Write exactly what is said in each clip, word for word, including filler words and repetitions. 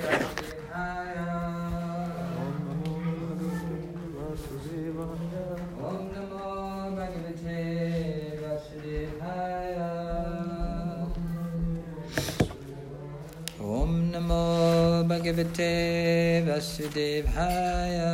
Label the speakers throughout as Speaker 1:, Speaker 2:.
Speaker 1: Bhagavate Vasudevaya.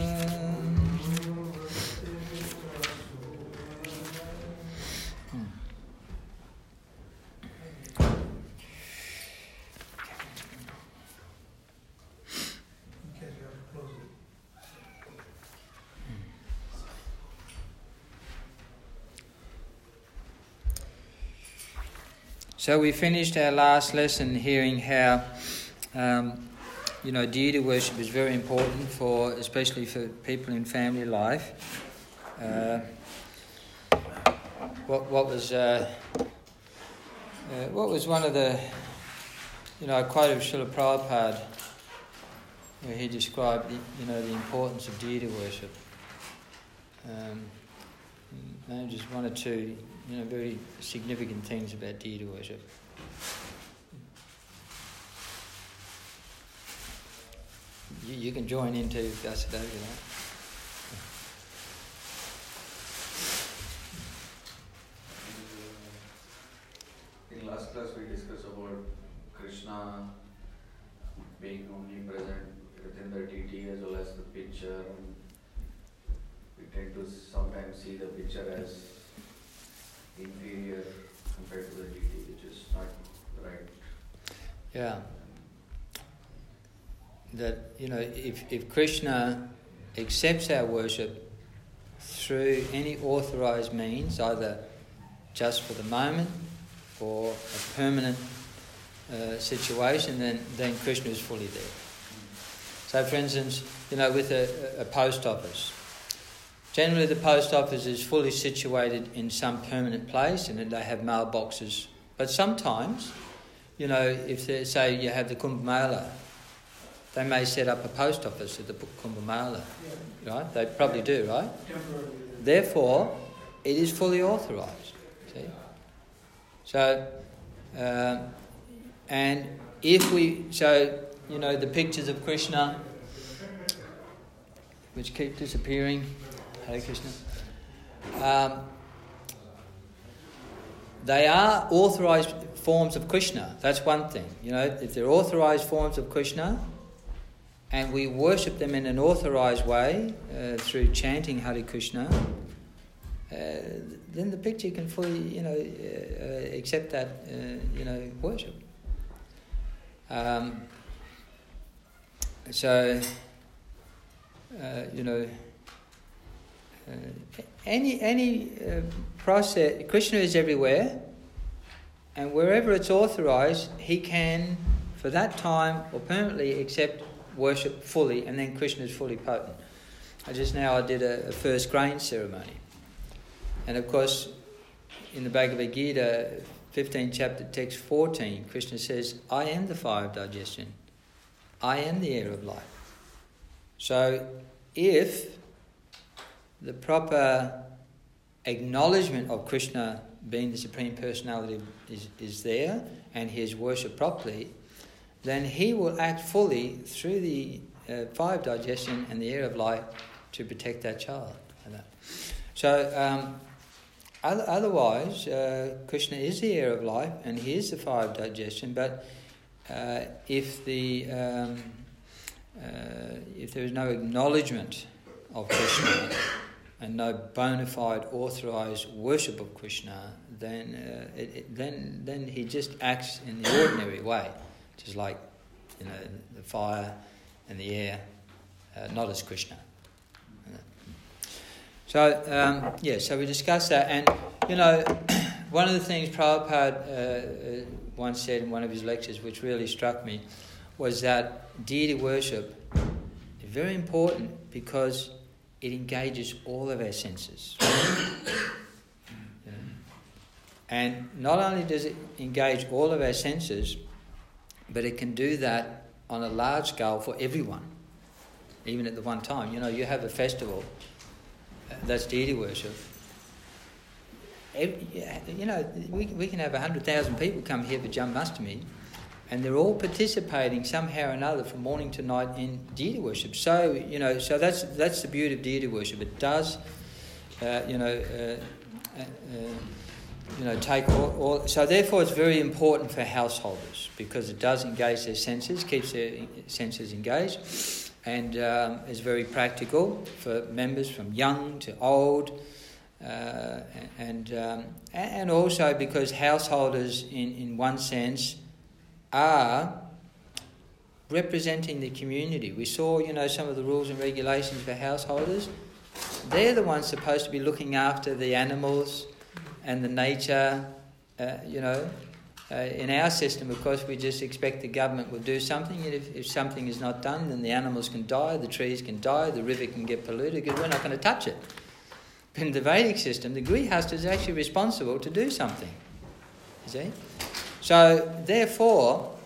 Speaker 1: So we finished our last lesson hearing how um, you know, deity worship is very important for, especially for people in family life. Uh, what what was uh, uh, what was one of the, you know, I quoted Srila Prabhupada, where he described the, you know, the importance of deity worship. Um, maybe just one or two, you know, very significant things about deity worship. You, you can join in too, Vasudeva, you know.
Speaker 2: In last class we discussed about Krishna being omnipresent within the deity as well as the picture. We tend to sometimes see the picture as inferior compared to the deity, which is not right.
Speaker 1: Yeah. That, you know, if, if Krishna accepts our worship through any authorized means, either just for the moment or a permanent uh, situation, then, then Krishna is fully there. So, for instance, you know, with a, a post office, generally the post office is fully situated in some permanent place and they have mailboxes. But sometimes, you know, if they say you have the Kumbh Mela, they may set up a post office at the Kumbh Mela, right? They probably do, right? Therefore, it is fully authorized. See? So, uh, and if we, so, you know, the pictures of Krishna, which keep disappearing, Hare Krishna, um, they are authorized forms of Krishna. That's one thing. You know, if they're authorized forms of Krishna, and we worship them in an authorized way uh, through chanting Hare Krishna, uh, then the picture can fully, you know, uh, accept that, uh, you know, worship. Um, so, uh, you know, uh, any any uh, process, Krishna is everywhere, and wherever it's authorized, he can, for that time or permanently, accept worship fully, and then Krishna is fully potent. I just now I did a, a first grain ceremony, and of course, in the Bhagavad Gita, fifteenth chapter, text fourteen, Krishna says, "I am the fire of digestion. I am the air of life." So, if the proper acknowledgement of Krishna being the Supreme Personality is, is there, and he is worshipped properly, then he will act fully through the uh, fire of digestion and the air of life to protect that child. So, um, otherwise, uh, Krishna is the air of life and he is the fire of digestion, but uh, if the um, uh, if there is no acknowledgement of Krishna and no bona fide authorized worship of Krishna, then uh, it, it, then then he just acts in the ordinary way. Just like, you know, the fire and the air, uh, not as Krishna. So, um, yeah, so we discussed that. And, you know, one of the things Prabhupada uh, once said in one of his lectures, which really struck me, was that deity worship is very important because it engages all of our senses. You know? And not only does it engage all of our senses, but it can do that on a large scale for everyone, even at the one time. You know, you have a festival, uh, that's deity worship. Every, you know, we we can have one hundred thousand people come here for Janmashtami, and they're all participating somehow or another from morning to night in deity worship. So, you know, so that's that's the beauty of deity worship. It does, uh, you know, uh, uh, you know, take all, all. So therefore, it's very important for householders because it does engage their senses, keeps their senses engaged, and um, is very practical for members from young to old. Uh, and um, and also because householders, in, in one sense, are representing the community. We saw, you know, some of the rules and regulations for householders. They're the ones supposed to be looking after the animals and the nature. Uh, you know, uh, in our system, of course, we just expect the government will do something, and if, if something is not done, then the animals can die, the trees can die, the river can get polluted, because we're not going to touch it. In the Vedic system, the Grihastha is actually responsible to do something. You see? So, therefore,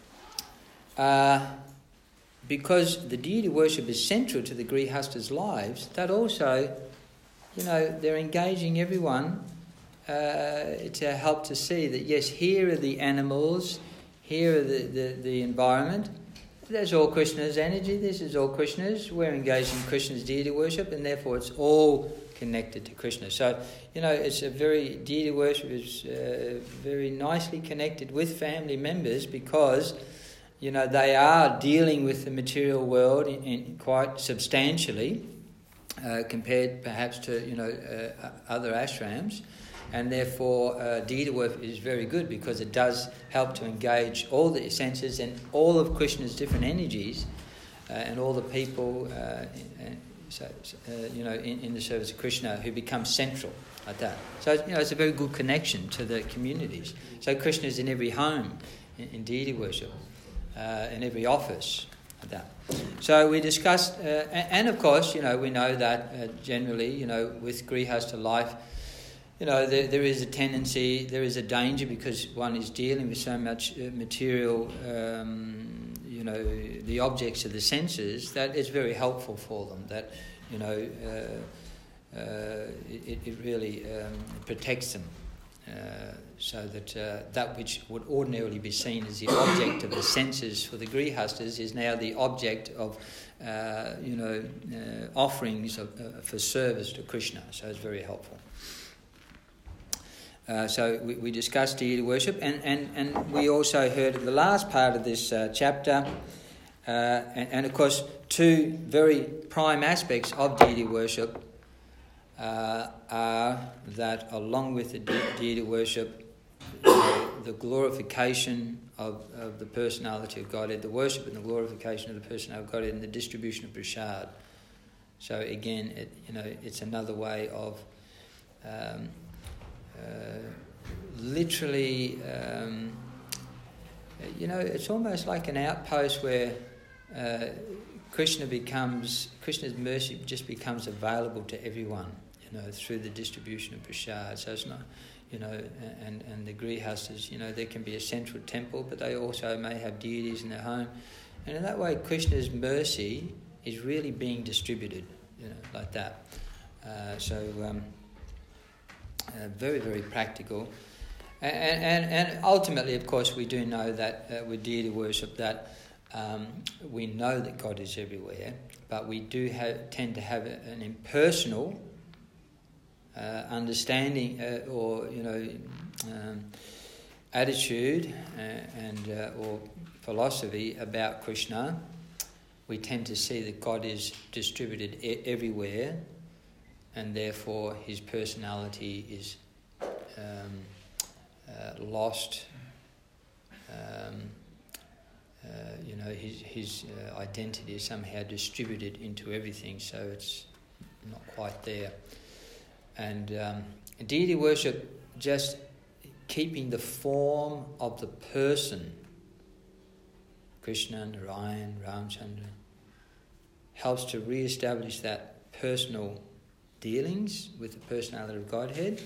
Speaker 1: uh, because the deity worship is central to the Grihastha's lives, that also, you know, they're engaging everyone uh, to help to see that, yes, here are the animals, here are the, the, the environment. That's all Krishna's energy, this is all Krishna's. We're engaged in Krishna's deity worship, and therefore it's all connected to Krishna. So, you know, it's a very, deity worship is uh, very nicely connected with family members because, you know, they are dealing with the material world in, in quite substantially uh, compared perhaps to, you know, uh, other ashrams. And therefore, uh, deity worship is very good because it does help to engage all the senses and all of Krishna's different energies uh, and all the people uh, in, So, uh, you know, in, in the service of Krishna, who becomes central like that. So, you know, it's a very good connection to the communities. So Krishna is in every home in, in deity worship, uh, in every office like that. So we discussed, uh, and, and of course, you know, we know that uh, generally, you know, with Grihastha life, you know, there, there is a tendency, there is a danger because one is dealing with so much uh, material. Um, you know, the objects of the senses, that is very helpful for them, that, you know, uh, uh, it, it really um, protects them uh, so that uh, that which would ordinarily be seen as the object of the senses for the Grihasthas is now the object of, uh, you know, uh, offerings of, uh, for service to Krishna, so it's very helpful. Uh, so we, we discussed deity worship, and, and, and we also heard the last part of this uh, chapter, uh, and, and of course two very prime aspects of deity worship uh, are that along with the de- deity worship, uh, the glorification of, of the personality of Godhead, the worship and the glorification of the personality of Godhead, and the distribution of prasad. So again, it, you know, it's another way of um, Uh, literally, um, you know, it's almost like an outpost where uh, Krishna becomes, Krishna's mercy just becomes available to everyone, you know, through the distribution of prasad. So it's not, you know, and, and the Grihasthas, you know, there can be a central temple, but they also may have deities in their home. And in that way, Krishna's mercy is really being distributed, you know, like that. Uh, so... Um, Uh, very, very practical. And, and and ultimately, of course, we do know that uh, with deity worship that um, we know that God is everywhere, but we do have, tend to have an impersonal uh, understanding uh, or, you know, um, attitude uh, and uh, or philosophy about Krishna. We tend to see that God is distributed e- everywhere, and therefore his personality is um, uh, lost. Um, uh, you know, his, his uh, identity is somehow distributed into everything, so it's not quite there. And um, deity worship, just keeping the form of the person, Krishna, Narayan, Ramchandra, helps to re-establish that personal dealings with the personality of Godhead,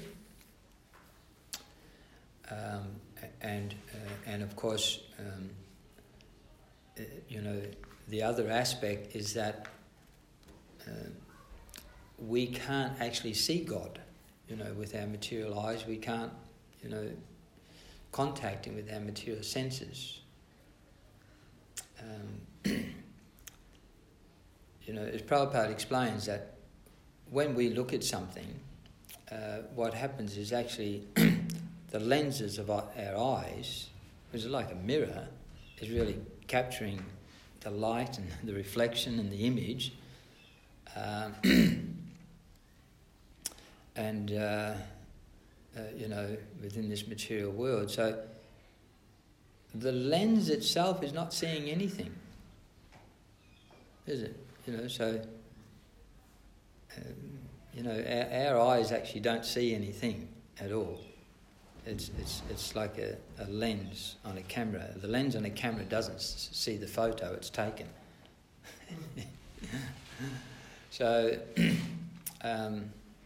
Speaker 1: um, and uh, and of course, um, uh, you know, the other aspect is that uh, we can't actually see God, you know, with our material eyes. We can't, you know, contact Him with our material senses. um, you know, as Prabhupada explains that when we look at something, uh, what happens is actually the lenses of our, our eyes, which is like a mirror, is really capturing the light and the reflection and the image, um, and uh, uh, you know, within this material world. So the lens itself is not seeing anything, is it? You know, so um, you know, our, our eyes actually don't see anything at all. It's it's it's like a, a lens on a camera. The lens on a camera doesn't s- see the photo it's taken. So, um,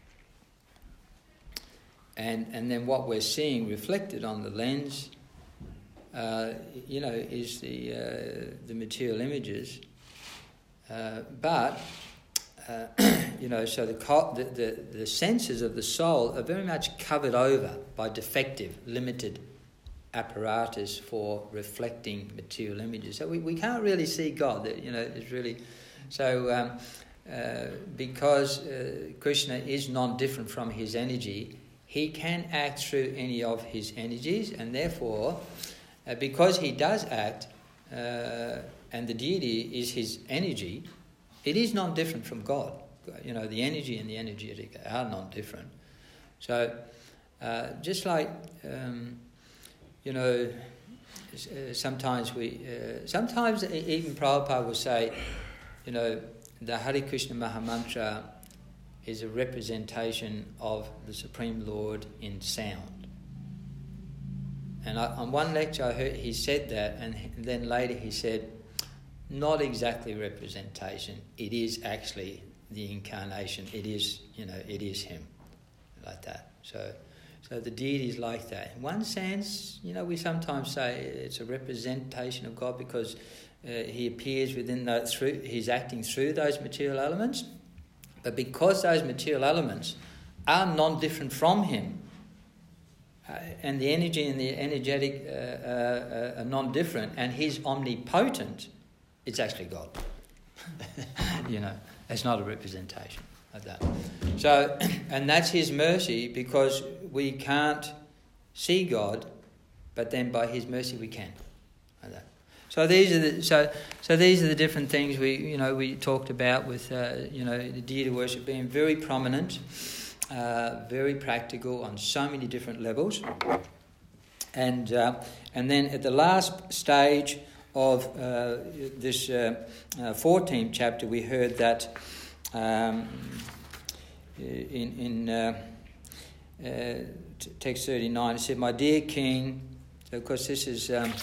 Speaker 1: and and then what we're seeing reflected on the lens, uh, you know, is the uh, the material images. Uh, but uh, you know, so the, co- the the the senses of the soul are very much covered over by defective, limited apparatus for reflecting material images. So we, we can't really see God. You know, it's really so um, uh, because uh, Krishna is non-different from his energy. He can act through any of his energies, and therefore, uh, because he does act, uh, and the deity is his energy, it is non-different from God. You know, the energy and the energetic are non-different. So, uh, just like, um, you know, uh, sometimes we, uh, sometimes even Prabhupada will say, you know, the Hare Krishna Mahamantra is a representation of the Supreme Lord in sound. And I, on one lecture I heard he said that, and then later he said, not exactly representation, it is actually the incarnation, it is, you know, it is him, like that. So so the deity is like that. In one sense, you know, we sometimes say it's a representation of God because uh, he appears within those, through, he's acting through those material elements, but because those material elements are non-different from him, uh, and the energy and the energetic uh, uh, are non-different, and he's omnipotent, it's actually God. You know, it's not a representation of that. So, and that's his mercy, because we can't see God, but then by his mercy we can. Like that. So these are the so so these are the different things we you know we talked about with uh, you know the deity worship being very prominent, uh, very practical on so many different levels, and uh, and then at the last stage of uh, this uh, uh, fourteenth chapter, we heard that um, in in uh, uh, text thirty-nine, it said, "My dear king," so of course this is um,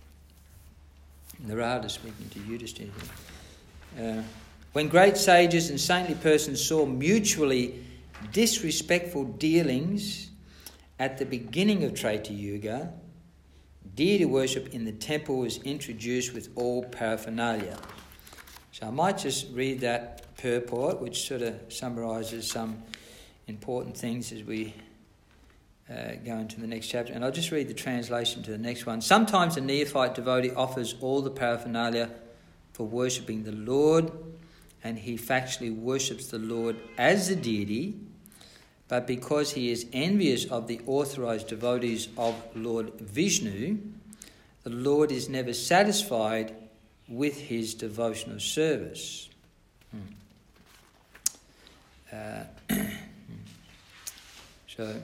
Speaker 1: Narada speaking to Yudhishthira. Uh, when great sages and saintly persons saw mutually disrespectful dealings at the beginning of Treta Yuga, deity worship in the temple was introduced with all paraphernalia. So I might just read that purport, which sort of summarises some important things as we uh, go into the next chapter. And I'll just read the translation to the next one. Sometimes a neophyte devotee offers all the paraphernalia for worshipping the Lord, and he factually worships the Lord as the deity, but because he is envious of the authorized devotees of Lord Vishnu, the Lord is never satisfied with his devotional service. Hmm. Uh, so,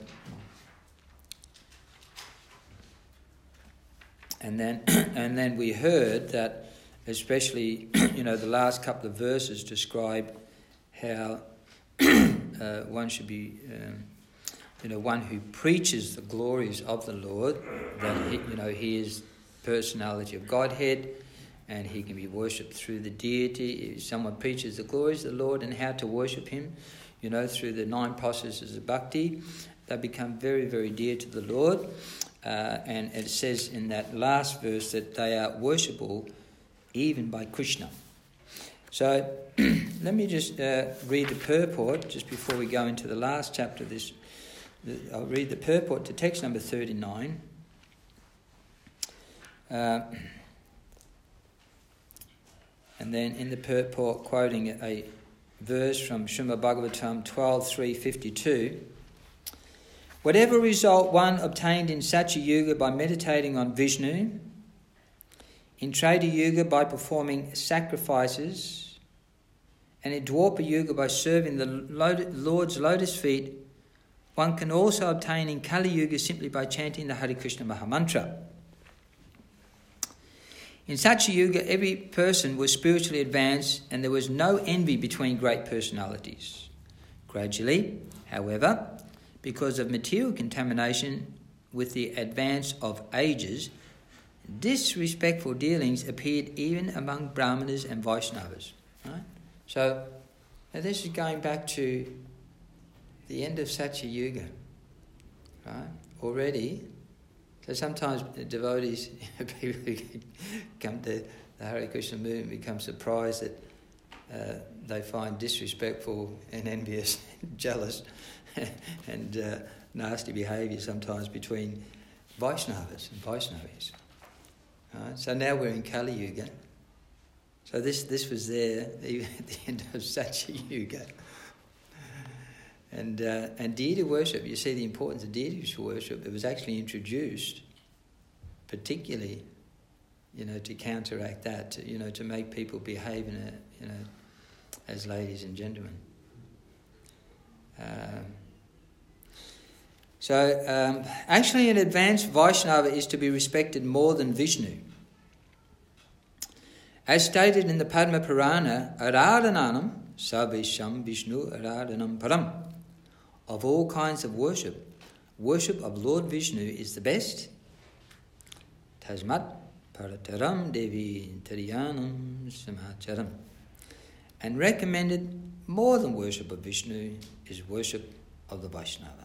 Speaker 1: and then and then we heard that, especially you know the last couple of verses describe how uh, one should be, um, you know, one who preaches the glories of the Lord, that he, you know he is personality of Godhead, and he can be worshipped through the deity. If someone preaches the glories of the Lord and how to worship him, you know, through the nine processes of bhakti, they become very, very dear to the Lord. Uh, and it says in that last verse that they are worshipable even by Krishna. So let me just uh, read the purport just before we go into the last chapter of this. I'll read the purport to text number thirty-nine. Uh, And then in the purport, quoting a verse from Srimad Bhagavatam twelve three fifty-two, whatever result one obtained in Satya Yuga by meditating on Vishnu, in Treta Yuga by performing sacrifices, and in Dwapara Yuga by serving the Lord's lotus feet, one can also obtain in Kali Yuga simply by chanting the Hare Krishna Mahamantra. In Satya Yuga, every person was spiritually advanced and there was no envy between great personalities. Gradually, however, because of material contamination with the advance of ages, disrespectful dealings appeared even among Brahmanas and Vaishnavas. Right? So, now this is going back to the end of Satya Yuga. Right? Already, so sometimes the devotees, people who come to the Hare Krishna movement become surprised that uh, they find disrespectful and envious, jealous, and uh, nasty behaviour sometimes between Vaishnavas and Vaishnavis. Right? So now we're in Kali Yuga. So this, this was there even at the end of Satya Yuga. And uh, and deity worship, you see the importance of deity worship. It was actually introduced, particularly, you know, to counteract that, to, you know, to make people behave in a, you know, as ladies and gentlemen. Um, so um, actually, an advanced Vaishnava is to be respected more than Vishnu. As stated in the Padma Purana, Aradhananam Sabesham Vishnu Aradhanam Param. Of all kinds of worship, worship of Lord Vishnu is the best. Tasmat Parataram Devi Tariyanam Samacharam. And recommended more than worship of Vishnu is worship of the Vaishnava.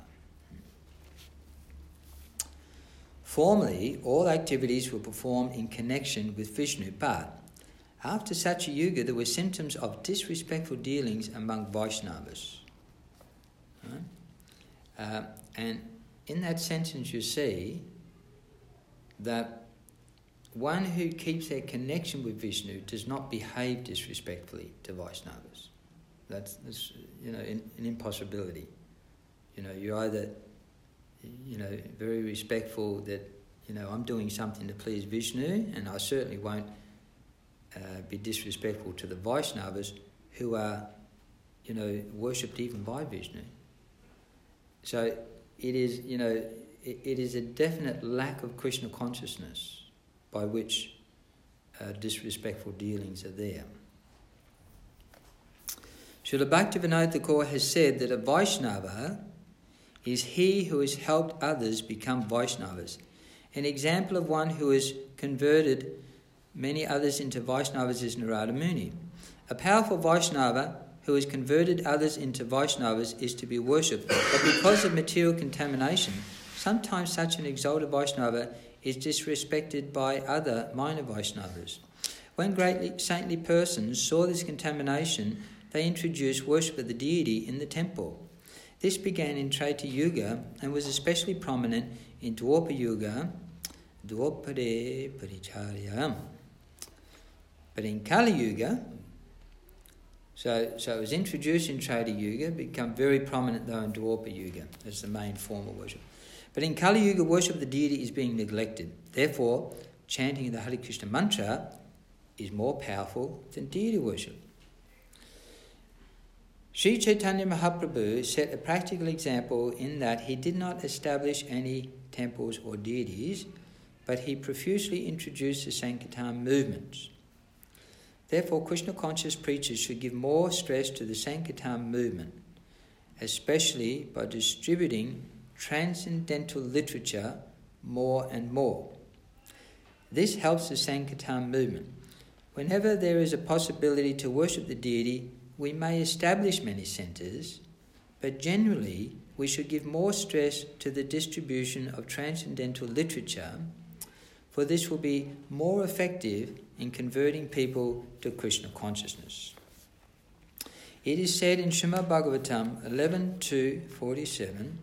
Speaker 1: Formerly, all activities were performed in connection with Vishnu, but after Satya Yuga, there were symptoms of disrespectful dealings among Vaishnavas. Right? Uh, and in that sentence you see that one who keeps their connection with Vishnu does not behave disrespectfully to Vaishnavas. That's, that's you know, an, an impossibility. You know, you're either, you know, very respectful that, you know, I'm doing something to please Vishnu, and I certainly won't uh, be disrespectful to the Vaishnavas who are, you know, worshipped even by Vishnu. So it is, you know, it, it is a definite lack of Krishna consciousness by which uh, disrespectful dealings are there. Srila Bhaktivinoda Thakur has said that a Vaishnava is he who has helped others become Vaishnavas. An example of one who has converted many others into Vaishnavas is Narada Muni. A powerful Vaishnava who has converted others into Vaishnavas is to be worshipped. But because of material contamination, sometimes such an exalted Vaishnava is disrespected by other minor Vaishnavas. When greatly saintly persons saw this contamination, they introduced worship of the deity in the temple. This began in Treta Yuga and was especially prominent in Dwapara Yuga, Dwapare Paricharyam. But in Kali Yuga, So, so it was introduced in Treta Yuga, become very prominent though in Dwapara Yuga as the main form of worship. But in Kali Yuga, worship of the deity is being neglected. Therefore, chanting the Hare Krishna mantra is more powerful than deity worship. Sri Chaitanya Mahaprabhu set a practical example in that he did not establish any temples or deities, but he profusely introduced the Sankirtan movements. Therefore, Krishna-conscious preachers should give more stress to the Sankirtan movement, especially by distributing transcendental literature more and more. This helps the Sankirtan movement. Whenever there is a possibility to worship the deity, we may establish many centres, but generally we should give more stress to the distribution of transcendental literature, for this will be more effective in converting people to Krishna consciousness. It is said in Srimad Bhagavatam eleven two forty-seven,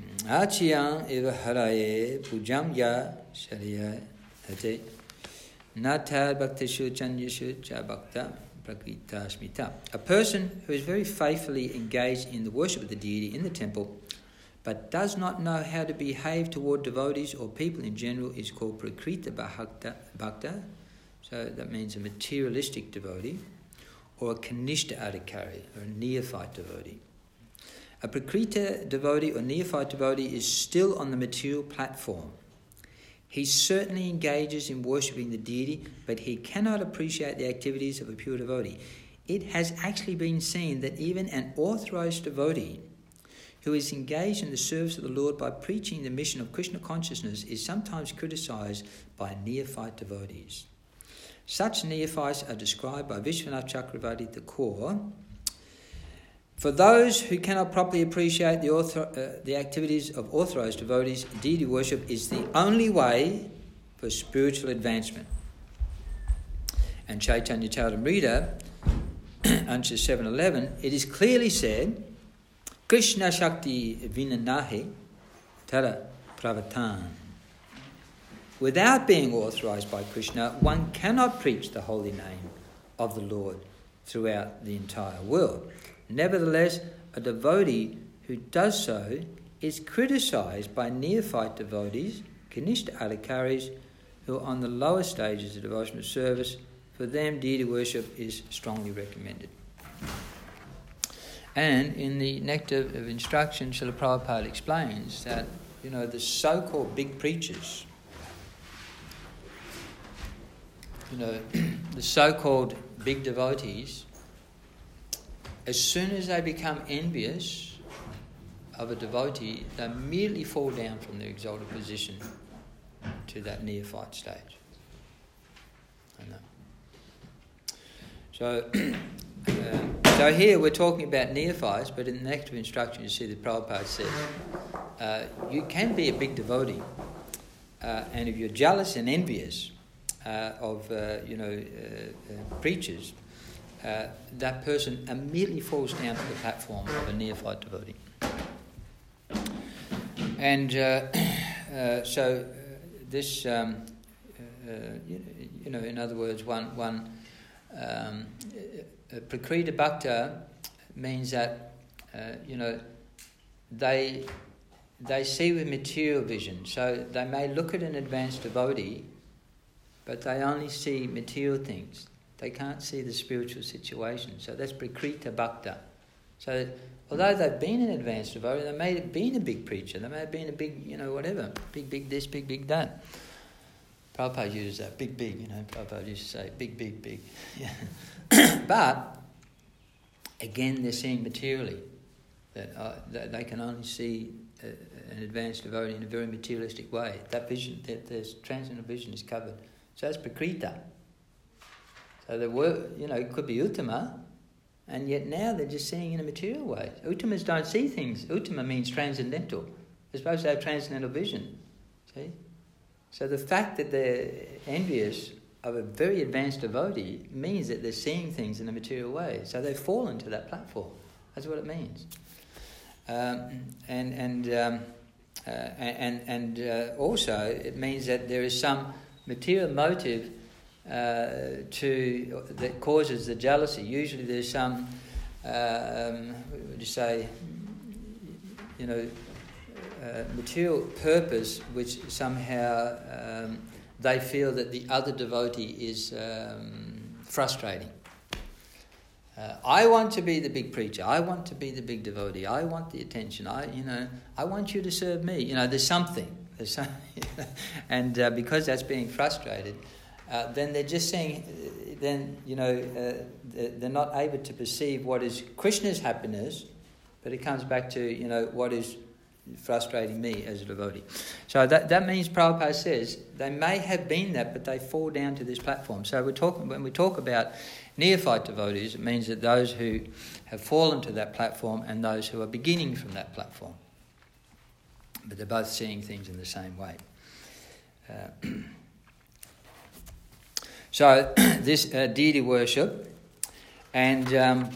Speaker 1: Achiyam eva haraye pujam ya shariyate Natad bhaktishu chanyashu cha bhakta prakrita smita. A person who is very faithfully engaged in the worship of the deity in the temple, but does not know how to behave toward devotees or people in general, is called prakrita bhakta, bhakta. So that means a materialistic devotee, or a kanishta adhikari, or a neophyte devotee. A prakrita devotee or neophyte devotee is still on the material platform. He certainly engages in worshipping the deity, but he cannot appreciate the activities of a pure devotee. It has actually been seen that even an authorized devotee who is engaged in the service of the Lord by preaching the mission of Krishna consciousness is sometimes criticized by neophyte devotees. Such neophytes are described by Vishwanath Chakravarti Thakur. For those who cannot properly appreciate the, author, uh, the activities of authorized devotees, deity worship is the only way for spiritual advancement. And Chaitanya Charitamrita, Ansha seven eleven, it is clearly said, Krishna Shakti Vinanahe Tara Pravatan. Without being authorized by Krishna, one cannot preach the holy name of the Lord throughout the entire world. Nevertheless, a devotee who does so is criticized by neophyte devotees, kanishta adhikaris, who are on the lower stages of devotional service. For them, deity worship is strongly recommended. And in the Nectar of Instruction, Srila Prabhupada explains that, you know, the so-called big preachers, you know, the so-called big devotees, as soon as they become envious of a devotee, they immediately fall down from their exalted position to that neophyte stage. I know. So, uh, so here we're talking about neophytes, but in the Nectar of Instruction you see that Prabhupada says, uh, you can be a big devotee, uh, and if you're jealous and envious uh, of uh, you know uh, uh, preachers, Uh, that person immediately falls down to the platform of a neophyte devotee. And uh, uh, so uh, this, um, uh, you, you know, in other words, one, one um, uh, Prakrita Bhakta means that, uh, you know, they they see with material vision. So they may look at an advanced devotee, but they only see material things. They can't see the spiritual situation. So that's Prakrita Bhakta. So although they've been an advanced devotee, they may have been a big preacher, they may have been a big, you know, whatever, big, big this, big, big that. Prabhupada uses that, big, big, you know, Prabhupada used to say, big, big, big. Yeah. But, again, they're seeing materially that, uh, that they can only see uh, an advanced devotee in a very materialistic way. That vision, that their transcendental vision is covered. So that's Prakrita. So there were, you know, it could be Uttama, and yet now they're just seeing in a material way. Uttamas don't see things. Uttama means transcendental. They're supposed to have transcendental vision. See? So the fact that they're envious of a very advanced devotee means that they're seeing things in a material way. So they've fallen to that platform. That's what it means. Um, and and um, uh, and and uh, also it means that there is some material motive Uh, to that causes the jealousy. Usually there's some, uh, um, what would you say, you know, uh, material purpose which somehow um, they feel that the other devotee is um, frustrating. Uh, I want to be the big preacher. I want to be the big devotee. I want the attention. I, you know, I want you to serve me. You know, there's something. There's some, and uh, because that's being frustrated, Uh, then they're just saying, then, you know, uh, they're not able to perceive what is Krishna's happiness, but it comes back to, you know, what is frustrating me as a devotee. So that that means Prabhupada says they may have been that, but they fall down to this platform. So we're talking, when we talk about neophyte devotees, it means that those who have fallen to that platform and those who are beginning from that platform. But they're both seeing things in the same way. Uh, So this uh, deity worship, and um,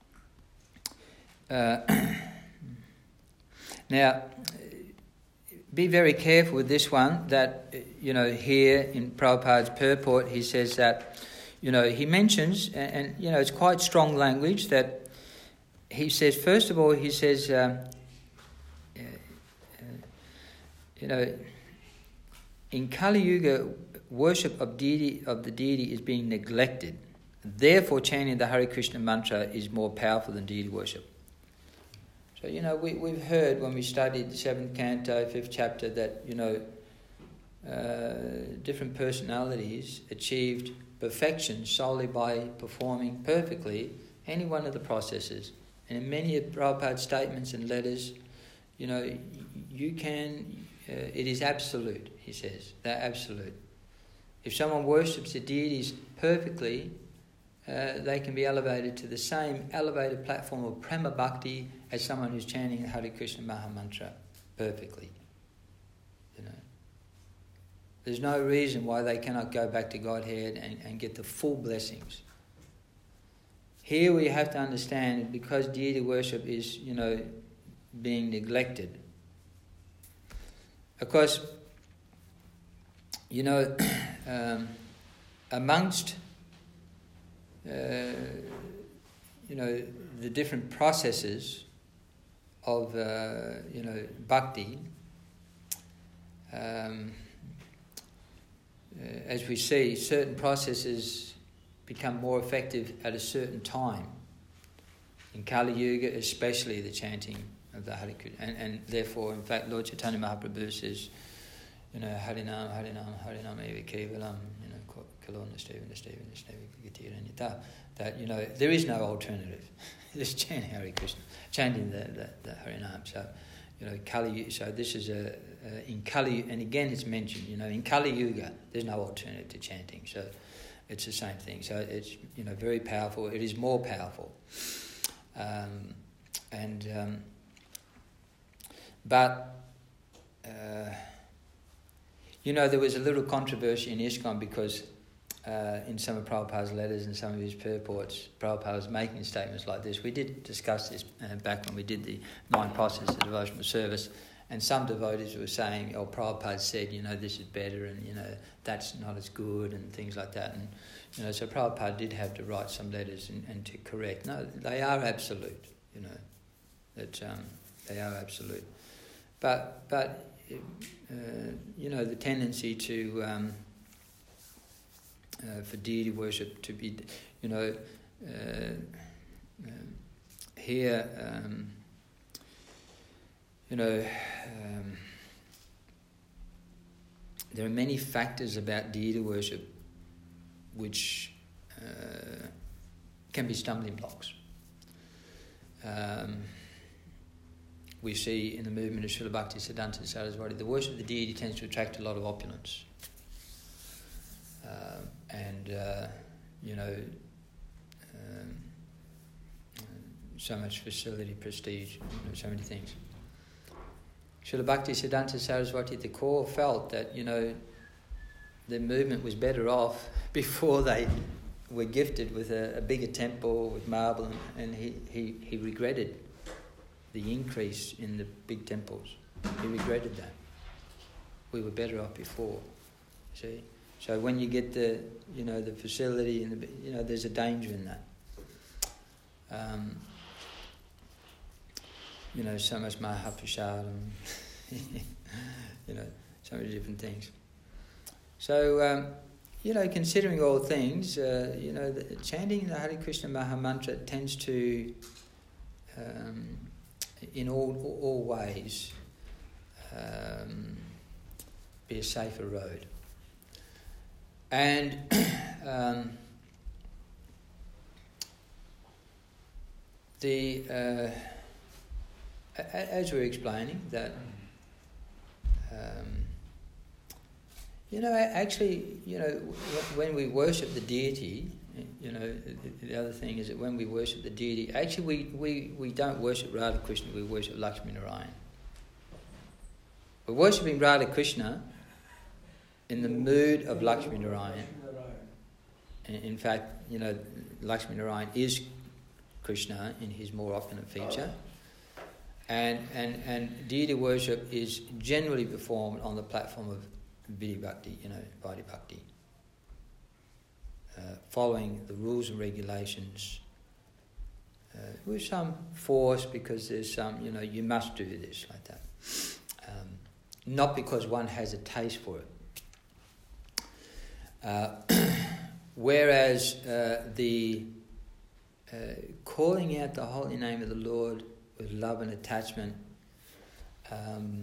Speaker 1: uh, now be very careful with this one, that, you know, here in Prabhupada's purport, he says that, you know, he mentions, and, and you know, it's quite strong language, that he says, first of all, he says, um, uh, uh, you know, in Kali Yuga, worship of deity of the deity is being neglected. Therefore, chanting the Hare Krishna mantra is more powerful than deity worship. So, you know, we, we've heard when we studied the seventh canto, fifth chapter, that, you know, uh, different personalities achieved perfection solely by performing perfectly any one of the processes. And in many of Prabhupada's statements and letters, you know, you can, uh, it is absolute, he says, they're absolute. If someone worships the deities perfectly, uh, they can be elevated to the same elevated platform of Prema Bhakti as someone who's chanting the Hare Krishna Maha Mantra perfectly. You know, there's no reason why they cannot go back to Godhead and, and get the full blessings. Here we have to understand, because deity worship is, you know, being neglected. Of course, you know, um, amongst, uh, you know, the different processes of, uh, you know, bhakti, um, uh, as we see, certain processes become more effective at a certain time. In Kali Yuga, especially the chanting of the Hare Krishna. And, and therefore, in fact, Lord Chaitanya Mahaprabhu says, you know, Harinam, Harinam, Harinam eva kevalam, you know, Kalona Stevan, Stevan, Stevan, that, you know, there is no alternative. Just chanting Hare Krishna, chanting the, the, the Harinam. So, you know, Kali, so this is a, a, in Kali, and again it's mentioned, you know, in Kali Yuga, there's no alternative to chanting. So, it's the same thing. So it's, you know, very powerful. It is more powerful. Um, and um, but uh, you know, there was a little controversy in ISKCON because uh, in some of Prabhupada's letters and some of his purports, Prabhupada was making statements like this. We did discuss this uh, back when we did the nine processes of devotional service. And some devotees were saying, oh, Prabhupada said, you know, this is better and, you know, that's not as good and things like that. And, you know, so Prabhupada did have to write some letters and, and to correct. No, they are absolute, you know, that um, they are absolute. But, but uh, you know, the tendency to, um, uh, for deity worship to be, you know, uh, um, here... Um, You know, um, there are many factors about deity worship which uh, can be stumbling blocks. Um, we see in the movement of Srila Bhakti Siddhanta Saraswati, the worship of the deity tends to attract a lot of opulence. Uh, and, uh, you know, um, so much facility, prestige, you know, so many things. Srila Bhakti Siddhanta Saraswati at the core felt that, you know, the movement was better off before they were gifted with a, a bigger temple with marble, and, and he, he, he regretted the increase in the big temples. He regretted that. We were better off before, see? So when you get the, you know, the facility and the, you know, there's a danger in that. Um, You know, so much Mahaprasadam, you know, so many different things. So, um, you know, considering all things, uh, you know, the, chanting the Hare Krishna Maha Mantra tends to, um, in all all ways, um, be a safer road. And um, the... Uh, As we were explaining, that, um, you know, actually, you know, when we worship the deity, you know, the other thing is that when we worship the deity, actually we, we, we don't worship Radha Krishna, we worship Lakshmi Narayan. We're worshipping Radha Krishna in the mood of Lakshmi Narayan. In fact, you know, Lakshmi Narayan is Krishna in his more opulent feature. and, and, and deity worship is generally performed on the platform of Vidhi Bhakti, you know, Vaidhi Bhakti, uh, following the rules and regulations uh, with some force, because there's some, you know, you must do this, like that. Um, not because one has a taste for it. Uh, whereas uh, the uh, calling out the holy name of the Lord with love and attachment um,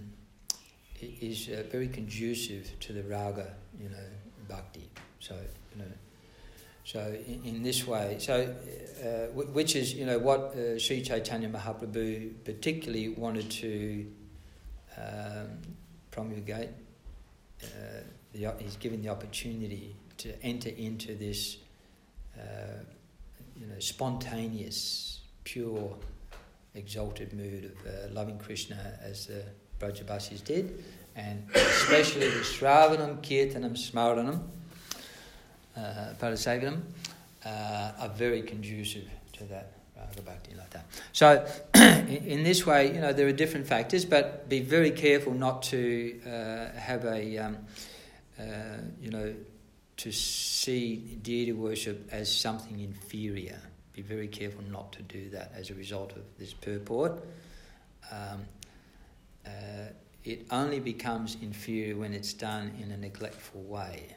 Speaker 1: is uh, very conducive to the raga, you know, bhakti. So, you know, so in, in this way, so uh, w- which is, you know, what uh, Sri Chaitanya Mahaprabhu particularly wanted to um, promulgate. Uh, the, he's given the opportunity to enter into this, uh, you know, spontaneous, pure, exalted mood of uh, loving Krishna as the Brajabasis did, and especially the Shravanam, Kirtanam, Smaranam, uh, Parasevanam, uh, are very conducive to that Raga Bhakti, like that. So, in, in this way, you know, there are different factors, but be very careful not to uh, have a, um, uh, you know, to see deity worship as something inferior. Be very careful not to do that as a result of this purport. Um, uh, it only becomes inferior when it's done in a neglectful way.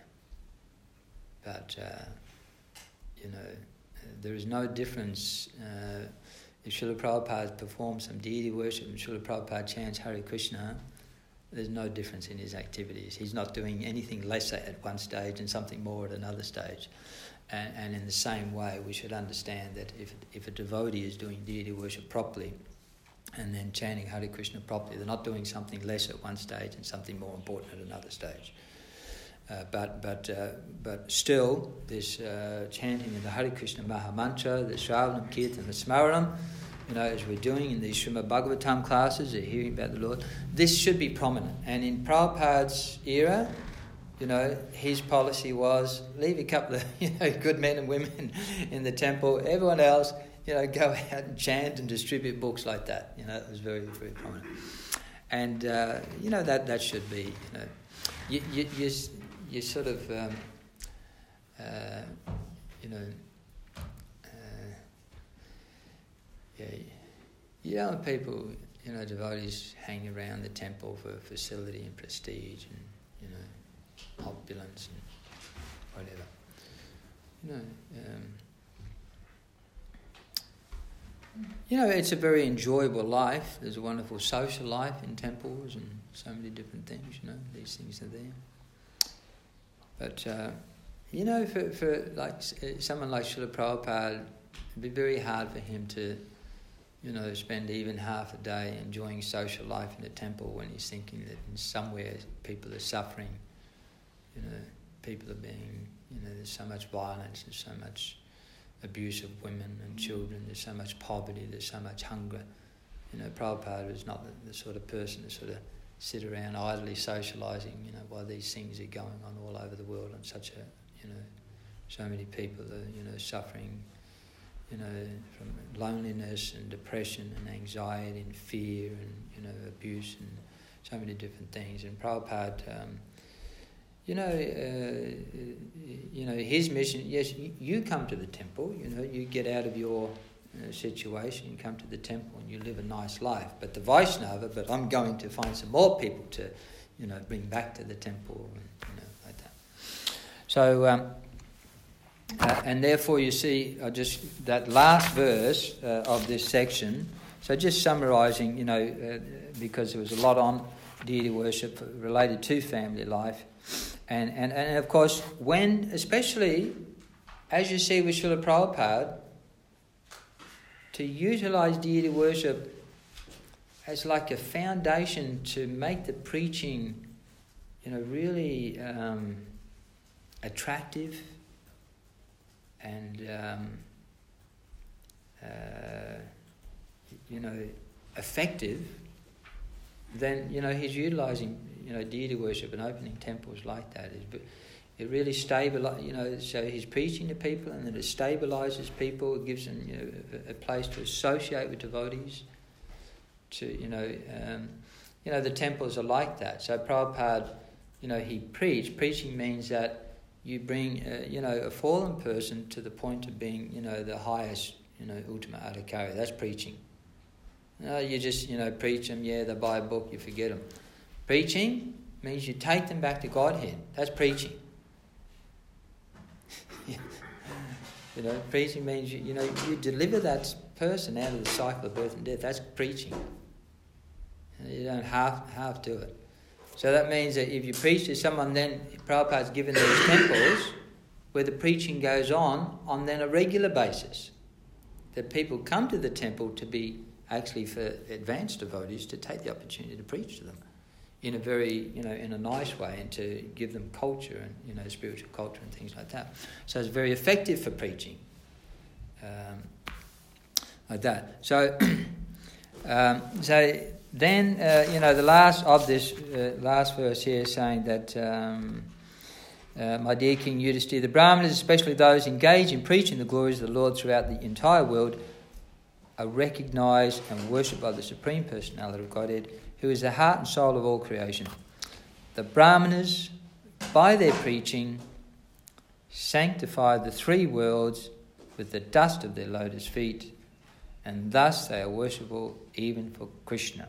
Speaker 1: But, uh, you know, there is no difference. Uh, if Srila Prabhupada performs some deity worship and Srila Prabhupada chants Hare Krishna, there's no difference in his activities. He's not doing anything lesser at one stage and something more at another stage. And, and in the same way, we should understand that if if a devotee is doing deity worship properly and then chanting Hare Krishna properly, they're not doing something less at one stage and something more important at another stage. Uh, but but uh, but still, this uh, chanting of the Hare Krishna Maha Mantra, the Shravanam, Kirtan, the Smaranam, you know, as we're doing in these Srimad Bhagavatam classes, they're hearing about the Lord, this should be prominent. And in Prabhupada's era, you know, his policy was leave a couple of, you know, good men and women in the temple. Everyone else, you know, go out and chant and distribute books like that. You know, it was very, very prominent. And, uh, you know, that, that should be, you know, you, you, you, you sort of, um, uh, you know, uh, yeah, you don't want people, you know, devotees hanging around the temple for facility and prestige and, you know, opulence and whatever. You know, um, you know, it's a very enjoyable life. There's a wonderful social life in temples and so many different things, you know, these things are there. But, uh, you know, for, for like someone like Srila Prabhupada, it'd be very hard for him to, you know, spend even half a day enjoying social life in the temple when he's thinking that in somewhere people are suffering. You know, people are being, you know, there's so much violence, there's so much abuse of women and children, there's so much poverty, there's so much hunger. You know, Prabhupada is not the, the sort of person to sort of sit around idly socialising, you know, while these things are going on all over the world and such a, you know, so many people are, you know, suffering, you know, from loneliness and depression and anxiety and fear and, you know, abuse and so many different things. And Prabhupada, um, you know, uh, you know, his mission, yes, you, you come to the temple, you know, you get out of your uh, situation, you come to the temple and you live a nice life. But the Vaishnava, but I'm going to find some more people to, you know, bring back to the temple and, you know, like that. So, um, uh, and therefore you see, uh, just that last verse uh, of this section, so just summarising, you know, uh, because there was a lot on deity worship related to family life. And, and, and of course, when, especially, as you see with Srila Prabhupada, to utilise deity worship as like a foundation to make the preaching, you know, really um, attractive and, um, uh, you know, effective, then, you know, he's utilising, you know, deity worship and opening temples like that. It really stabilizes, you know, so he's preaching to people and then it stabilises people, it gives them, you know, a, a place to associate with devotees, to, you know, um, you know, the temples are like that. So Prabhupada, you know, he preached. Preaching means that you bring, uh, you know, a fallen person to the point of being, you know, the highest, you know, ultimate adhikari. That's preaching. No, you just, you know, preach them, yeah, they buy a book, you forget them. Preaching means you take them back to Godhead. That's preaching. You know, preaching means, you, you know, you deliver that person out of the cycle of birth and death. That's preaching. You don't half, half do it. So that means that if you preach to someone, then Prabhupada's given these temples where the preaching goes on on then a regular basis. That people come to the temple to be actually for advanced devotees to take the opportunity to preach to them in a very, you know, in a nice way and to give them culture and, you know, spiritual culture and things like that. So it's very effective for preaching. Um, like that. So, um, so then, uh, you know, the last of this, uh, last verse here is saying that, um, uh, my dear King Yudhisthira, the Brahmanas, especially those engaged in preaching the glories of the Lord throughout the entire world, are recognised and worshipped by the Supreme Personality of Godhead, who is the heart and soul of all creation. The Brahmanas, by their preaching, sanctify the three worlds with the dust of their lotus feet, and thus they are worshipable even for Krishna.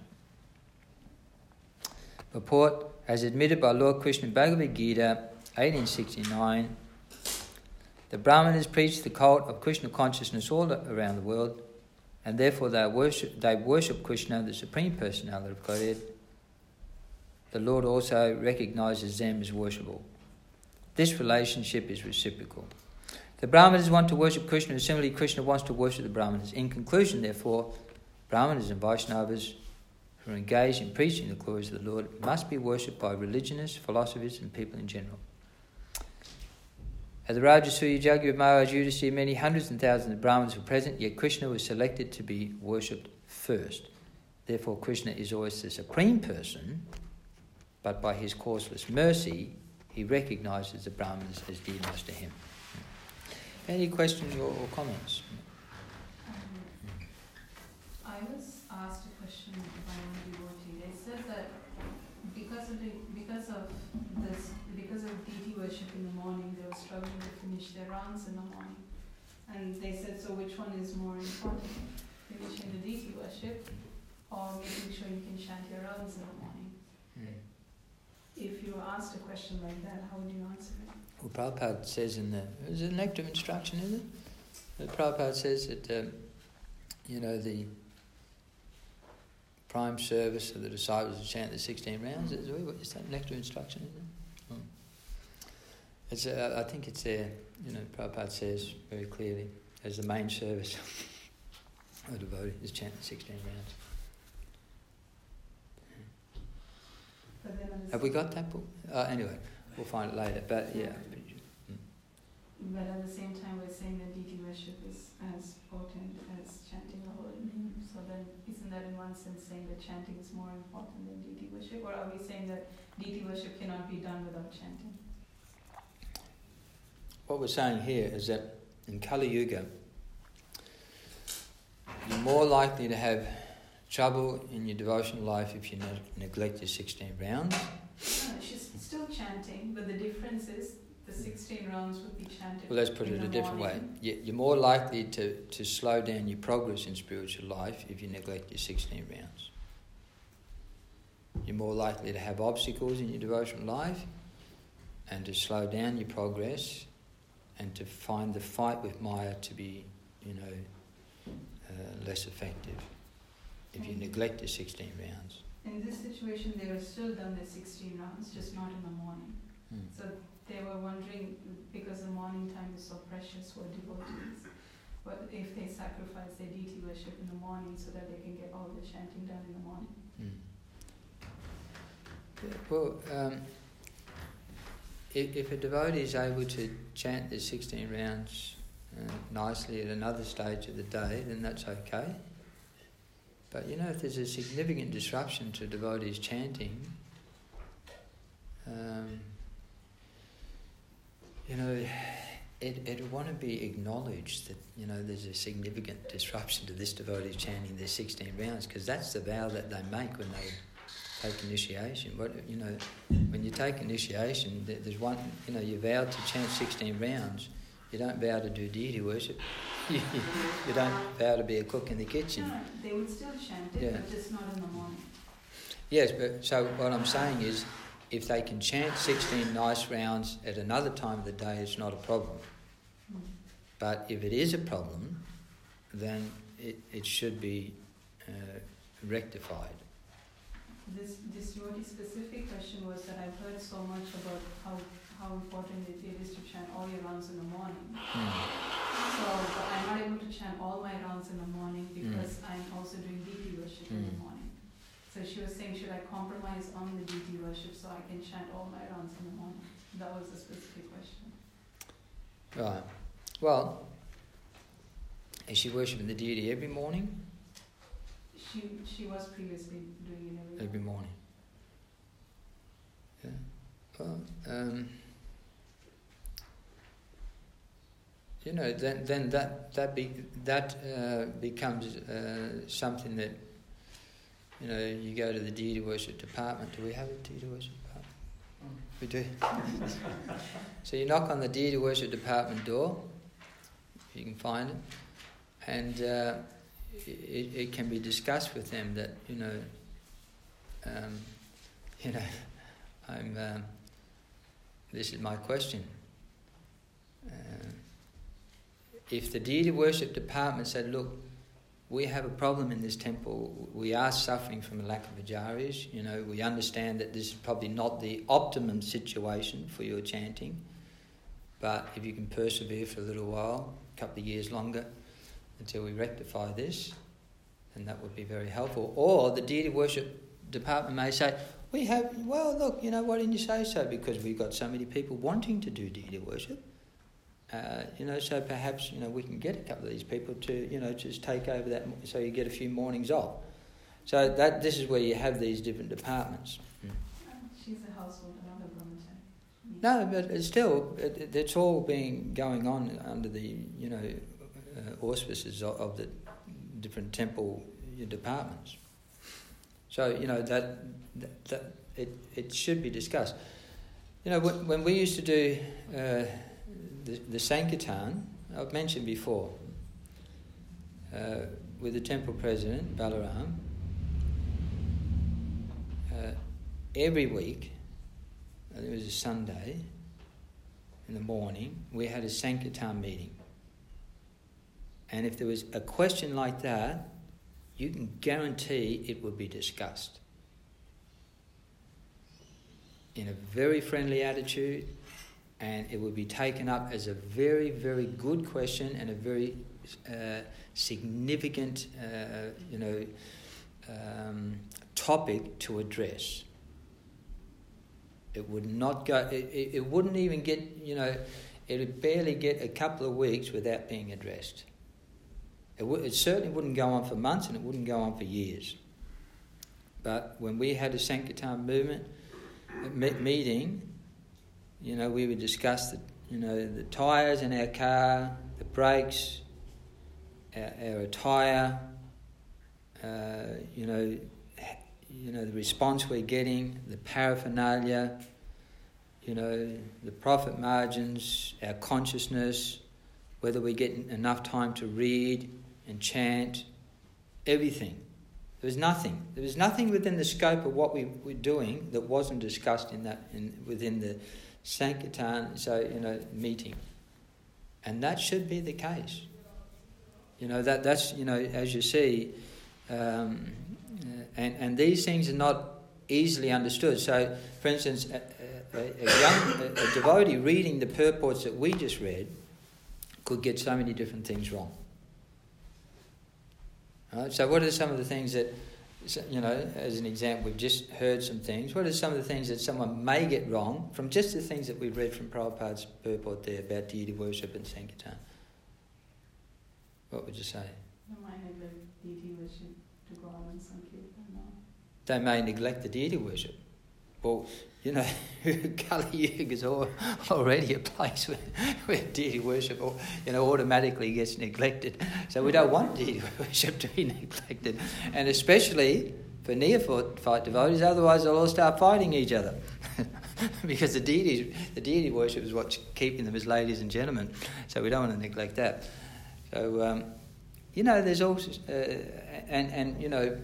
Speaker 1: Purport, as admitted by Lord Krishna in Bhagavad Gita, eighteen sixty-nine, the Brahmanas preach the cult of Krishna consciousness all around the world, and therefore they worship, they worship Krishna, the Supreme Personality of Godhead. The Lord also recognises them as worshipable. This relationship is reciprocal. The Brahmanas want to worship Krishna, and similarly Krishna wants to worship the Brahmanas. In conclusion, therefore, Brahmanas and Vaishnavas who are engaged in preaching the glories of the Lord must be worshipped by religionists, philosophers and people in general. At the Rajasuya Yajna of Maharaj Yudhisthira, many hundreds and thousands of Brahmanas were present, yet Krishna was selected to be worshipped first. Therefore, Krishna is always the Supreme Person, but by his causeless mercy, he recognises the Brahmanas as dear to him. Any questions or, or comments?
Speaker 3: Um, I was asked a question by one devotee. They said that because of the, because of this, because of deity worship in the morning, they were struggling to finish their rounds in the morning. And they said, so which one is more important? Finishing the deity worship or making sure you can chant your rounds in the morning?
Speaker 1: Mm.
Speaker 3: If you were asked a question like that, how would you answer it?
Speaker 1: Well, Prabhupada says in the, is it Nectar of Instruction, is it? But Prabhupada says that, um, you know, the prime service of the disciples to chant the sixteen rounds, is, is that Nectar of Instruction, isn't it? Hmm. It's, uh, I think it's there, you know, Prabhupada says very clearly, as the main service of devotee is chant the sixteen rounds.
Speaker 3: But then
Speaker 1: Have we got that book? Uh, anyway, we'll find it later, but yeah.
Speaker 3: But at the same time, we're saying that deity worship is as potent as chanting a holy name. So then, isn't that in one sense saying that chanting is more important than deity worship? Or are we saying that deity worship cannot be done without chanting?
Speaker 1: What we're saying here is that in Kali Yuga, you're more likely to have trouble in your devotional life if you ne- neglect your sixteen rounds.
Speaker 3: No, she's still chanting, but the difference is the sixteen rounds would be chanted.
Speaker 1: Well, let's put it a different way. You're more likely to, to slow down your progress in spiritual life if you neglect your sixteen rounds. You're more likely to have obstacles in your devotional life and to slow down your progress and to find the fight with Maya to be, you know, uh, less effective if you neglect your sixteen rounds.
Speaker 3: In this situation, they were still done the sixteen rounds, just not in the morning.
Speaker 1: Hmm.
Speaker 3: So they were wondering, because the morning time is so precious for devotees, what if they sacrifice their deity worship in the morning so that they can get all the chanting done in the morning?
Speaker 1: Hmm. Yeah, well, um, if, if a devotee is able to chant the sixteen rounds uh, nicely at another stage of the day, then that's okay. But you know, if there's a significant disruption to devotees chanting, um, you know, it it'd want to be acknowledged that, you know, there's a significant disruption to this devotee chanting their sixteen rounds, because that's the vow that they make when they take initiation. What, you know, when you take initiation, there's one, you know, you vow to chant sixteen rounds. You don't vow to do deity worship. you, you don't vow to be a cook in the kitchen.
Speaker 3: No, no, they would still chant it,
Speaker 1: Yeah.
Speaker 3: but just not in the morning.
Speaker 1: Yes, but so what I'm saying is, if they can chant sixteen nice rounds at another time of the day, it's not a problem.
Speaker 3: Mm.
Speaker 1: But if it is a problem, then it, it should be uh, rectified.
Speaker 3: This this devotee specific question was that I've heard so much about how how important it is to chant all your rounds in the morning.
Speaker 1: Mm.
Speaker 3: So, but I'm not able to chant all my rounds in the morning because
Speaker 1: Mm.
Speaker 3: I'm also doing deity worship in the
Speaker 1: Mm.
Speaker 3: morning. So she was saying, should I compromise on the deity worship so I can chant all my rounds in the morning? That was the specific question.
Speaker 1: Right. Well, is she worshipping the deity every morning?
Speaker 3: She she was previously doing it every,
Speaker 1: Every morning. Yeah. Well, um, you know, then then that that be that uh, becomes uh, something that, you know, you go to the deity worship department. Do we have a deity worship department? Mm. We do. So you knock on the deity worship department door, if you can find it, and uh, it, it can be discussed with them that, you know, um, you know, I'm. Um, this is my question. Uh, if the deity worship department said, look, we have a problem in this temple, we are suffering from a lack of ajaris, you know, we understand that this is probably not the optimum situation for your chanting, but if you can persevere for a little while, a couple of years longer, until we rectify this, then that would be very helpful. Or the deity worship department may say, we have, well, look, you know, why didn't you say so? Because we've got so many people wanting to do deity worship. Uh, you know, so perhaps, you know, we can get a couple of these people to, you know, just take over that, so you get a few mornings off. So that this is where you have these different departments. Mm.
Speaker 3: She's a household, another brahmachari.
Speaker 1: No, but it's still, it, it's all being going on under the, you know, uh, auspices of, of the different temple departments. So, you know, that, that, that it, it should be discussed. You know, when, when we used to do uh, the, the Sankirtan, I've mentioned before, uh, with the temple president, Balaram, uh, every week, I think it was a Sunday, in the morning, we had a Sankirtan meeting. And if there was a question like that, you can guarantee it would be discussed in a very friendly attitude, and it would be taken up as a very, very good question and a very uh, significant, uh, you know, um, topic to address. It would not go. It, it, it wouldn't even get. You know, it would barely get a couple of weeks without being addressed. It, w- it certainly wouldn't go on for months, and it wouldn't go on for years. But when we had a Sankirtan movement me- meeting, you know, we would discuss the, you know, the tyres in our car, the brakes, our, our attire, uh, you know, you know, the response we're getting, the paraphernalia, you know, the profit margins, our consciousness, whether we get enough time to read and chant, everything. There was nothing. There was nothing within the scope of what we were doing that wasn't discussed in that in within the Sankirtan, so you know, meeting. And that should be the case. You know, that that's you know, as you see, um, and and these things are not easily understood. So, for instance, a, a, a young a, a devotee reading the purports that we just read could get so many different things wrong. Right? So what are some of the things that, you know, as an example, we've just heard some things. What are some of the things that someone may get wrong from just the things that we've read from Prabhupada's purport there about deity worship and Sankirtan? What would you say?
Speaker 3: They might neglect deity worship to go out and Sankirtan, no?
Speaker 1: They may neglect the deity worship. Well, you know, Kali Yuga is al- already a place where, where deity worship, or, you know, automatically gets neglected. So we don't want deity worship to be neglected, and especially for neophyte devotees. Otherwise, they'll all start fighting each other, because the deity, the deity worship is what's keeping them as ladies and gentlemen. So we don't want to neglect that. So um, you know, there's also uh, and and you know.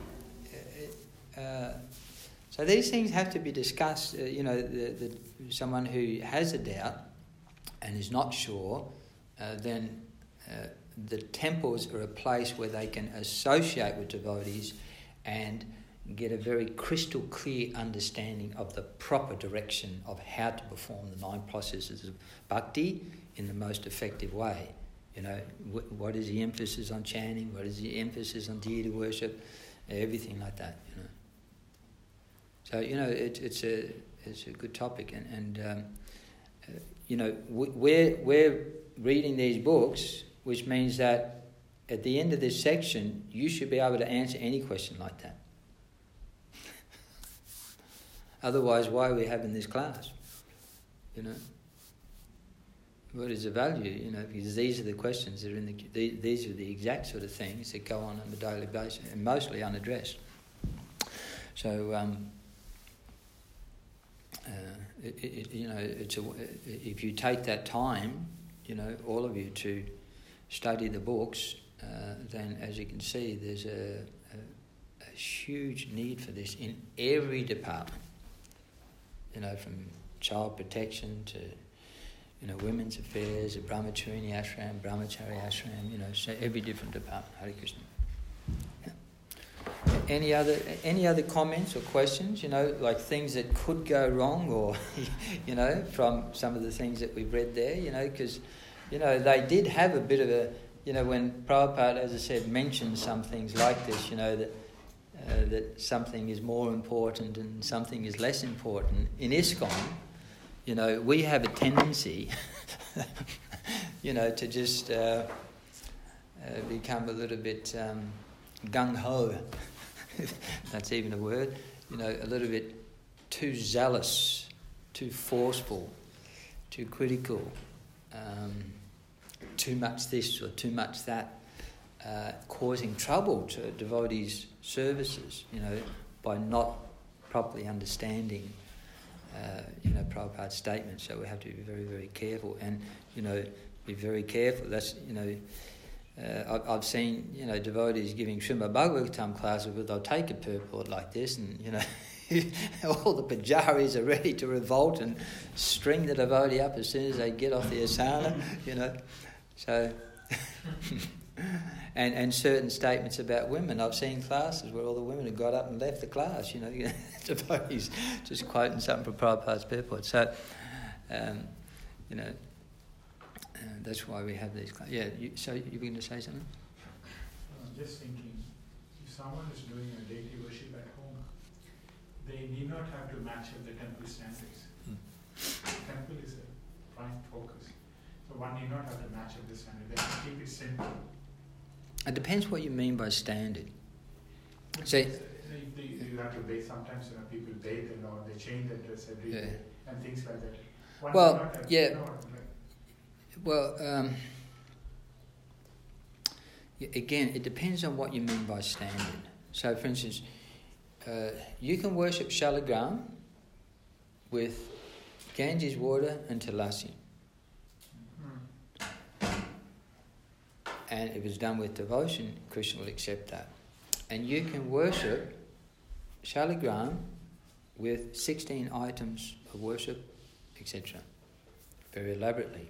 Speaker 1: Uh, So these things have to be discussed. Uh, you know, the, the, someone who has a doubt and is not sure, uh, then uh, the temples are a place where they can associate with devotees and get a very crystal clear understanding of the proper direction of how to perform the nine processes of bhakti in the most effective way. You know, wh- what is the emphasis on chanting? What is the emphasis on deity worship? Everything like that. You know. So you know it, it's a it's a good topic, and and um, uh, you know we're we're reading these books, which means that at the end of this section you should be able to answer any question like that. Otherwise, why are we having this class? You know, what is the value? You know, because these are the questions that are in the these are the exact sort of things that go on on a daily basis and mostly unaddressed. So. Um, Uh, it, it, you know, it's a, if you take that time, you know, all of you to study the books, uh, then as you can see, there's a, a, a huge need for this in every department. You know, from child protection to, you know, women's affairs, Brahmacharini ashram, Brahmachari ashram. You know, so every different department. Hare Krishna. Yeah. Any other any other comments or questions? You know, like things that could go wrong, or you know, from some of the things that we've read there. You know, because you know they did have a bit of a you know when Prabhupada, as I said, mentioned some things like this. You know that uh, that something is more important and something is less important in ISKCON. You know, we have a tendency, you know, to just uh, uh, become a little bit um, gung ho. That's even a word, you know, a little bit too zealous, too forceful, too critical, um, too much this or too much that, uh, causing trouble to devotees' services, you know, by not properly understanding, uh, you know, Prabhupada's statements. So we have to be very, very careful and, you know, be very careful. That's, you know, Uh, I've, I've seen, you know, devotees giving Srimad Bhagavatam classes where they'll take a purport like this and, you know, all the pujaris are ready to revolt and string the devotee up as soon as they get off the asana, you know. So, and and certain statements about women. I've seen classes where all the women have got up and left the class, you know, devotees just quoting something from Prabhupada's purport. So, um, you know, Uh, that's why we have these classes. Yeah, you, so you were going to say something?
Speaker 4: Uh, just thinking, if someone is doing a deity worship at home, they need not have to match up the temple standards. Hmm. The temple is a prime focus. So one need not have to match up the standard. They can keep it simple.
Speaker 1: It depends what you mean by standard.
Speaker 4: So you, you have to bathe sometimes, you know, people bathe and all, they change their dress every yeah. day and things like that. One
Speaker 1: well,
Speaker 4: have,
Speaker 1: yeah.
Speaker 4: You know, like,
Speaker 1: Well, um, again, it depends on what you mean by standard. So, for instance, uh, you can worship Shalagram with Ganges water and Tulasi. Mm. And if it's done with devotion, Krishna will accept that. And you can worship Shalagram with sixteen items of worship, et cetera, very elaborately.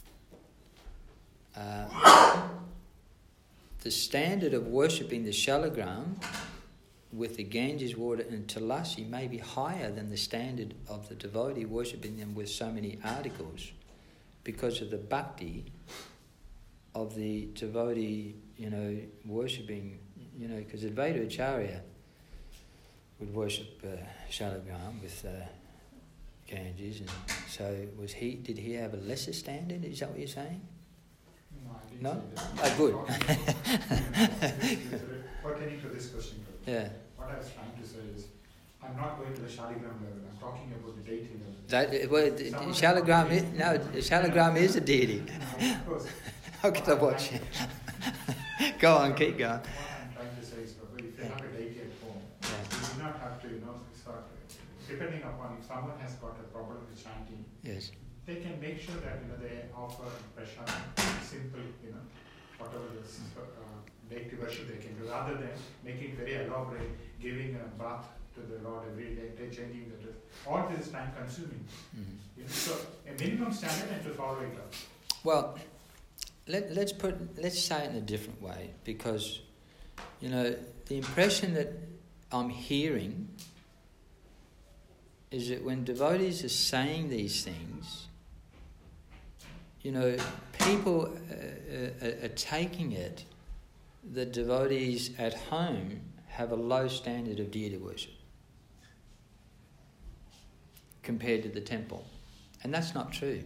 Speaker 1: Uh, the standard of worshipping the Shalagram with the Ganges water and Tulasi may be higher than the standard of the devotee worshipping them with so many articles because of the bhakti of the devotee, you know, worshipping, you know, because Advaita Acharya would worship uh, Shalagram with uh, Ganges, and so was he, did he have a lesser standard? Is that what you're saying? No? Oh, good.
Speaker 4: Pertaining to this question,
Speaker 1: yeah.
Speaker 4: what I was trying to say is, I'm not going to the Shaligram level. I'm talking about the deity level.
Speaker 1: That, well, the, the Shaligram is, no, the Shaligram is a deity.
Speaker 4: No, of course.
Speaker 1: How can I watch it? Go on, keep going.
Speaker 4: What I'm trying to say is, Prabhu, if you have a deity at home,
Speaker 1: Yeah.
Speaker 4: you do not have to, you know, start, depending upon if someone has got a problem with chanting,
Speaker 1: Yes.
Speaker 4: they can make sure that, you know, they offer prashad, simple, you know, whatever the uh, deity worship they can do, rather than making it very elaborate, giving a bath to the Lord every day, they changing the dress. All this is time consuming.
Speaker 1: Mm.
Speaker 4: You know, so a minimum standard and to follow it up.
Speaker 1: Well, let, let's put let's say it in a different way, because, you know, the impression that I'm hearing is that when devotees are saying these things, you know, people uh, are, are taking it that devotees at home have a low standard of deity worship compared to the temple. And that's not true.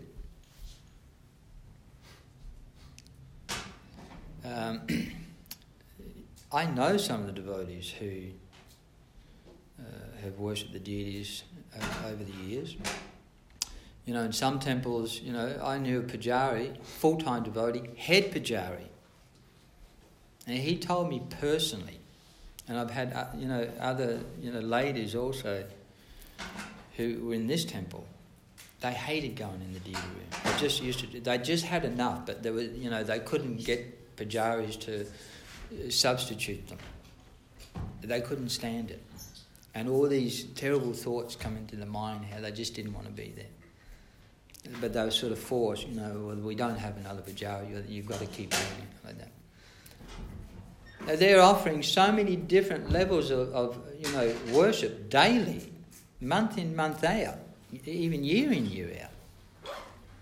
Speaker 1: Um, I know some of the devotees who uh, have worshipped the deities uh, over the years. You know, in some temples, you know, I knew a pujari, full-time devotee, head pujari. And he told me personally, and I've had, uh, you know, other, you know, ladies also who were in this temple, they hated going in the deity room. They just used to, they just had enough, but there was, you know, they couldn't get pujaris to substitute them. They couldn't stand it. And all these terrible thoughts come into the mind, how they just didn't want to be there. But they were sort of forced, you know, well, we don't have another pujari, you've got to keep doing it like that. Now they're offering so many different levels of, of, you know, worship daily, month in, month out, even year in, year out.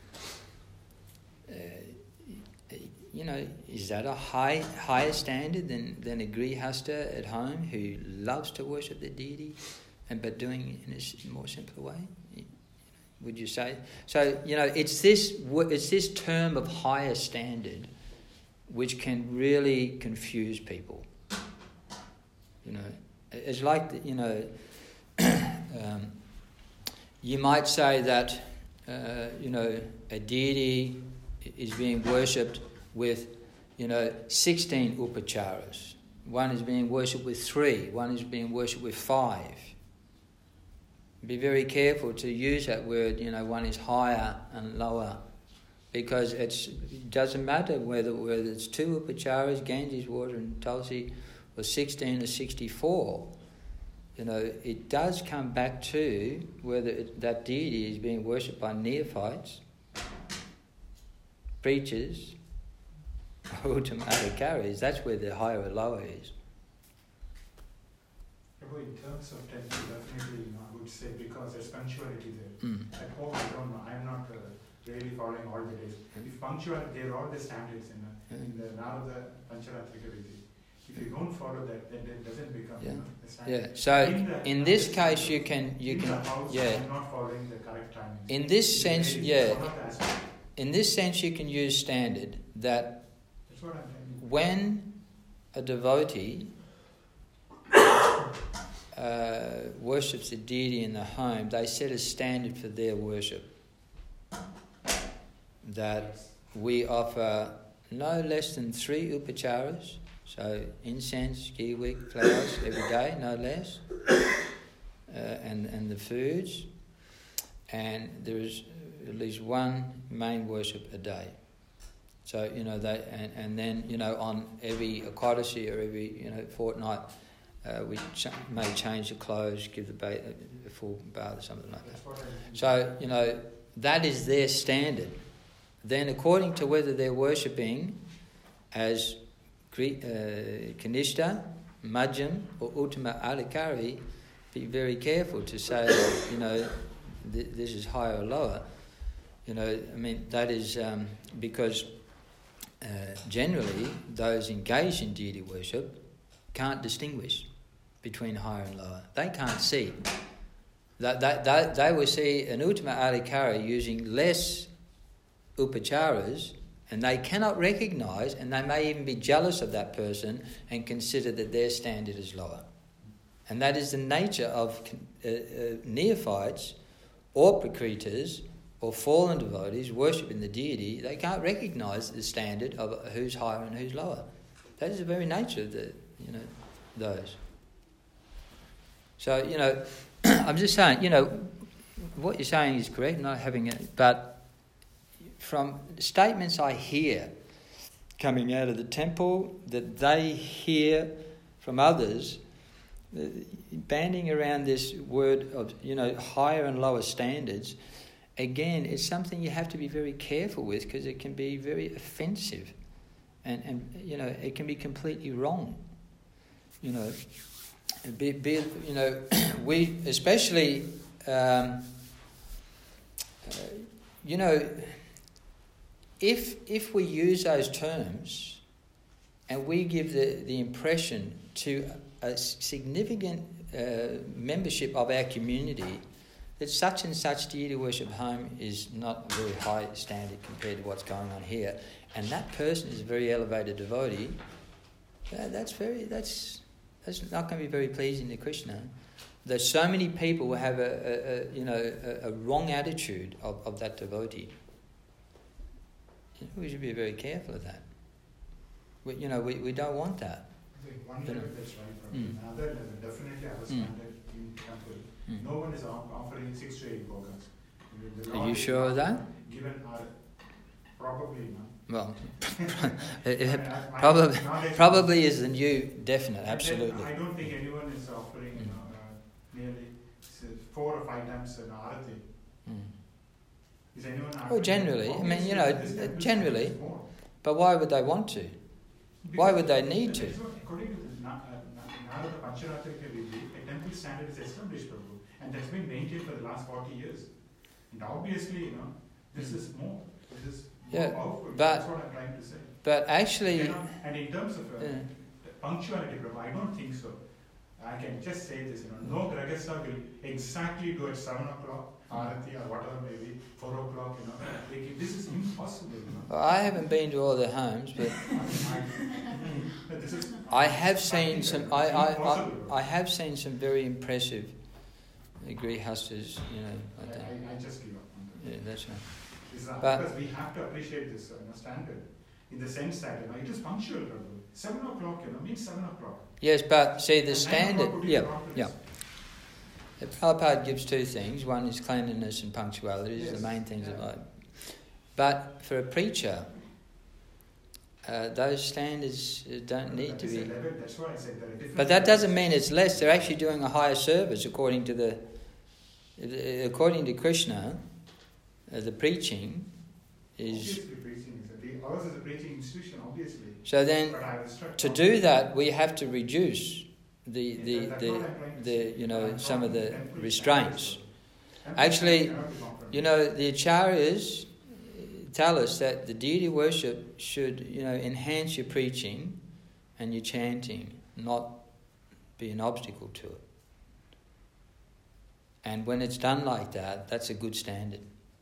Speaker 1: Uh, you know, is that a high higher standard than, than a grihasta at home who loves to worship the deity, and but doing it in a more simpler way? Would you say? So, you know, it's this it's this term of higher standard which can really confuse people. You know, it's like, you know, um, you might say that, uh, you know, a deity is being worshipped with, you know, sixteen upacharas. One is being worshipped with three. One is being worshipped with five. Be very careful to use that word, you know, one is higher and lower, because it's, it doesn't matter whether whether it's two upacharas, Ganges water and Tulsi, or sixteen or sixty-four. You know, it does come back to whether it, that deity is being worshipped by neophytes, preachers, or ultimatikaris. That's where the higher or lower is.
Speaker 4: In terms of temple, definitely, you know, I would say, because there's punctuality there.
Speaker 1: Mm.
Speaker 4: At home, I don't know. I'm not uh, really following all the days. If punctual, there are all the standards in, uh, in the Narada Pancharatrika Vidhi. If you don't follow that, then it doesn't become,
Speaker 1: Yeah.
Speaker 4: you know, the standard.
Speaker 1: Yeah. So
Speaker 4: in, the,
Speaker 1: in this case, you can you
Speaker 4: in
Speaker 1: can
Speaker 4: the house,
Speaker 1: yeah.
Speaker 4: I'm not following the correct timing.
Speaker 1: In this sense, yeah.
Speaker 4: One of the aspects.
Speaker 1: In this sense, you can use standard that
Speaker 4: That's what I'm telling you.
Speaker 1: when a devotee uh, worships a deity in the home, they set a standard for their worship. That we offer no less than three upacharas, so incense, ghee, wick, flowers every day, no less, uh, and and the foods, and there is at least one main worship a day. So, you know, they, and, and then, you know, on every Ekadasi or every, you know, fortnight, uh, we ch- may change the clothes, give the ba- a full bath or something like that.
Speaker 4: That's what I'm
Speaker 1: So, you know, that is their standard. Then, according to whether they're worshipping as Gri- uh, Kanishta, Majjhim, or Uttama Adhikari, be very careful to say, you know, th- this is higher or lower. You know, I mean, that is um, because uh, generally those engaged in deity worship can't distinguish between higher and lower. They can't see. That they, they, they will see an Uttama Adhikari using less upacharas, and they cannot recognise, and they may even be jealous of that person and consider that their standard is lower. And that is the nature of uh, uh, neophytes or prakritas or fallen devotees worshipping the deity. They can't recognise the standard of who's higher and who's lower. That is the very nature of the, you know, those. So, you know, I'm just saying, you know, what you're saying is correct, not having it, but from statements I hear coming out of the temple, that they hear from others, banding around this word of, you know, higher and lower standards, again, it's something you have to be very careful with, because it can be very offensive, and, and you know, it can be completely wrong. You know, be, be you know, we especially, um, uh, you know, if if we use those terms, and we give the, the impression to a significant uh, membership of our community that such and such deity worship home is not a very high standard compared to what's going on here, and that person is a very elevated devotee, that, that's very that's that's not going to be very pleasing to Krishna. There's so many people who have a, a, a you know a, a wrong attitude of, of that devotee. You know, we should be very careful of that. We, you know, we, we don't want that.
Speaker 4: One level that's right,
Speaker 1: Mm.
Speaker 4: another level, definitely our standard in temple.
Speaker 1: Mm.
Speaker 4: No one is off- offering six to eight bhogas. The
Speaker 1: Are
Speaker 4: Lord
Speaker 1: you
Speaker 4: is
Speaker 1: sure of that?
Speaker 4: Given our, probably, no.
Speaker 1: Well, it, it
Speaker 4: My- my
Speaker 1: probably
Speaker 4: knowledge-
Speaker 1: probably is the new definite,
Speaker 4: And then
Speaker 1: absolutely.
Speaker 4: I don't think anyone is offering, you
Speaker 1: Mm.
Speaker 4: know, uh, nearly s- four or five times an arati.
Speaker 1: Mm.
Speaker 4: Is anyone offering?
Speaker 1: Well, generally, I mean, you know,
Speaker 4: Obviously, this temple
Speaker 1: generally,
Speaker 4: is more.
Speaker 1: But why would they want to? Why would they need
Speaker 4: Because
Speaker 1: to?
Speaker 4: according to the Na- uh, Na- Narada Pancharatrika Vidhi, a temple standard is established, Prabhu, and that's been maintained for the last forty years. And obviously, you know, this is more. This is more
Speaker 1: Yeah,
Speaker 4: powerful.
Speaker 1: but-
Speaker 4: That's what I'm trying to say.
Speaker 1: But actually,
Speaker 4: You know, and in terms of uh,
Speaker 1: yeah.
Speaker 4: punctuality, Prabhu, I don't think so. I can just say this, you know, no Gragasa will exactly do at seven o'clock, Arati or whatever maybe, four o'clock, you know. Like, this is impossible, you know.
Speaker 1: Well, I haven't been to all the homes, but
Speaker 4: I, this is,
Speaker 1: I have seen some. I, I, I,
Speaker 4: impossible.
Speaker 1: I have seen some very impressive grihastas. You know,
Speaker 4: I,
Speaker 1: like that.
Speaker 4: I, I just give up on that.
Speaker 1: Yeah, that's right.
Speaker 4: It's, uh,
Speaker 1: But-
Speaker 4: because we have to appreciate this uh, you know, standard in the sense that, you know, it is punctual, Prabhu. Seven o'clock, you know, means seven o'clock.
Speaker 1: Yes, but see the
Speaker 4: And
Speaker 1: standard.
Speaker 4: nine o'clock would be
Speaker 1: Yeah,
Speaker 4: proper.
Speaker 1: yeah. The Prabhupada gives two things. One is cleanliness and punctuality. These are
Speaker 4: Yes,
Speaker 1: the main things
Speaker 4: yeah.
Speaker 1: of life. But for a preacher, uh, those standards uh, don't need
Speaker 4: That
Speaker 1: to
Speaker 4: is a
Speaker 1: be.
Speaker 4: level, that's why I said there are different
Speaker 1: But that doesn't
Speaker 4: levels.
Speaker 1: mean it's less. They're actually doing a higher service according to the, according to Krishna. Uh, the preaching is.
Speaker 4: Obviously preaching is a, the, ours is a preaching institution, obviously.
Speaker 1: So then,
Speaker 4: But I was struck
Speaker 1: to
Speaker 4: from-
Speaker 1: do that, we have to reduce the
Speaker 4: Yeah,
Speaker 1: the
Speaker 4: that's
Speaker 1: the,
Speaker 4: what I'm trying to
Speaker 1: the
Speaker 4: say.
Speaker 1: you know
Speaker 4: I'm
Speaker 1: some of
Speaker 4: talking
Speaker 1: the
Speaker 4: temple
Speaker 1: restraints.
Speaker 4: standards. Temple
Speaker 1: Actually,
Speaker 4: standards cannot be compromised.
Speaker 1: You know, the acharyas tell us that the deity worship should, you know, enhance your preaching and your chanting, not be an obstacle to it. And when it's done like that, that's a good standard.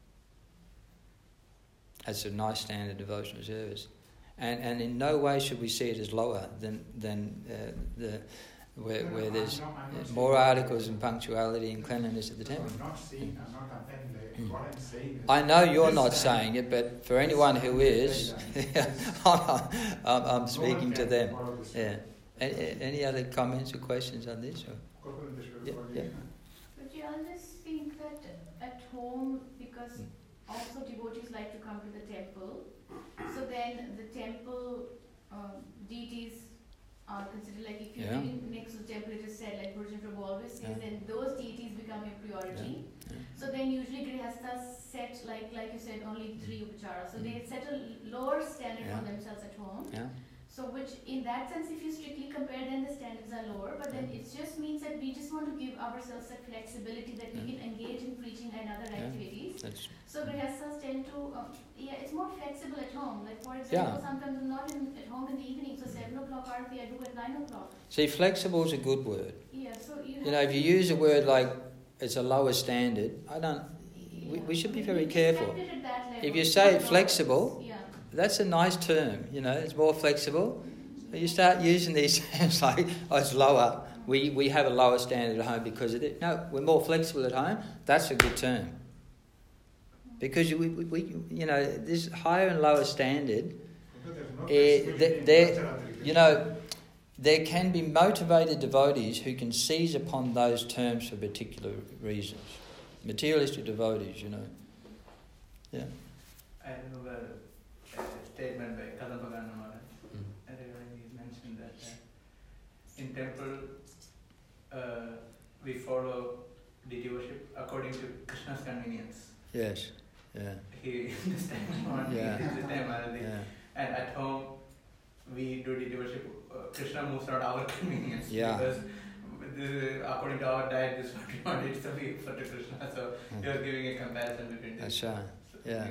Speaker 1: That's a nice standard devotional service. And and in no way should we see it as lower than than uh, the where
Speaker 4: No, no,
Speaker 1: where
Speaker 4: I'm
Speaker 1: there's
Speaker 4: not- I'm not saying
Speaker 1: more
Speaker 4: that.
Speaker 1: articles and punctuality and cleanliness at the
Speaker 4: No,
Speaker 1: temple.
Speaker 4: I'm not saying, I'm not comparing that.
Speaker 1: Mm.
Speaker 4: What I'm saying is.
Speaker 1: I know you're
Speaker 4: this
Speaker 1: not
Speaker 4: standard-
Speaker 1: saying it, but for anyone who is, I'm, I'm speaking to them. Yeah. Any, any other comments or questions on this? Or? Yeah, yeah.
Speaker 5: But you always think that at home, because
Speaker 1: Mm.
Speaker 5: also devotees like to come to the temple, so then the temple um, deities are considered, like if you're
Speaker 1: Yeah.
Speaker 5: living next to the temple, it is said, like Purjan Prabhu always says,
Speaker 1: Yeah.
Speaker 5: then those deities become your priority.
Speaker 1: Yeah. Yeah.
Speaker 5: So then usually grihasthas set, like like you said, only three upacharas. So
Speaker 1: Mm.
Speaker 5: they set a lower standard
Speaker 1: Yeah.
Speaker 5: for themselves at home.
Speaker 1: Yeah.
Speaker 5: So which, in that sense, if you strictly compare, then the standards are lower. But then it just means that we just want to give ourselves that flexibility that we
Speaker 1: Yeah.
Speaker 5: can engage in preaching and other
Speaker 1: Yeah.
Speaker 5: activities.
Speaker 1: That's,
Speaker 5: So grihasthas tend to, um, yeah, it's more flexible at home. Like for example,
Speaker 1: Yeah.
Speaker 5: sometimes I'm not in, at home in the evening, so seven o'clock arati I do at nine o'clock.
Speaker 1: see, flexible is a good word.
Speaker 5: Yeah, so you.
Speaker 1: You know, if you use a word like it's a lower standard, I don't. We, we should be very careful. If you say flexible,
Speaker 5: yeah.
Speaker 1: that's a nice term. You know, it's more flexible. You start using these terms like, oh, it's lower. we, we have a lower standard at home because of it. No, we're more flexible at home. That's a good term. Because we, we, we you know, this higher and lower standard,
Speaker 4: No
Speaker 1: uh, there, you know, there can be motivated devotees who can seize upon those terms for particular reasons. Materialistic devotees, you know. Yeah.
Speaker 6: I remember a statement by Kadambagana Maharaj. Mm. And he mentioned that uh, in temple uh, we follow deity worship according to Krishna's convenience.
Speaker 1: Yes. Yeah.
Speaker 6: He this time on,
Speaker 1: yeah.
Speaker 6: this time on,
Speaker 1: yeah.
Speaker 6: And at home we do deity worship. Uh, Krishna moves around our convenience.
Speaker 1: Yeah.
Speaker 6: Because this, according to our diet, this is what we want. It's the way for to Krishna. So mm. he was giving a comparison between
Speaker 1: That's
Speaker 6: this.
Speaker 1: right. Yeah.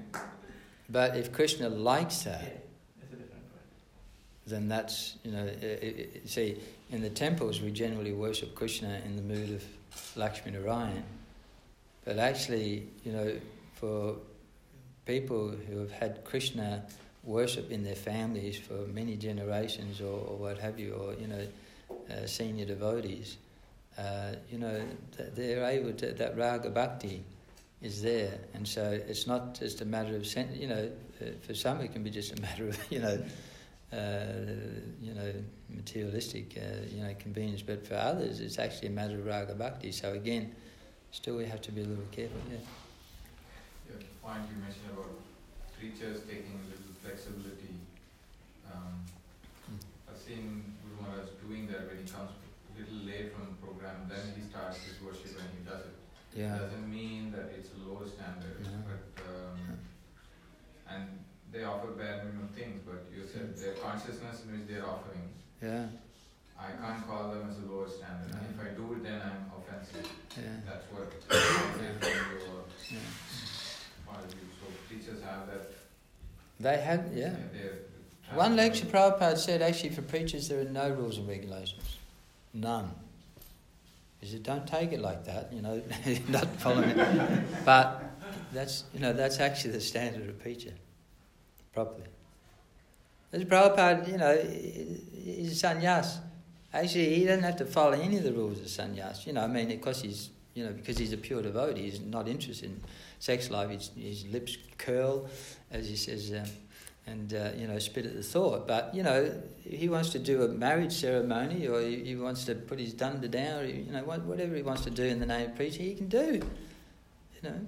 Speaker 1: But if Krishna likes that,
Speaker 6: yeah, that's a different point.
Speaker 1: Then that's, you know, it, it, it, see, in the temples we generally worship Krishna in the mood of Lakshmi Narayan. But actually, you know, for people who have had Krishna worship in their families for many generations or, or what have you, or, you know, uh, senior devotees, uh, you know, they're able to, that raga bhakti is there. And so it's not just a matter of, sen- you know, uh, for some it can be just a matter of, you know, uh, you know, materialistic, uh, you know, convenience. But for others it's actually a matter of raga bhakti. So again, still we have to be a little careful, yeah.
Speaker 7: Yeah, the point you mentioned about preachers taking a little flexibility. Um, mm. I've seen Guru Maharaj doing that when he comes a little late from the program, then he starts his worship and he does it.
Speaker 1: Yeah.
Speaker 7: It doesn't mean that it's a low standard,
Speaker 1: no.
Speaker 7: but um, yeah. And they offer bare minimum things, but you said their consciousness in which they're offering.
Speaker 1: Yeah.
Speaker 7: I can't call them as a lower standard, and if I do it, then I'm offensive.
Speaker 1: Yeah.
Speaker 7: That's what I from your
Speaker 1: yeah.
Speaker 7: point of view. So teachers have that.
Speaker 1: They have, yeah.
Speaker 7: yeah
Speaker 1: One lecture Prabhupada said, actually for preachers there are no rules and regulations. None. He said, don't take it like that, you know, not following it. But that's, you know, that's actually the standard of a preacher, properly. As Prabhupada, you know, he's a sannyas. Actually, he doesn't have to follow any of the rules of sannyas. You know, I mean, because he's, you know, because he's a pure devotee, he's not interested in sex life. His, his lips curl, as he says, um, and uh, you know, spit at the thought. But you know, if he wants to do a marriage ceremony, or he, he wants to put his dunda down, or, you know, whatever he wants to do in the name of preaching, he can do. You know.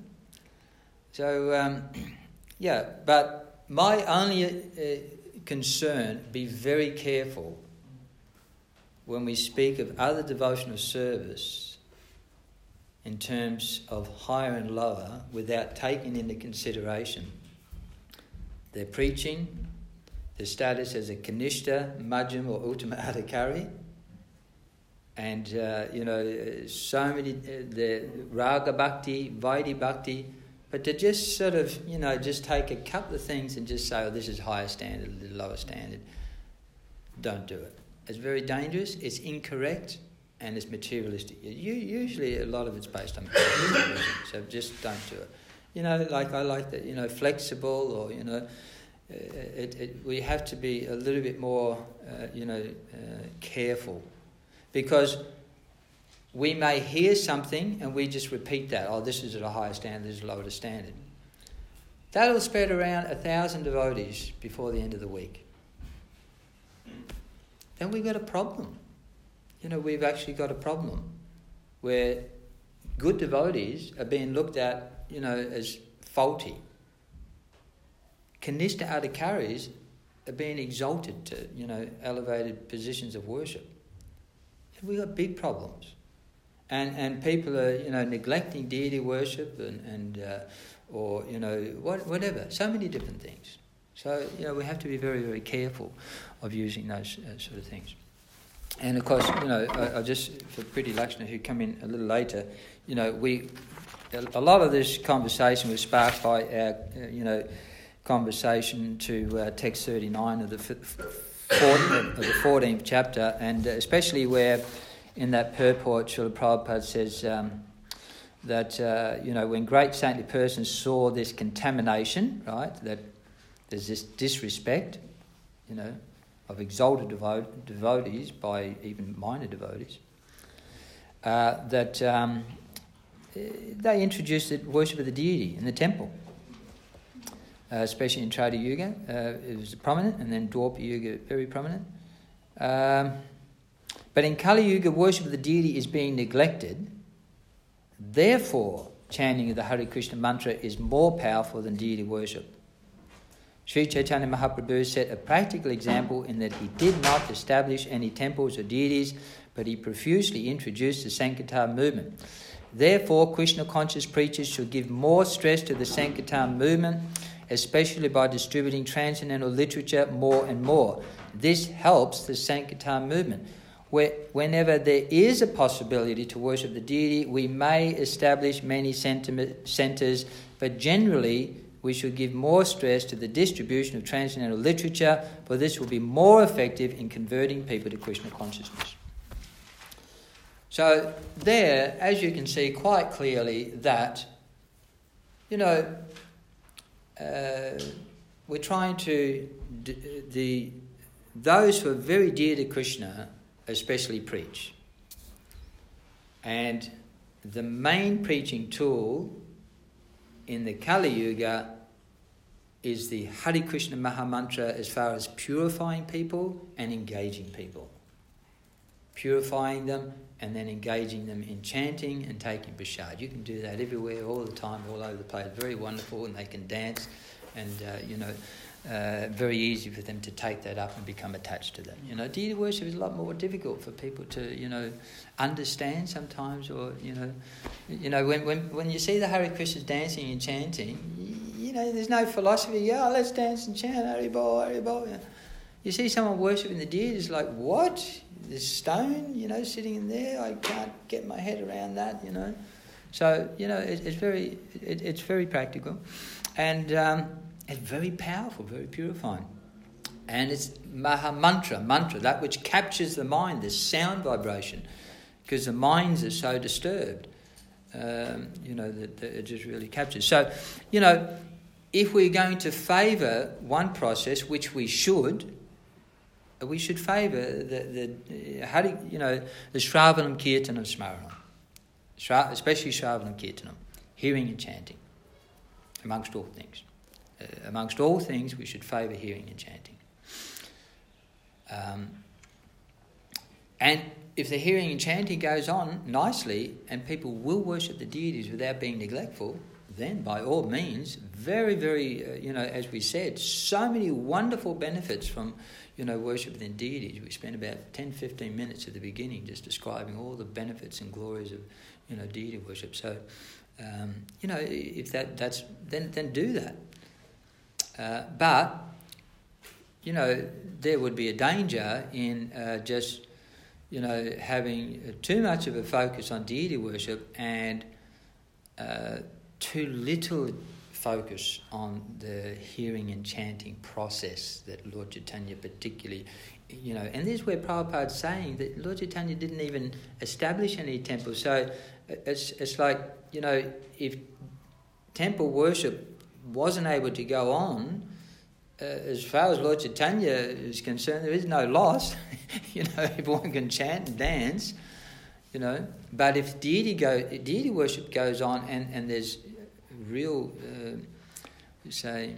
Speaker 1: So um, yeah, but my only uh, concern: be very careful when we speak of other devotional service in terms of higher and lower without taking into consideration their preaching, their status as a kanishta, majjhima or ultimate adhikari, and uh, you know, so many, uh, the raga bhakti, vaidhi bhakti, but to just sort of, you know, just take a couple of things and just say, oh, this is higher standard, this is lower standard, don't do it. It's very dangerous, it's incorrect, and it's materialistic. You, usually a lot of it's based on materialism, so just don't do it. You know, like I like that, you know, flexible, or, you know, it, it, we have to be a little bit more, uh, you know, uh, careful. Because we may hear something and we just repeat that. Oh, this is at a higher standard, this is lower standard. That'll spread around a thousand devotees before the end of the week. Then we've got a problem. You know, we've actually got a problem where good devotees are being looked at, you know, as faulty. Kanishta adhikaris are being exalted to, you know, elevated positions of worship. And we've got big problems. And and people are, you know, neglecting deity worship and, and uh, or, you know, what, whatever. So many different things. So, you know, we have to be very, very careful of using those uh, sort of things. And of course, you know, I, I just, for Pretty Lakshmi, who come in a little later, you know, we, a lot of this conversation was sparked by our, uh, you know, conversation to uh, text thirty-nine of the, fourteenth, of the fourteenth chapter, and especially where in that purport Srila Prabhupada says um, that, uh, you know, when great saintly persons saw this contamination, right, that there's this disrespect, you know, of exalted devo- devotees by even minor devotees, uh, that um, they introduced the worship of the deity in the temple, uh, especially in Treta Yuga. Uh, it was prominent, and then Dwapara Yuga very prominent. Um, but in Kali Yuga, worship of the deity is being neglected. Therefore, chanting of the Hare Krishna mantra is more powerful than deity worship. Sri Chaitanya Mahaprabhu set a practical example in that he did not establish any temples or deities, but he profusely introduced the Sankirtan movement. Therefore, Krishna-conscious preachers should give more stress to the Sankirtan movement, especially by distributing transcendental literature more and more. This helps the Sankirtan movement. Where, whenever there is a possibility to worship the deity, we may establish many centres, but generally we should give more stress to the distribution of transcendental literature, for this will be more effective in converting people to Krishna consciousness. So there, as you can see quite clearly, that, you know, uh, we're trying to, d- the those who are very dear to Krishna especially preach. And the main preaching tool in the Kali Yuga is the Hare Krishna Mahamantra as far as purifying people and engaging people. Purifying them and then engaging them in chanting and taking prasad. You can do that everywhere, all the time, all over the place. Very wonderful, and they can dance, and uh, you know, uh, very easy for them to take that up and become attached to that. You know, deity worship is a lot more difficult for people to, you know, understand sometimes, or you know, you know, when when when you see the Hare Krishnas dancing and chanting, you, you know, there's no philosophy. Yeah, let's dance and chant Hare Bol, Hare Bol. You see someone worshipping the deity, it's like, what? This stone, you know, sitting in there, I can't get my head around that, you know. So, you know, it, it's very, it, it's very practical, and um, it's very powerful, very purifying. And it's Maha Mantra, mantra, that which captures the mind, this sound vibration, because the minds are so disturbed, um, you know, that, that it just really captures. So, you know, if we're going to favour one process, which we should, we should favour the, the how do you know the Shravanam Kirtanam Smaranam, Shra, especially Shravanam Kirtanam, hearing and chanting, amongst all things. Uh, amongst all things, we should favour hearing and chanting. Um, and if the hearing and chanting goes on nicely, and people will worship the deities without being neglectful, then by all means, very, very, uh, you know, as we said, so many wonderful benefits from, you know, worship within deities. We spent about ten, fifteen minutes at the beginning just describing all the benefits and glories of, you know, deity worship. So, um, you know, if that that's then then do that. Uh, but, you know, there would be a danger in uh, just, you know, having too much of a focus on deity worship and uh, too little focus on the hearing and chanting process that Lord Chaitanya particularly, you know, and this is where Prabhupada's saying that Lord Chaitanya didn't even establish any temples. So it's it's like, you know, if temple worship wasn't able to go on, uh, as far as Lord Chaitanya is concerned, there is no loss. You know, everyone can chant and dance, you know. But if deity go, deity worship goes on, and, and there's real, uh, say,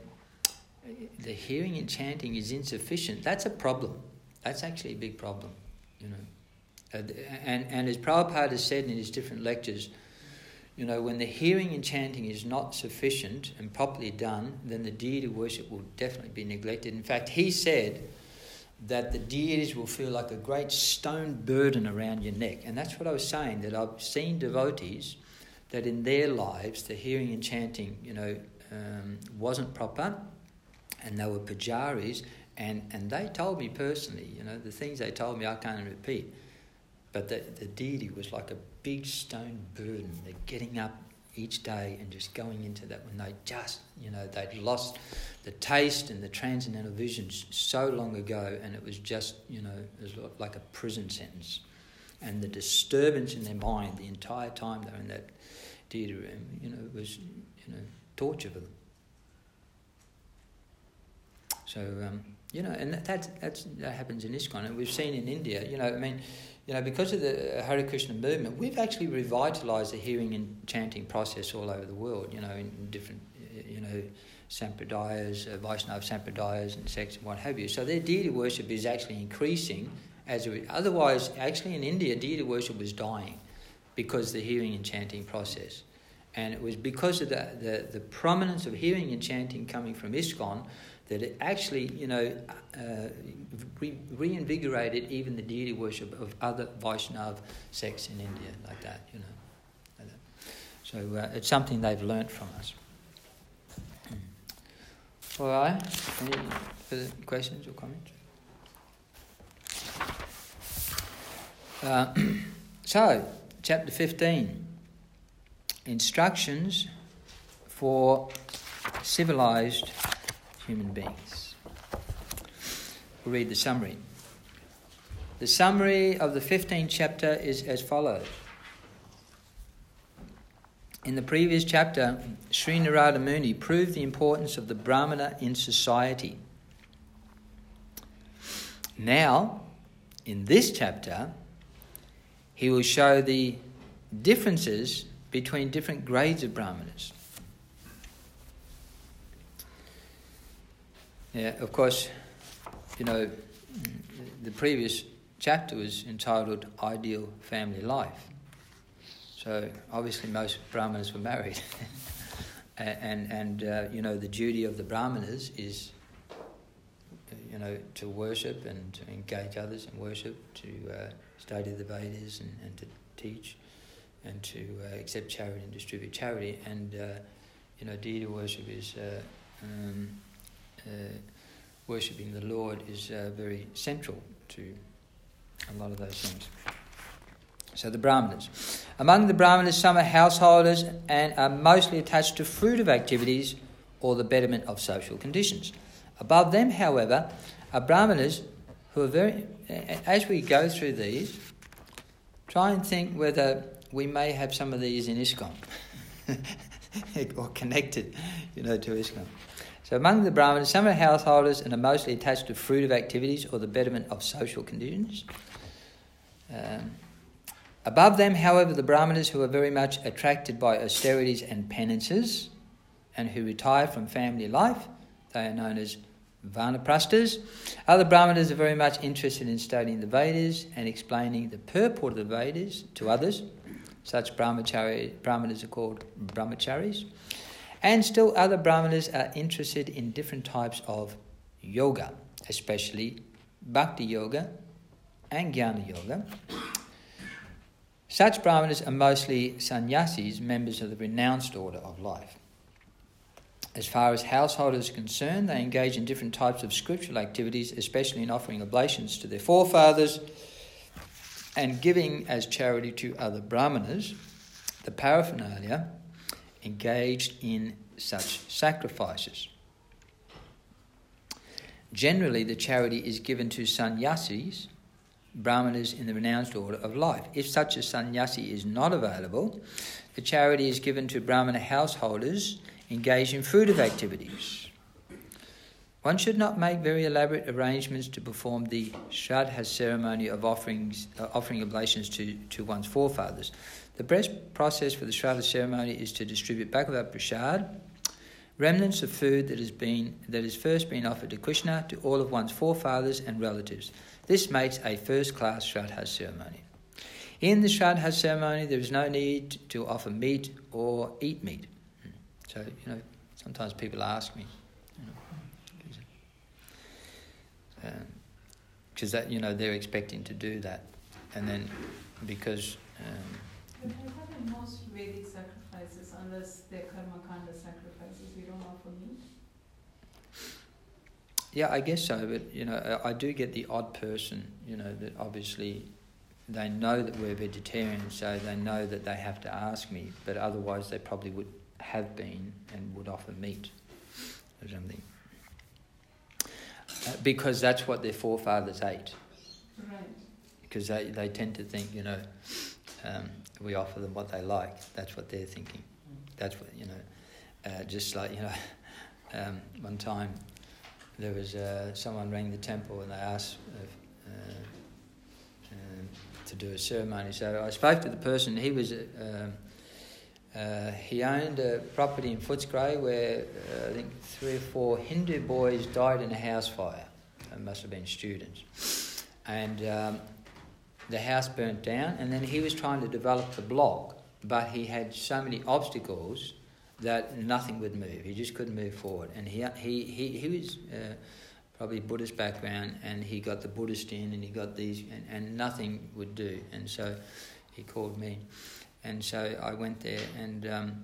Speaker 1: the hearing and chanting is insufficient, that's a problem. That's actually a big problem, you know. Uh, and, and as Prabhupada has said in his different lectures, you know, when the hearing and chanting is not sufficient and properly done, then the deity worship will definitely be neglected. In fact, he said that the deities will feel like a great stone burden around your neck. And that's what I was saying, that I've seen devotees that in their lives the hearing and chanting, you know, um, wasn't proper, and they were pujaris, and, and they told me personally, you know, the things they told me I can't repeat, but the, the deity was like a big stone burden. They're getting up each day and just going into that when they just, you know, they'd lost the taste and the transcendental vision so long ago, and it was just, you know, it was like a prison sentence. And the disturbance in their mind the entire time they were in that deity room, you know, was, you know, torture for them. So, um, you know, and that, that's, that happens in ISKCON, and we've seen in India, you know, I mean, you know, because of the Hare Krishna movement, we've actually revitalised the hearing and chanting process all over the world, you know, in different, you know, sampradayas, uh, Vaishnava sampradayas and sects and what have you. So their deity worship is actually increasing. As a, otherwise, actually in India, deity worship was dying because of the hearing and chanting process. And it was because of the, the, the prominence of hearing and chanting coming from ISKCON that it actually, you know, uh, re- reinvigorated even the deity worship of other Vaishnava sects in India, like that, you know. Like that. So uh, it's something they've learnt from us. All right. Any further questions or comments? Uh, so, chapter fifteen. Instructions for civilized human beings. We'll read the summary. The summary of the fifteenth chapter is as follows. In the previous chapter, Sri Narada Muni proved the importance of the Brahmana in society. Now, in this chapter, he will show the differences between different grades of Brahmanas. Yeah, of course, you know, the previous chapter was entitled Ideal Family Life. So obviously most Brahmanas were married. and, and uh, you know, the duty of the Brahmanas is, you know, to worship and to engage others in worship, to uh, study the Vedas and, and to teach, and to uh, accept charity and distribute charity. And, uh, you know, deity worship is, uh, um, uh, worshipping the Lord is uh, very central to a lot of those things. So the Brahmanas. Among the Brahmanas, some are householders and are mostly attached to fruitive activities or the betterment of social conditions. Above them, however, are Brahmanas who are very... As we go through these, try and think whether we may have some of these in ISKCON or connected, you know, to ISKCON. So among the Brahmanas, some are householders and are mostly attached to fruitive activities or the betterment of social conditions. Um, above them, however, the Brahmanas who are very much attracted by austerities and penances and who retire from family life, they are known as Vanaprasthas. Other Brahmanas are very much interested in studying the Vedas and explaining the purport of the Vedas to others. Such brahmachari, Brahmanas are called brahmacharis. And still other Brahmanas are interested in different types of yoga, especially bhakti yoga and jnana yoga. Such Brahmanas are mostly sannyasis, members of the renounced order of life. As far as householders are concerned, they engage in different types of scriptural activities, especially in offering oblations to their forefathers and giving as charity to other Brahmanas the paraphernalia engaged in such sacrifices. Generally, the charity is given to sannyasis, Brahmanas in the renounced order of life. If such a sannyasi is not available, the charity is given to Brahmana householders engaged in fruitive activities. One should not make very elaborate arrangements to perform the Shraddha ceremony of offerings, uh, offering oblations to, to one's forefathers. The best process for the Shraddha ceremony is to distribute Bhagavad Prasad, remnants of food that has been that has first been offered to Krishna, to all of one's forefathers and relatives. This makes a first-class Shraddha ceremony. In the Shraddha ceremony, there is no need to offer meat or eat meat. So, you know, sometimes people ask me, because um, that, you know, they're expecting to do that, and then because. Um,
Speaker 3: But I thought in most Vedic sacrifices, unless they're karma kanda sacrifices, we don't offer meat.
Speaker 1: Yeah, I guess so, but, you know, I, I do get the odd person, you know, that obviously they know that we're vegetarian, so they know that they have to ask me, but otherwise they probably would have been and would offer meat or something. Uh, because that's what their forefathers ate.
Speaker 3: Right.
Speaker 1: Because they, they tend to think, you know, um, we offer them what they like. That's what they're thinking. That's what, you know, uh, just like, you know, um, one time there was uh, someone rang the temple and they asked if, uh, uh, to do a ceremony. So I spoke to the person. He was uh, uh, he owned a property in Footscray where uh, I think three or four Hindu boys died in a house fire. They must have been students, and um, the house burnt down. And then he was trying to develop the block, but he had so many obstacles that nothing would move. He just couldn't move forward. And he he he, he was uh, probably Buddhist background, and he got the Buddhist in, and he got these, and, and nothing would do. And so he called me, and so I went there, and um,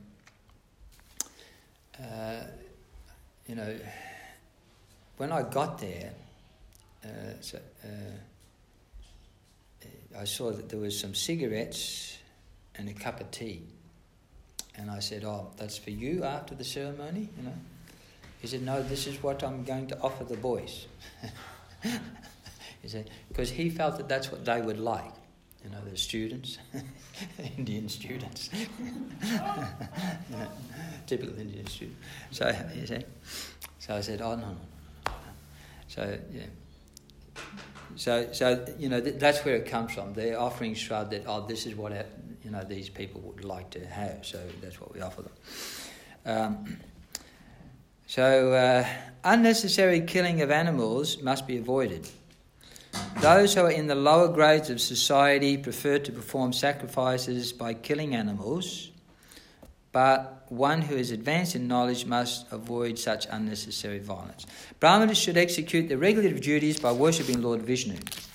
Speaker 1: uh, you know, when I got there, uh, so, uh, I saw that there was some cigarettes and a cup of tea. And I said, oh, that's for you after the ceremony, you know? He said, no, this is what I'm going to offer the boys. He said, because he felt that that's what they would like, you know, the students, Indian students, you know, typical Indian student. So, you see, so I said, oh, no, no, no. So, yeah. So, so you know, th- that's where it comes from. They're offering Shraddha that, oh, this is what, you know, these people would like to have. So that's what we offer them. Um, so, uh, unnecessary killing of animals must be avoided. Those who are in the lower grades of society prefer to perform sacrifices by killing animals, but one who is advanced in knowledge must avoid such unnecessary violence. Brahmanas should execute their regulative duties by worshipping Lord Vishnu.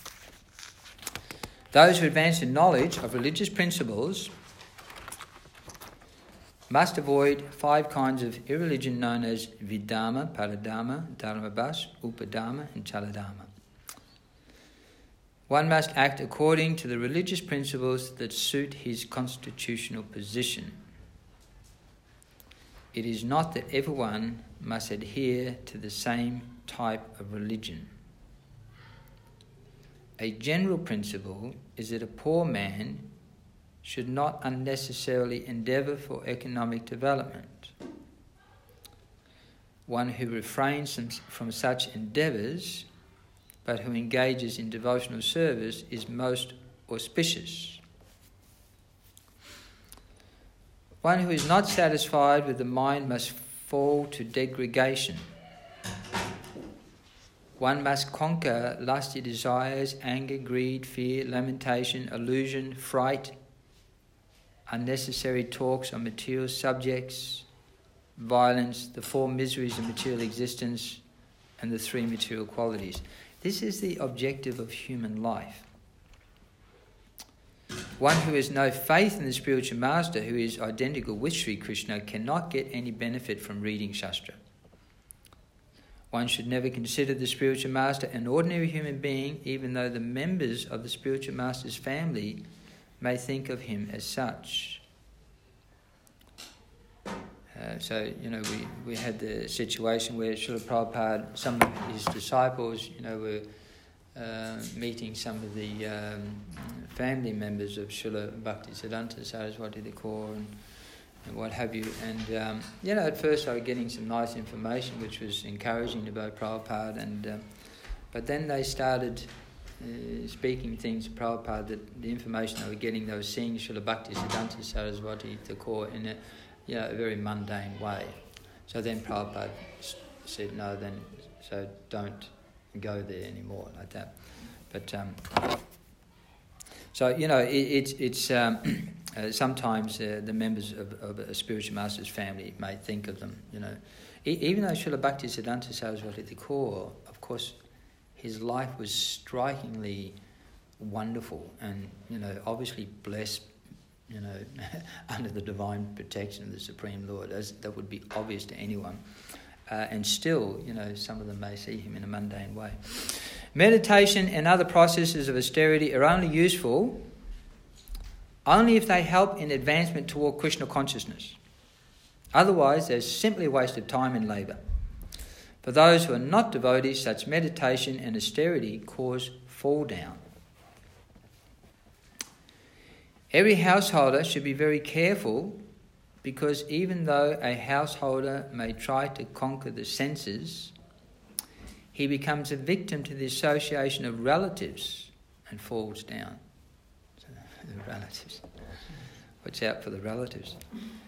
Speaker 1: Those who advance in knowledge of religious principles must avoid five kinds of irreligion known as Vidharma, Paradharma, Dharmabhas, Upadharma and Chaladharma. One must act according to the religious principles that suit his constitutional position. It is not that everyone must adhere to the same type of religion. A general principle is that a poor man should not unnecessarily endeavour for economic development. One who refrains from such endeavours, but who engages in devotional service, is most auspicious. One who is not satisfied with the mind must fall to degradation. One must conquer lusty desires, anger, greed, fear, lamentation, illusion, fright, unnecessary talks on material subjects, violence, the four miseries of material existence, and the three material qualities. This is the objective of human life. One who has no faith in the spiritual master, who is identical with Sri Krishna, cannot get any benefit from reading Shastra. One should never consider the spiritual master an ordinary human being, even though the members of the spiritual master's family may think of him as such. Uh, so, you know, we, we had the situation where Srila Prabhupada, some of his disciples, you know, were uh, meeting some of the um, family members of Srila Bhaktisiddhanta Saraswati Thakur and, and what have you. And, um, you know, at first they were getting some nice information, which was encouraging about Prabhupada. And, uh, but then they started uh, speaking things to Prabhupada, that the information they were getting, they were seeing Srila Bhaktisiddhanta Saraswati Thakur in a, you know, a very mundane way. So then Prabhupada said, no, then, so don't go there anymore, like that. But, um, so, you know, it, it's, it's um, uh, sometimes uh, the members of, of a spiritual master's family may think of them, you know. E- even though Srila Bhaktisiddhanta Saraswati Thakur, of course, his life was strikingly wonderful and, you know, obviously blessed, you know, under the divine protection of the Supreme Lord, as that would be obvious to anyone. Uh, and still, you know, some of them may see him in a mundane way. Meditation and other processes of austerity are only useful only if they help in advancement toward Krishna consciousness. Otherwise, they're simply a waste of time and labour. For those who are not devotees, such meditation and austerity cause fall down. Every householder should be very careful, because even though a householder may try to conquer the senses, he becomes a victim to the association of relatives and falls down. So, the relatives. Watch out for the relatives.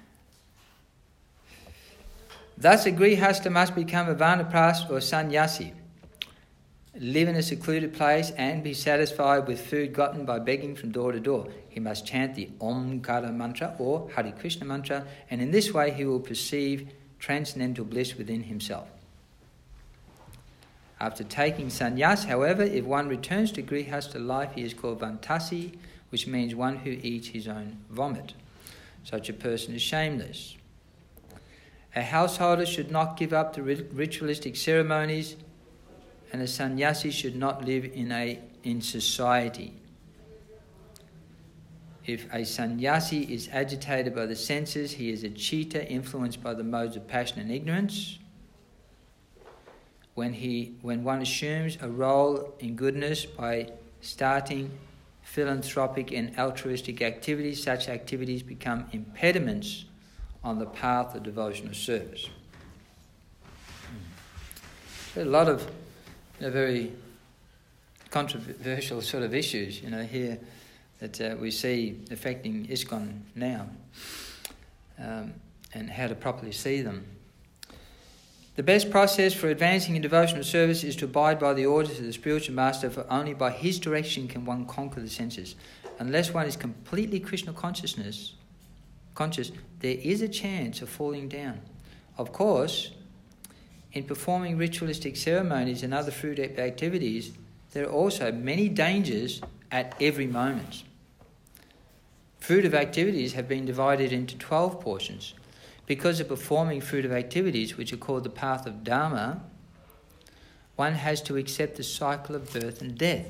Speaker 1: Thus, a grihastha must become a vanaprastha or sannyasi, live in a secluded place and be satisfied with food gotten by begging from door to door. He must chant the Omkara mantra or Hare Krishna mantra, and in this way he will perceive transcendental bliss within himself. After taking sannyas, however, if one returns to grihastha life, he is called vantasi, which means one who eats his own vomit. Such a person is shameless. A householder should not give up the ritualistic ceremonies, and a sannyasi should not live in a in society. If a sannyasi is agitated by the senses, he is a cheetah influenced by the modes of passion and ignorance. When he, when one assumes a role in goodness by starting philanthropic and altruistic activities, such activities become impediments on the path of devotional service. There are a lot of you know, very controversial sort of issues, you know, here that uh, we see affecting ISKCON now, um, and how to properly see them. The best process for advancing in devotional service is to abide by the orders of the spiritual master, for only by his direction can one conquer the senses. Unless one is completely Krishna consciousness, conscious, there is a chance of falling down. Of course, in performing ritualistic ceremonies and other fruitive activities, there are also many dangers at every moment. Fruitive activities have been divided into twelve portions. Because of performing fruitive activities, which are called the path of Dharma, one has to accept the cycle of birth and death.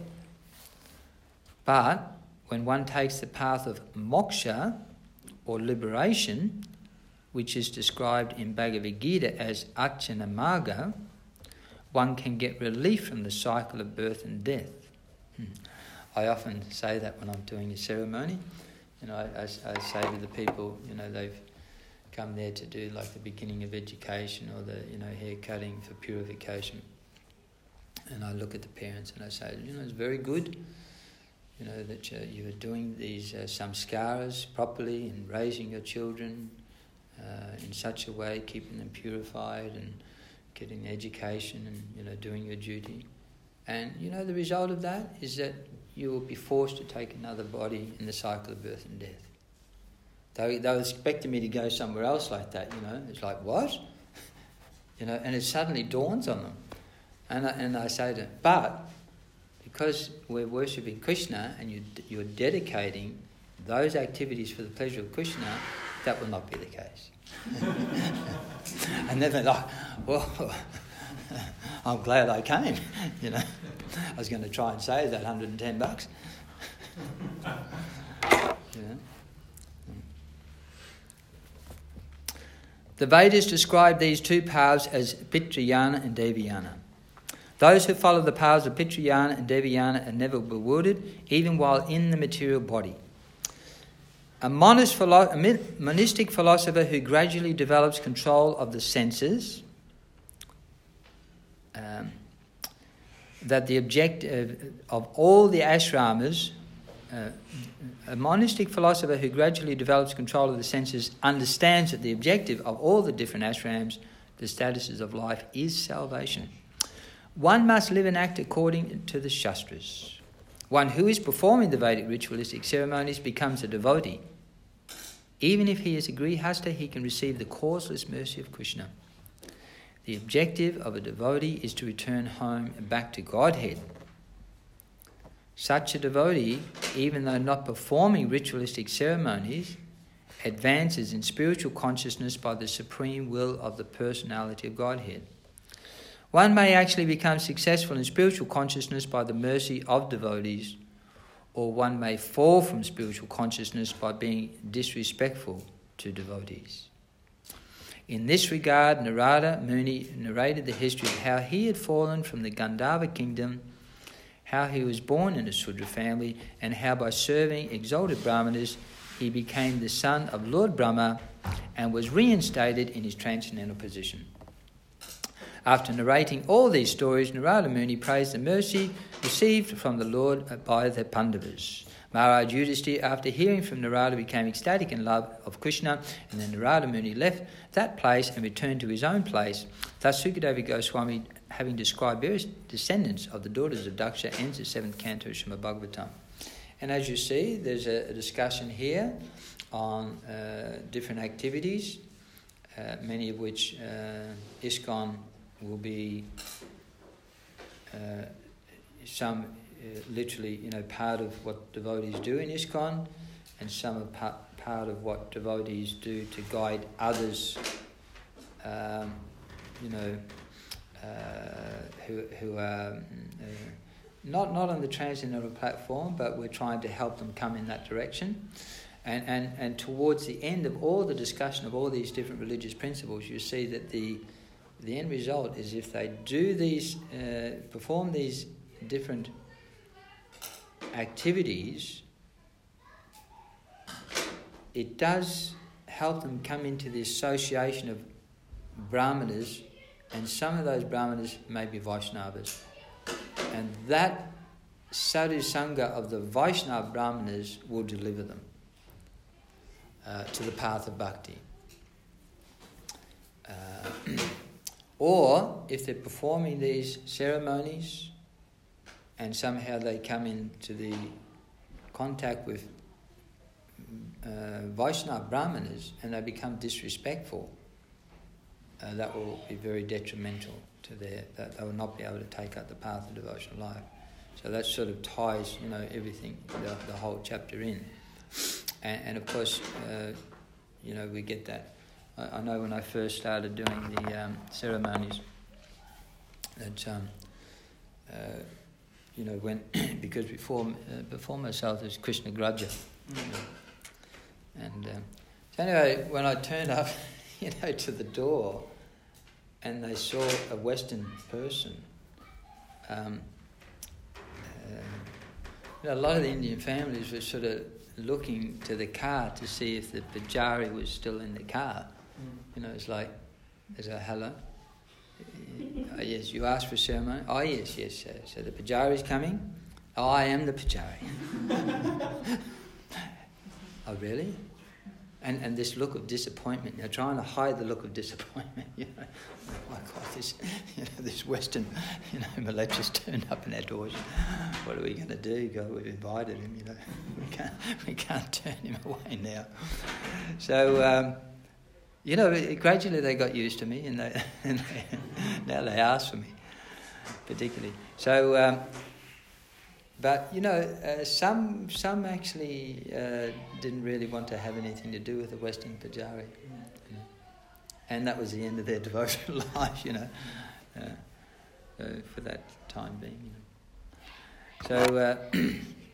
Speaker 1: But when one takes the path of moksha, or liberation, which is described in Bhagavad Gita as Archana Marga, one can get relief from the cycle of birth and death. Hmm. I often say that when I'm doing a ceremony. You know, I, I, I say to the people, you know, they've come there to do like the beginning of education or the, you know, hair cutting for purification. And I look at the parents and I say, you know, it's very good, you know, that uh, you are doing these uh, samskaras properly and raising your children uh, in such a way, keeping them purified and getting education and, you know, doing your duty. And, you know, the result of that is that you will be forced to take another body in the cycle of birth and death. They, they were expecting me to go somewhere else like that, you know. It's like, what? You know, and it suddenly dawns on them. And I, and I say to them, but because we're worshipping Krishna and you, you're dedicating those activities for the pleasure of Krishna, that will not be the case. And then they're like, well, I'm glad I came, you know. I was going to try and save that one hundred ten bucks. You know? The Vedas describe these two paths as Pitrayana and Devayana. Those who follow the paths of Pitrayana and Devayana are never bewildered, even while in the material body. A, monist philo- a monistic philosopher who gradually develops control of the senses, um, that the objective of all the ashramas, uh, a monastic philosopher who gradually develops control of the senses understands that the objective of all the different ashrams, the statuses of life, is salvation. One must live and act according to the Shastras. One who is performing the Vedic ritualistic ceremonies becomes a devotee. Even if he is a grihastha, he can receive the causeless mercy of Krishna. The objective of a devotee is to return home and back to Godhead. Such a devotee, even though not performing ritualistic ceremonies, advances in spiritual consciousness by the supreme will of the personality of Godhead. One may actually become successful in spiritual consciousness by the mercy of devotees, or one may fall from spiritual consciousness by being disrespectful to devotees. In this regard, Narada Muni narrated the history of how he had fallen from the Gandharva kingdom, how he was born in a Sudra family, and how by serving exalted Brahmanas he became the son of Lord Brahma and was reinstated in his transcendental position. After narrating all these stories, Narada Muni praised the mercy received from the Lord by the Pandavas. Maharaj Yudhishthira, after hearing from Narada, became ecstatic in love of Krishna, and then Narada Muni left that place and returned to his own place. Thus Sukadeva Goswami, having described various descendants of the daughters of Daksha, ends the seventh canto of Srimad Bhagavatam. And as you see, there's a, a discussion here on uh, different activities, uh, many of which uh, ISKCON will be uh, some uh, literally, you know, part of what devotees do in ISKCON, and some are part, part of what devotees do to guide others, um, you know, uh, who who are uh, not not on the Transcendental platform, but we're trying to help them come in that direction. And, and and towards the end of all the discussion of all these different religious principles, you see that the the end result is, if they do these, uh, perform these different activities, it does help them come into the association of Brahmanas, and some of those Brahmanas may be Vaishnavas. And that sadhu sangha of the Vaishnava Brahmanas will deliver them uh, to the path of bhakti. Uh, or if they're performing these ceremonies and somehow they come into the contact with uh, Vaishnava Brahmanas and they become disrespectful, uh, that will be very detrimental to their, that they will not be able to take up the path of devotional life. So that sort of ties, you know, everything, the, the whole chapter in. And, and of course, uh, you know, we get that. I, I know when I first started doing the um, ceremonies, that, um, uh, you know, when, because before uh, before myself there's Krishna Graja. You know. And um, so anyway, when I turned up, you know, to the door, and they saw a Western person, um, uh, you know, a lot of the Indian families were sort of looking to the car to see if the pujari was still in the car. Mm. You know, it's like, there's a hello. Oh, yes, you asked for ceremony? Oh, yes, yes, sir. So the pujari's coming? Oh, I am the pujari. Oh, really? And and this look of disappointment, you're trying to hide the look of disappointment, you know. Oh my God, this, you know, this Western, you know, Malay just turned up in our doors. What are we going to do? God, we've invited him, you know. We can't, we can't turn him away now. So, um, you know, gradually they got used to me, and, they, and they, now they ask for me, particularly. So, um, but, you know, uh, some some actually uh, didn't really want to have anything to do with the Western pujari. You know. And that was the end of their devotional life, you know, uh, uh, for that time being. You know. So, uh,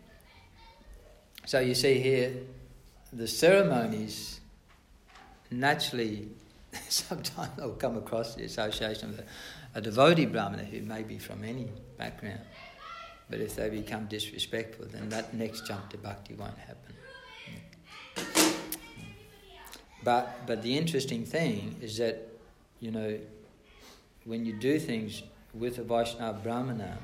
Speaker 1: so you see here, the ceremonies, naturally, sometimes they'll come across the association of a, a devotee Brahmana who may be from any background. But if they become disrespectful, then that next jump to bhakti won't happen. But but the interesting thing is that, you know, when you do things with a Vaishnava Brahmana,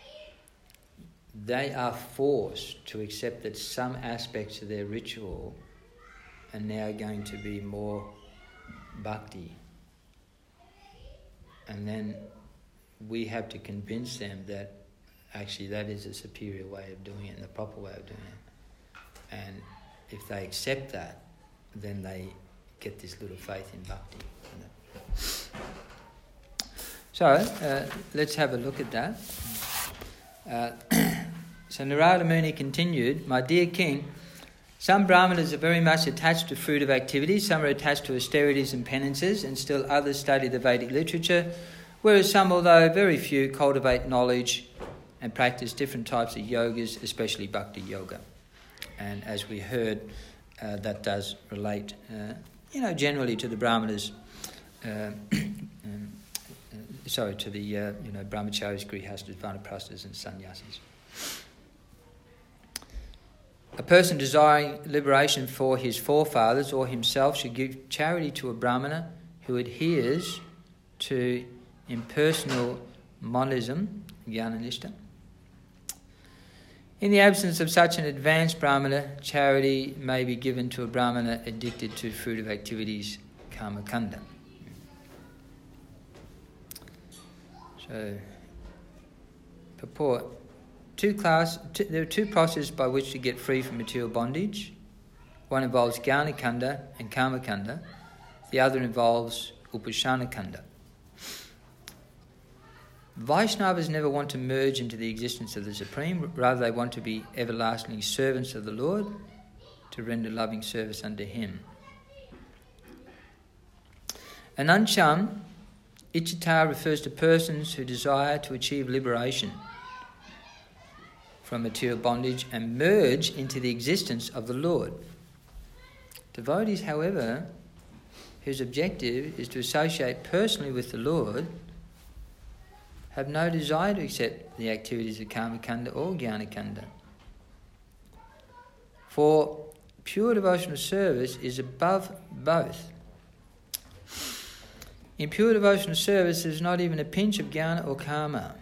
Speaker 1: they are forced to accept that some aspects of their ritual are now going to be more bhakti. And then we have to convince them that actually that is a superior way of doing it and the proper way of doing it. And if they accept that, then they get this little faith in bhakti. You know. So, uh, let's have a look at that. Uh, so Narada Muni continued, "My dear king, some Brahmanas are very much attached to fruitive activities, some are attached to austerities and penances, and still others study the Vedic literature, whereas some, although very few, cultivate knowledge and practice different types of yogas, especially bhakti yoga." And as we heard, uh, that does relate, uh, you know, generally to the Brahmanas, uh, um, uh, sorry, to the, uh, you know, brahmacharis, grihastas, vanaprasthas and sannyasis. A person desiring liberation for his forefathers or himself should give charity to a Brahmana who adheres to impersonal monism, Jnananishta. In the absence of such an advanced Brahmana, charity may be given to a Brahmana addicted to fruitive activities, karma kanda. So, purport. Two class, two, there are two processes by which to get free from material bondage. One involves jnana kanda and karma kanda. The other involves upasana kanda. Vaishnavas never want to merge into the existence of the Supreme, rather they want to be everlasting servants of the Lord, to render loving service unto Him. Anancham, Ichita refers to persons who desire to achieve liberation from material bondage and merge into the existence of the Lord. Devotees, however, whose objective is to associate personally with the Lord, have no desire to accept the activities of karma kanda or jnana kanda. For pure devotional service is above both. In pure devotional service there is not even a pinch of jnana or karma.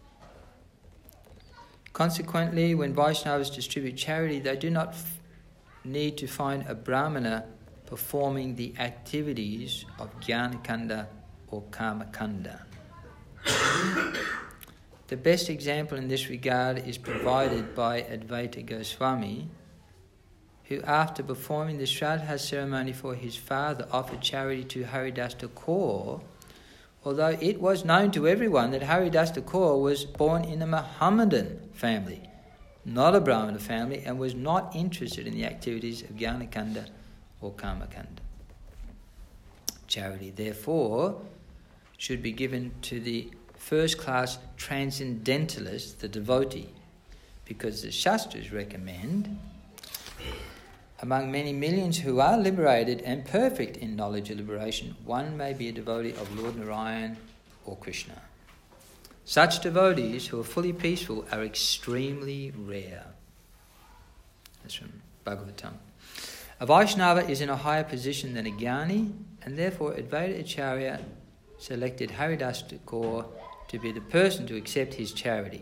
Speaker 1: Consequently, when Vaishnavas distribute charity, they do not f- need to find a Brahmana performing the activities of jnana kanda or karma kanda. The best example in this regard is provided by Advaita Goswami, who after performing the Shraddha ceremony for his father offered charity to Haridas Thakur, although it was known to everyone that Haridas Thakur was born in a Mohammedan family, not a Brahmana family, and was not interested in the activities of jnana kanda or karma kanda. Charity, therefore, should be given to the first-class transcendentalist, the devotee, because the Shastras recommend, among many millions who are liberated and perfect in knowledge of liberation, one may be a devotee of Lord Narayan or Krishna. Such devotees who are fully peaceful are extremely rare. That's from Bhagavatam. A Vaishnava is in a higher position than a Jnani, and therefore Advaita Acharya selected Haridas Thakur to be the person to accept his charity.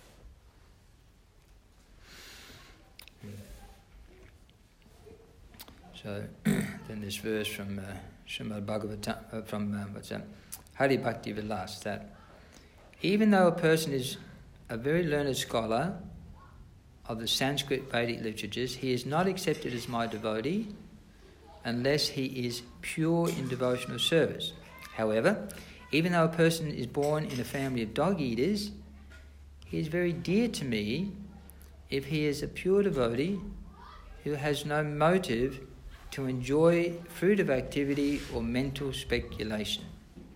Speaker 1: So, then this verse from uh, Srimad Bhagavatam, uh, from uh, what's that? Hari Bhakti Vilas, that even though a person is a very learned scholar of the Sanskrit Vedic literatures, he is not accepted as my devotee unless he is pure in devotional service. However, even though a person is born in a family of dog-eaters, he is very dear to me if he is a pure devotee who has no motive to enjoy fruitive activity or mental speculation.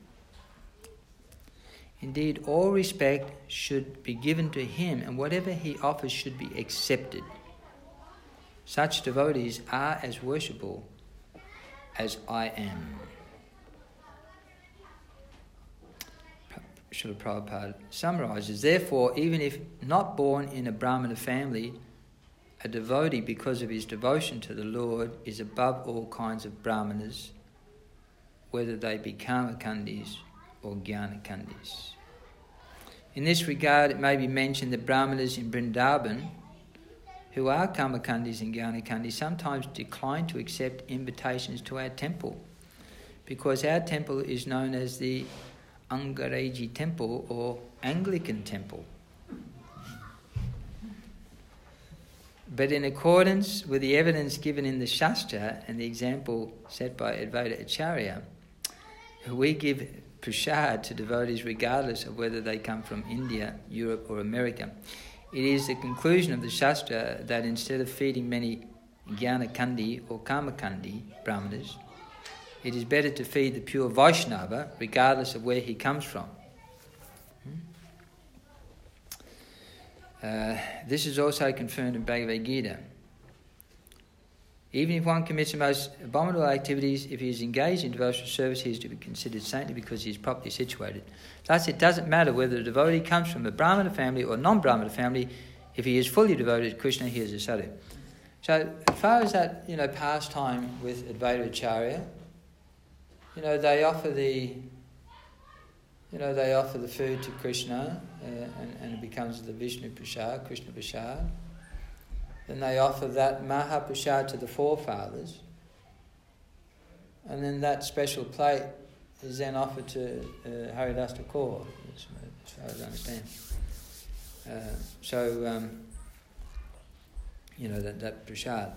Speaker 1: Indeed, all respect should be given to him, and whatever he offers should be accepted. Such devotees are as worshipable as I am. Srila Prabhupada summarizes, therefore, even if not born in a Brahmana family, a devotee, because of his devotion to the Lord, is above all kinds of Brahmanas, whether they be karma kandis or jnana kandis. In this regard, it may be mentioned that Brahmanas in Vrindavan, who are karma kandis and jnana kandis, sometimes decline to accept invitations to our temple, because our temple is known as the Angareji temple or Anglican temple. But in accordance with the evidence given in the Shastra and the example set by Advaita Acharya, we give prasad to devotees regardless of whether they come from India, Europe or America. It is the conclusion of the Shastra that instead of feeding many jnana kandi or karma kandi brahmanas, it is better to feed the pure Vaishnava regardless of where he comes from. Uh, this is also confirmed in Bhagavad Gita. Even if one commits the most abominable activities, if he is engaged in devotional service, he is to be considered saintly because he is properly situated. Thus, it doesn't matter whether the devotee comes from a Brahmana family or non-Brahmana family. If he is fully devoted to Krishna, he is a sadhu. So, as far as that, you know, pastime with Advaita Acharya, you know, they offer the you know, they offer the food to Krishna, uh, and, and it becomes the Vishnu Prasad, Krishna Prasad. Then they offer that Maha Prasad to the forefathers, and then that special plate is then offered to uh, Haridas Thakur, as, as far as I understand. Uh, so, um, you know, that, that Prasad.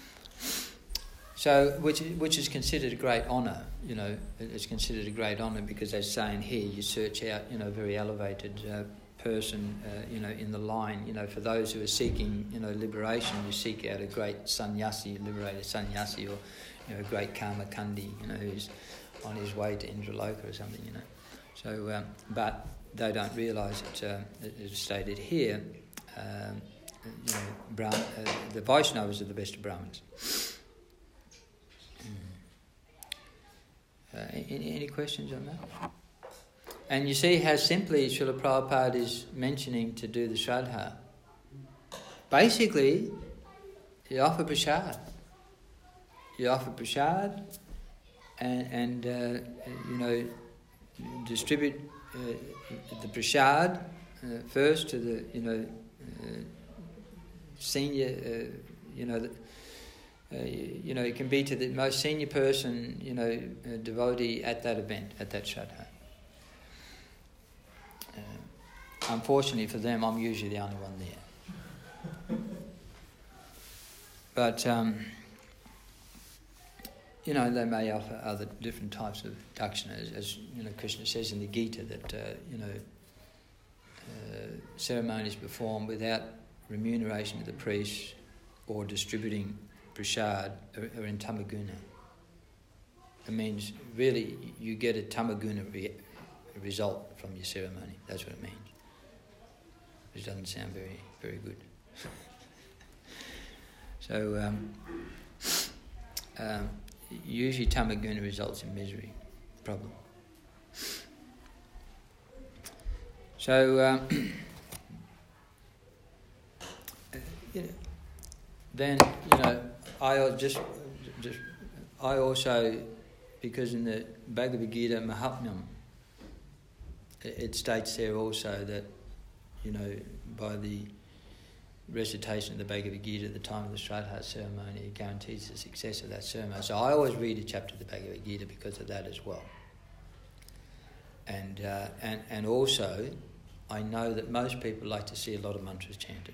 Speaker 1: So, which which is considered a great honour, you know, it's considered a great honour because they're saying here you search out, you know, a very elevated uh, person, uh, you know, in the line, you know, for those who are seeking, you know, liberation, you seek out a great sannyasi, liberated sannyasi, or, you know, a great karma kandi, you know, who's on his way to Indraloka or something, you know. So, um, but they don't realise that uh, it is stated here, um, you know, Brahm, uh, the Vaishnavas are the best of Brahmins. Uh, any, any questions on that? And you see how simply Srila Prabhupada is mentioning to do the Shraddha. Basically, you offer prasad. You offer prasad and, and uh, you know, distribute uh, the prasad uh, first to the, you know, uh, senior, uh, you know, the, Uh, you, you know, it can be to the most senior person, you know, uh, devotee at that event, at that Shraddha. Uh, unfortunately for them, I'm usually the only one there. But, um, you know, they may offer other different types of dakshina, as, as you know, Krishna says in the Gita that, uh, you know, uh, ceremonies performed without remuneration to the priest or distributing prasad are in tamaguna. It means really you get a tamaguna re- result from your ceremony. That's what it means. Which doesn't sound very, very good. so um, um, usually tamaguna results in misery, problem. So um, you know, then you know. I just, just, I also, because in the Bhagavad Gita Mahatmyam, it states there also that, you know, by the recitation of the Bhagavad Gita at the time of the Shraddha ceremony, it guarantees the success of that ceremony. So I always read a chapter of the Bhagavad Gita because of that as well. And uh, and and also, I know that most people like to see a lot of mantras chanted.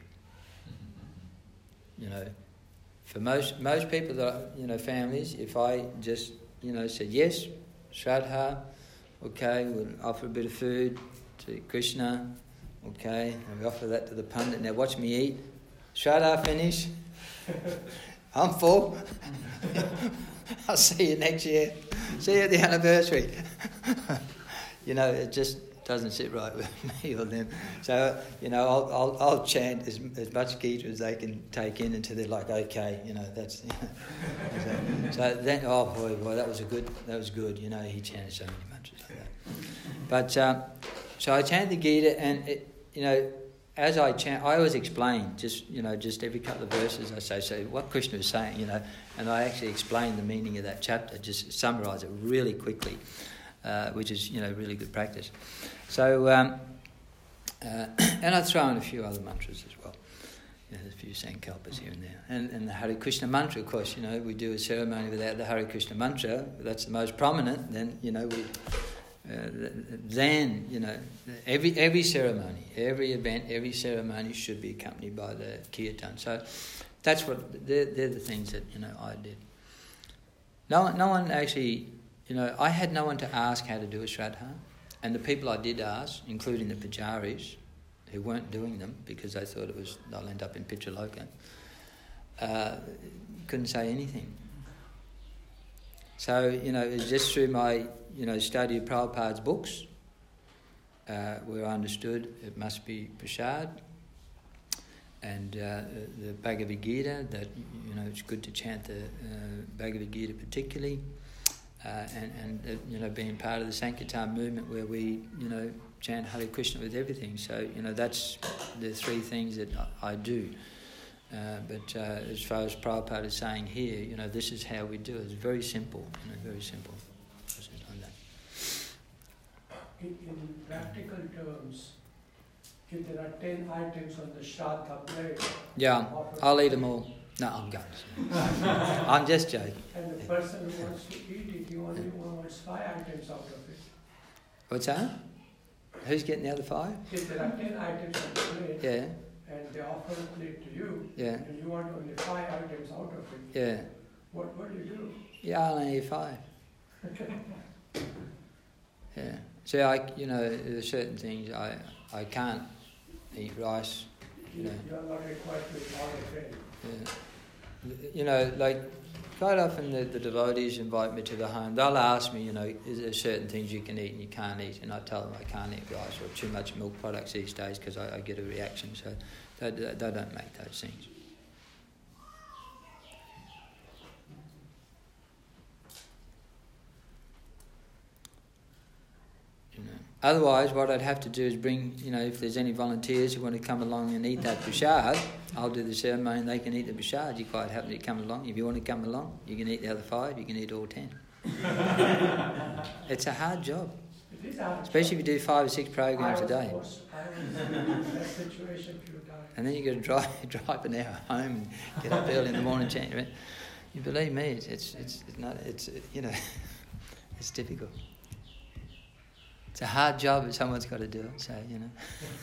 Speaker 1: You know. For most most people, that you know, families, if I just, you know, said, yes, Shraddha, okay, we'll offer a bit of food to Krishna, okay, and we offer that to the Pandit, now watch me eat, Shraddha finish, I'm full, I'll see you next year, see you at the anniversary. You know, it just doesn't sit right with me or them. So, you know, I'll I'll, I'll chant as as much Gita as they can take in until they're like, okay, you know, that's. You know. so, so then, oh boy, boy, that was a good, that was good. You know, he chanted so many mantras like that. But um, so I chant the Gita, and it, you know, as I chant, I always explain, just you know, just every couple of verses I say, so what Krishna is saying, you know, and I actually explain the meaning of that chapter, just summarise it really quickly. Uh, which is, you know, really good practice. So, um, uh, and I throw in a few other mantras as well. You know, there's a few Sankalpas here and there. And, and the Hare Krishna mantra, of course, you know, we do a ceremony without the Hare Krishna mantra. That's the most prominent. Then, you know, we, uh, then, you know, every every ceremony, every event, every ceremony should be accompanied by the kirtan. So that's what, they're, they're the things that, you know, I did. No, no one actually... You know, I had no one to ask how to do a Shraddha, and the people I did ask, including the pujaris, who weren't doing them because they thought it was they'll end up in Pitraloka, uh, couldn't say anything. So, you know, it's just through my, you know, study of Prabhupada's books, uh, where I understood it must be prasad, and uh, the Bhagavad Gita, that, you know, it's good to chant the uh, Bhagavad Gita particularly. Uh, and, and uh, you know, being part of the Sankirtan movement where we, you know, chant Hare Krishna with everything. So, you know, that's the three things that I, I do. Uh, but uh, as far as Prabhupada is saying here, you know, this is how we do it. It's very simple, you know, very simple. Like that.
Speaker 8: in, in practical terms, if there are ten items on the Shraddha plate,
Speaker 1: Yeah,
Speaker 8: offered-
Speaker 1: I'll eat them all. No, I'm going. I'm just joking.
Speaker 8: and the person who wants to eat it, he only wants five items out of it.
Speaker 1: What's that? Who's getting the other five?
Speaker 8: If there are ten items on the plate,
Speaker 1: Yeah,
Speaker 8: and they offer a plate to you,
Speaker 1: yeah,
Speaker 8: and you want only five items out of it,
Speaker 1: yeah.
Speaker 8: what, what do you do?
Speaker 1: Yeah, I'll only eat five. Yeah. See, I, you know, there's certain things I, I can't eat rice. You know.
Speaker 8: You are not required to eat all of it.
Speaker 1: Yeah. You know, like quite often the, the devotees invite me to the home. They'll ask me, you know, is there certain things you can eat and you can't eat? And I tell them I can't eat rice or too much milk products these days because I, I get a reaction. So they, they don't make those things. You know. Otherwise, what I'd have to do is bring, you know, if there's any volunteers who want to come along and eat that prasad, I'll do the ceremony and they can eat the prasad. You're quite happy to come along. If you want to come along, you can eat the other five, you can eat all ten. It's a hard job.
Speaker 8: It is hard.
Speaker 1: Especially if you do five or six programs a day.
Speaker 8: I was, I was in that situation a few times.
Speaker 1: And then you've got to drive, drive an hour home and get up early in the morning, change. You believe me, it's, it's, it's, it's not, it's, you know, it's difficult. It's a hard job, but someone's got to do it, so, you know.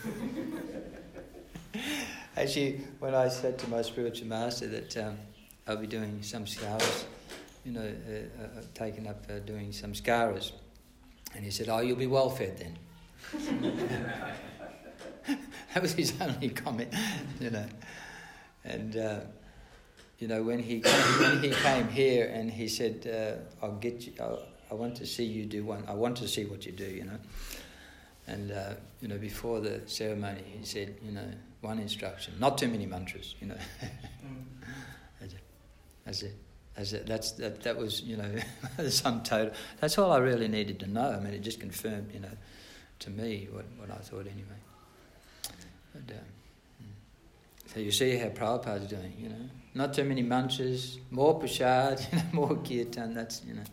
Speaker 1: Actually, when I said to my spiritual master that um, I'll be doing some skaras, you know, uh, uh, taking up uh, doing some skaras, and he said, oh, you'll be well fed then. That was his only comment, you know. And, uh, you know, when he came, when he came here and he said, uh, I'll get you... I'll, I want to see you do one. I want to see what you do, you know. And, uh, you know, before the ceremony, he said, you know, one instruction, not too many mantras, you know. That's it. That's it. That's it. That's, that, that was, you know, the sum total. That's all I really needed to know. I mean, it just confirmed, you know, to me what, what I thought anyway. But, um, so you see how Prabhupada's doing, you know. Not too many mantras, more prasad, you know, more kirtan, that's, you know.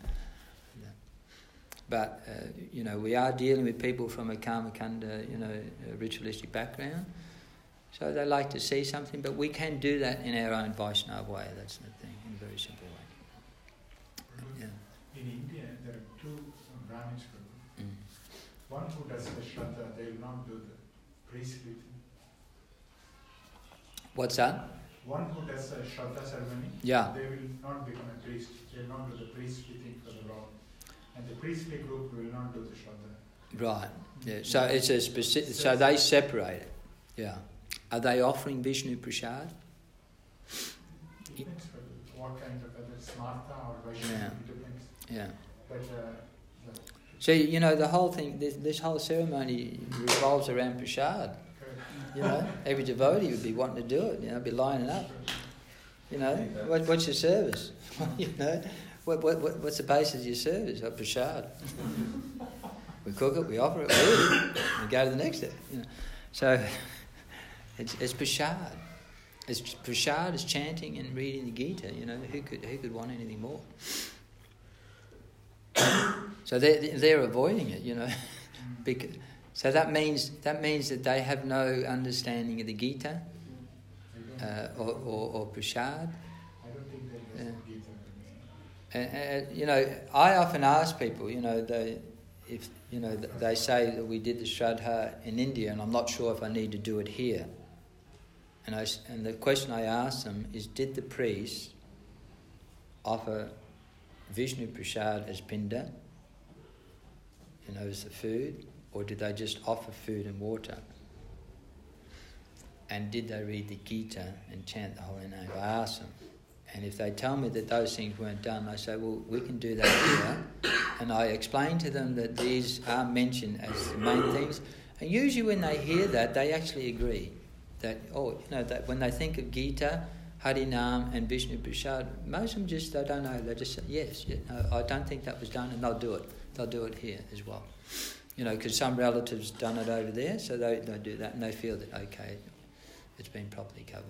Speaker 1: But, uh, you know, we are dealing with people from a karmakanda, you know, ritualistic background. So they like to see something, but we can do that in our own Vaishnava way. That's the thing, in a very simple way. Yeah.
Speaker 4: In India, there are two Brahmins group.
Speaker 1: Mm.
Speaker 4: One who does the Shraddha, they will not do the priestly thing.
Speaker 1: What's that?
Speaker 4: One who does a Shraddha ceremony,
Speaker 1: Yeah.
Speaker 4: they will not become a priest. They will not do the priestly thing for the Lord. And the priestly group will not do the Shraddha.
Speaker 1: Right. Yeah. So it's a specific. So they separate it. Yeah. Are they offering Vishnu Prasad?
Speaker 4: Depends for what kind of, whether it's Martha or Vaishnava,
Speaker 1: Yeah.
Speaker 4: it depends.
Speaker 1: Yeah.
Speaker 4: But uh, the,
Speaker 1: So you know the whole thing. This, this whole ceremony revolves around Prasad. You know, every devotee would be wanting to do it. You know, be lining up. You know, what, what's your service? You know. What, what, what, what's the basis of your service? Oh, prasad. We cook it, we offer it, we eat it, we go to the next day. You know. So it's, it's prasad. It's prasad is chanting and reading the Gita. You know, who could who could want anything more? So they're they're avoiding it. You know, because, so that means that means that they have no understanding of the Gita uh, or, or or prasad.
Speaker 4: I don't think they
Speaker 1: Yeah.
Speaker 4: yeah. Gita.
Speaker 1: And, and, you know, I often ask people, you know, they, if you know, they say that we did the Shraddha in India, and I'm not sure if I need to do it here. And I, and the question I ask them is, did the priest offer Vishnu Prasad as pinda, you know, as the food, or did they just offer food and water? And did they read the Gita and chant the holy name? I ask them. And if they tell me that those things weren't done, I say, well, we can do that here. And I explain to them that these are mentioned as the main things. And usually when they hear that, they actually agree. That, oh, you know, that when they think of Gita, Harinam and Vishnu Prasad, most of them just, they don't know. They just say, yes, yeah, no, I don't think that was done, and they'll do it. They'll do it here as well. You know, because some relatives done it over there, so they, they do that, and they feel that, okay, it's been properly covered.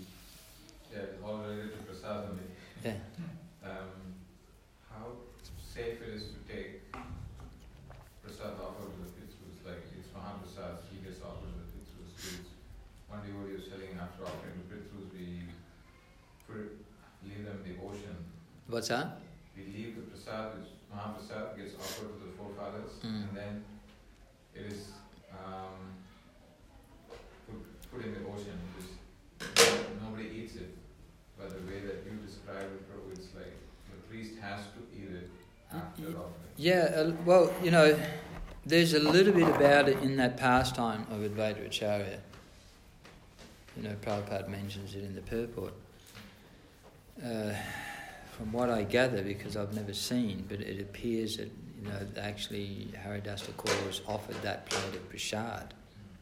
Speaker 7: Yeah, all related to prasad only.
Speaker 1: Yeah.
Speaker 7: Um, how safe it is to take prasad offered to the Pithrus, like it's Mahaprasad, he gets offered to the Pithrus. One devotee was telling after offering the Pithrus, we put it, leave them in the ocean.
Speaker 1: What's that?
Speaker 7: We leave the prasad, which Mahaprasad gets offered to the forefathers,
Speaker 1: Mm.
Speaker 7: and then it is um, put, put in the ocean, because nobody eats it. But the way that you describe it, Prabhu, it's like the priest has to eat it after offering.
Speaker 1: Yeah, uh, well, you know, there's a little bit about it in that pastime of Advaita Acharya. You know, Prabhupada mentions it in the purport. Uh, from what I gather, because I've never seen, but it appears that, you know, actually Haridas Thakur was offered that plate of prasad.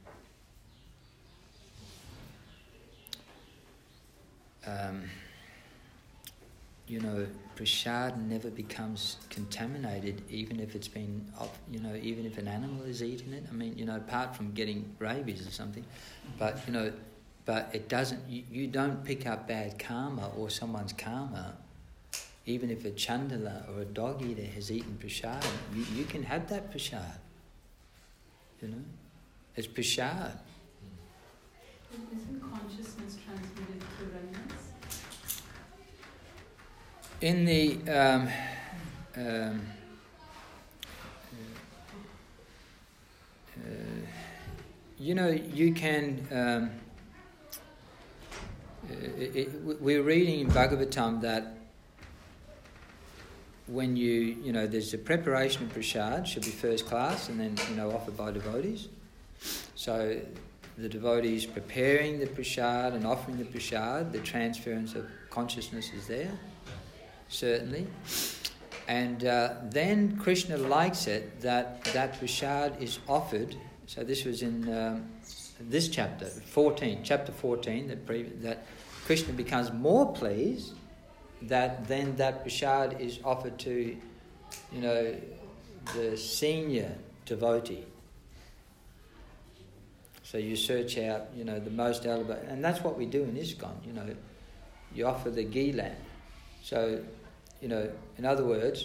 Speaker 1: Um, you know, prasad never becomes contaminated, even if it's been, you know, even if an animal is eating it. I mean, you know, apart from getting rabies or something, but you know, but it doesn't. You, you don't pick up bad karma or someone's karma, even if a chandala or a dog eater has eaten prasad. You, you can have that prasad. You know, it's prasad.
Speaker 3: Isn't consciousness transmitted through remnants?
Speaker 1: In the um, um, uh, you know, you can. Um, it, it, we're reading in Bhagavatam that when you, you know, there's the preparation of prasad should be first class, and then, you know, offered by devotees. So the devotees preparing the prasad and offering the prasad, the transference of consciousness is there, certainly. And uh, then Krishna likes it that that prasad is offered. So this was in um, this chapter, fourteen, chapter fourteen, that, pre- that Krishna becomes more pleased that then that prasad is offered to, you know, the senior devotee. So you search out, you know, the most elevated, and that's what we do in ISKCON, you know, you offer the ghee lamp. So, you know, in other words,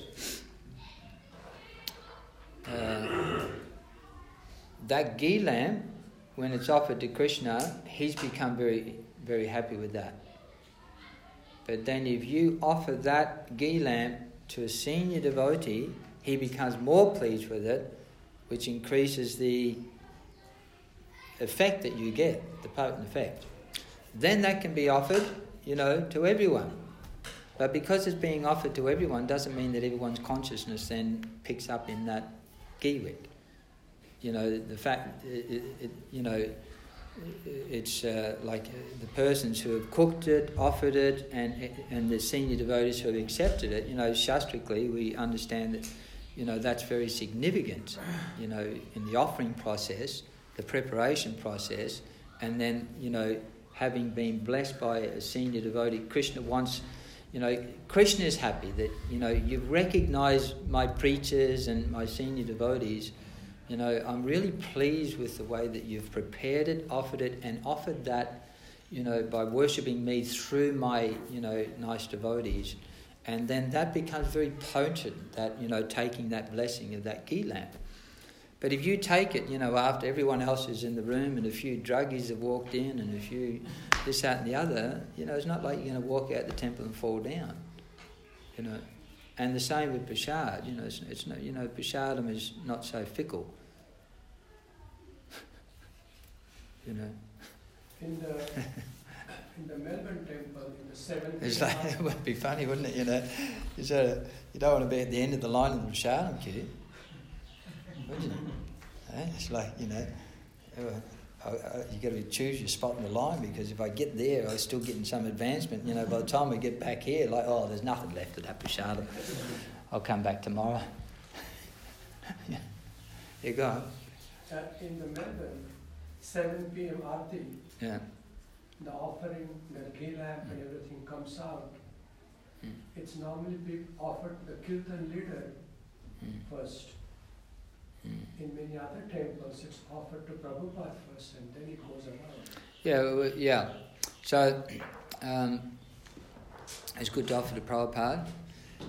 Speaker 1: uh, that ghee lamp, when it's offered to Krishna, he's become very, very happy with that. But then if you offer that ghee lamp to a senior devotee, he becomes more pleased with it, which increases the effect that you get, the potent effect. Then that can be offered, you know, to everyone. But because it's being offered to everyone doesn't mean that everyone's consciousness then picks up in that ghee wick. You know, the fact, it, it, you know, it's uh, like the persons who have cooked it, offered it, and and the senior devotees who have accepted it, you know, shastrically we understand that, you know, that's very significant, you know, in the offering process, the preparation process, and then, you know, having been blessed by a senior devotee, Krishna wants, you know, Krishna is happy that, you know, you've recognized my preachers and my senior devotees. You know, I'm really pleased with the way that you've prepared it, offered it, and offered that, you know, by worshipping me through my, you know, nice devotees. And then that becomes very potent, that, you know, taking that blessing of that ghee lamp. But if you take it, you know, after everyone else is in the room and a few druggies have walked in and a few this, that and the other, you know, it's not like you're going to walk out the temple and fall down, you know. And the same with prasad, you know, it's, it's not, you know, prasadam is not so fickle, you know.
Speaker 8: In the in the Melbourne temple, in the seventh.
Speaker 1: It's like, it would be funny, wouldn't it? You know, you sort of, you don't want to be at the end of the line in the prasadam queue, would you? Eh? It's like, you know, I, I, you got to choose your spot in the line, because if I get there, I'm still getting some advancement. You know, by the time we get back here, like, oh, there's nothing left of that prasadam. I'll come back tomorrow. Yeah. You go on.
Speaker 8: Uh, in the Melbourne, seven p.m. Aarti,
Speaker 1: Yeah.
Speaker 8: the offering, the ghee lamp and everything comes out.
Speaker 1: Mm.
Speaker 8: It's normally be offered to the kirtan leader
Speaker 1: Mm.
Speaker 8: first.
Speaker 1: Mm.
Speaker 8: In many other temples, it's offered to Prabhupada first, and then it goes around.
Speaker 1: Yeah, well, yeah. So, um, it's good to offer to Prabhupada.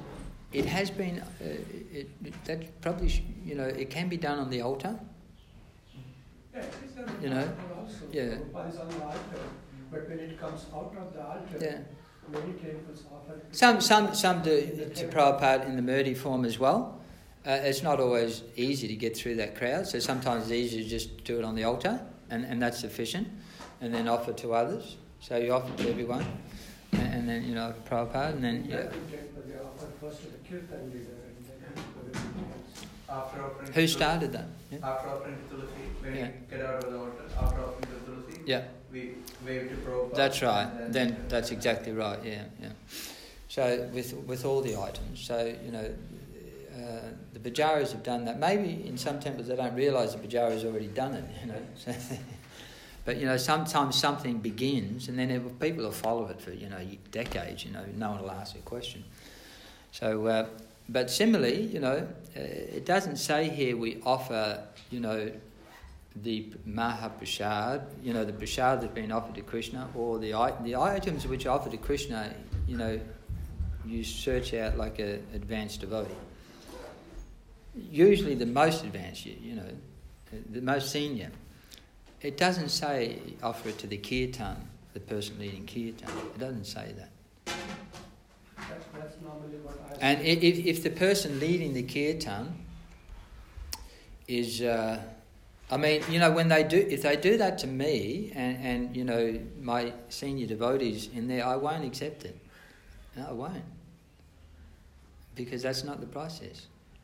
Speaker 1: it has been, uh, it, it, that probably, sh- you know, it can be done on the altar.
Speaker 8: Yeah, it is on
Speaker 1: You
Speaker 8: the
Speaker 1: know,
Speaker 8: altar also.
Speaker 1: yeah.
Speaker 8: Prabhupada is on the altar, but when it comes out of the altar,
Speaker 1: Yeah.
Speaker 8: many temples offer.
Speaker 1: Some, some, some do to Prabhupada in the Murti form as well. Uh, it's not always easy to get through that crowd, so sometimes it's easier to just do it on the altar, and, and that's sufficient, and then offer to others. So you offer to everyone, and, and then, you know, Prabhupada, and then, yeah.
Speaker 8: Temple, they offer first to the kirtan leader, and then to everything else.
Speaker 6: After offering
Speaker 1: Who
Speaker 6: to
Speaker 1: started that? Yeah.
Speaker 6: After offering to Tulsi, when
Speaker 1: Yeah.
Speaker 6: we get out of the altar, after offering to Tulsi,
Speaker 1: Yeah.
Speaker 6: we wave to Prabhupada.
Speaker 1: That's right.
Speaker 6: and
Speaker 1: Then that's exactly right. Yeah, yeah. So with with all the items, so you know, uh, the pujaris have done that. Maybe in some temples they don't realise the pujari's already done it. You know, so but you know sometimes something begins and then it, people will follow it for you know decades. You know, no one will ask a question. So, uh, but similarly, you know, uh, it doesn't say here we offer you know. the Mahaprasad, you know, the prasad that's been offered to Krishna, or the the items which are offered to Krishna, you know, you search out like a advanced devotee. Usually the most advanced, you, you know, the most senior. It doesn't say offer it to the kirtan, the person leading kirtan. It doesn't say that.
Speaker 8: That's, that's normally what I
Speaker 1: And if if the person leading the kirtan is... Uh, I mean, you know, when they do, if they do that to me and, and, you know, my senior devotees in there, I won't accept it. No, I won't. Because that's not the process.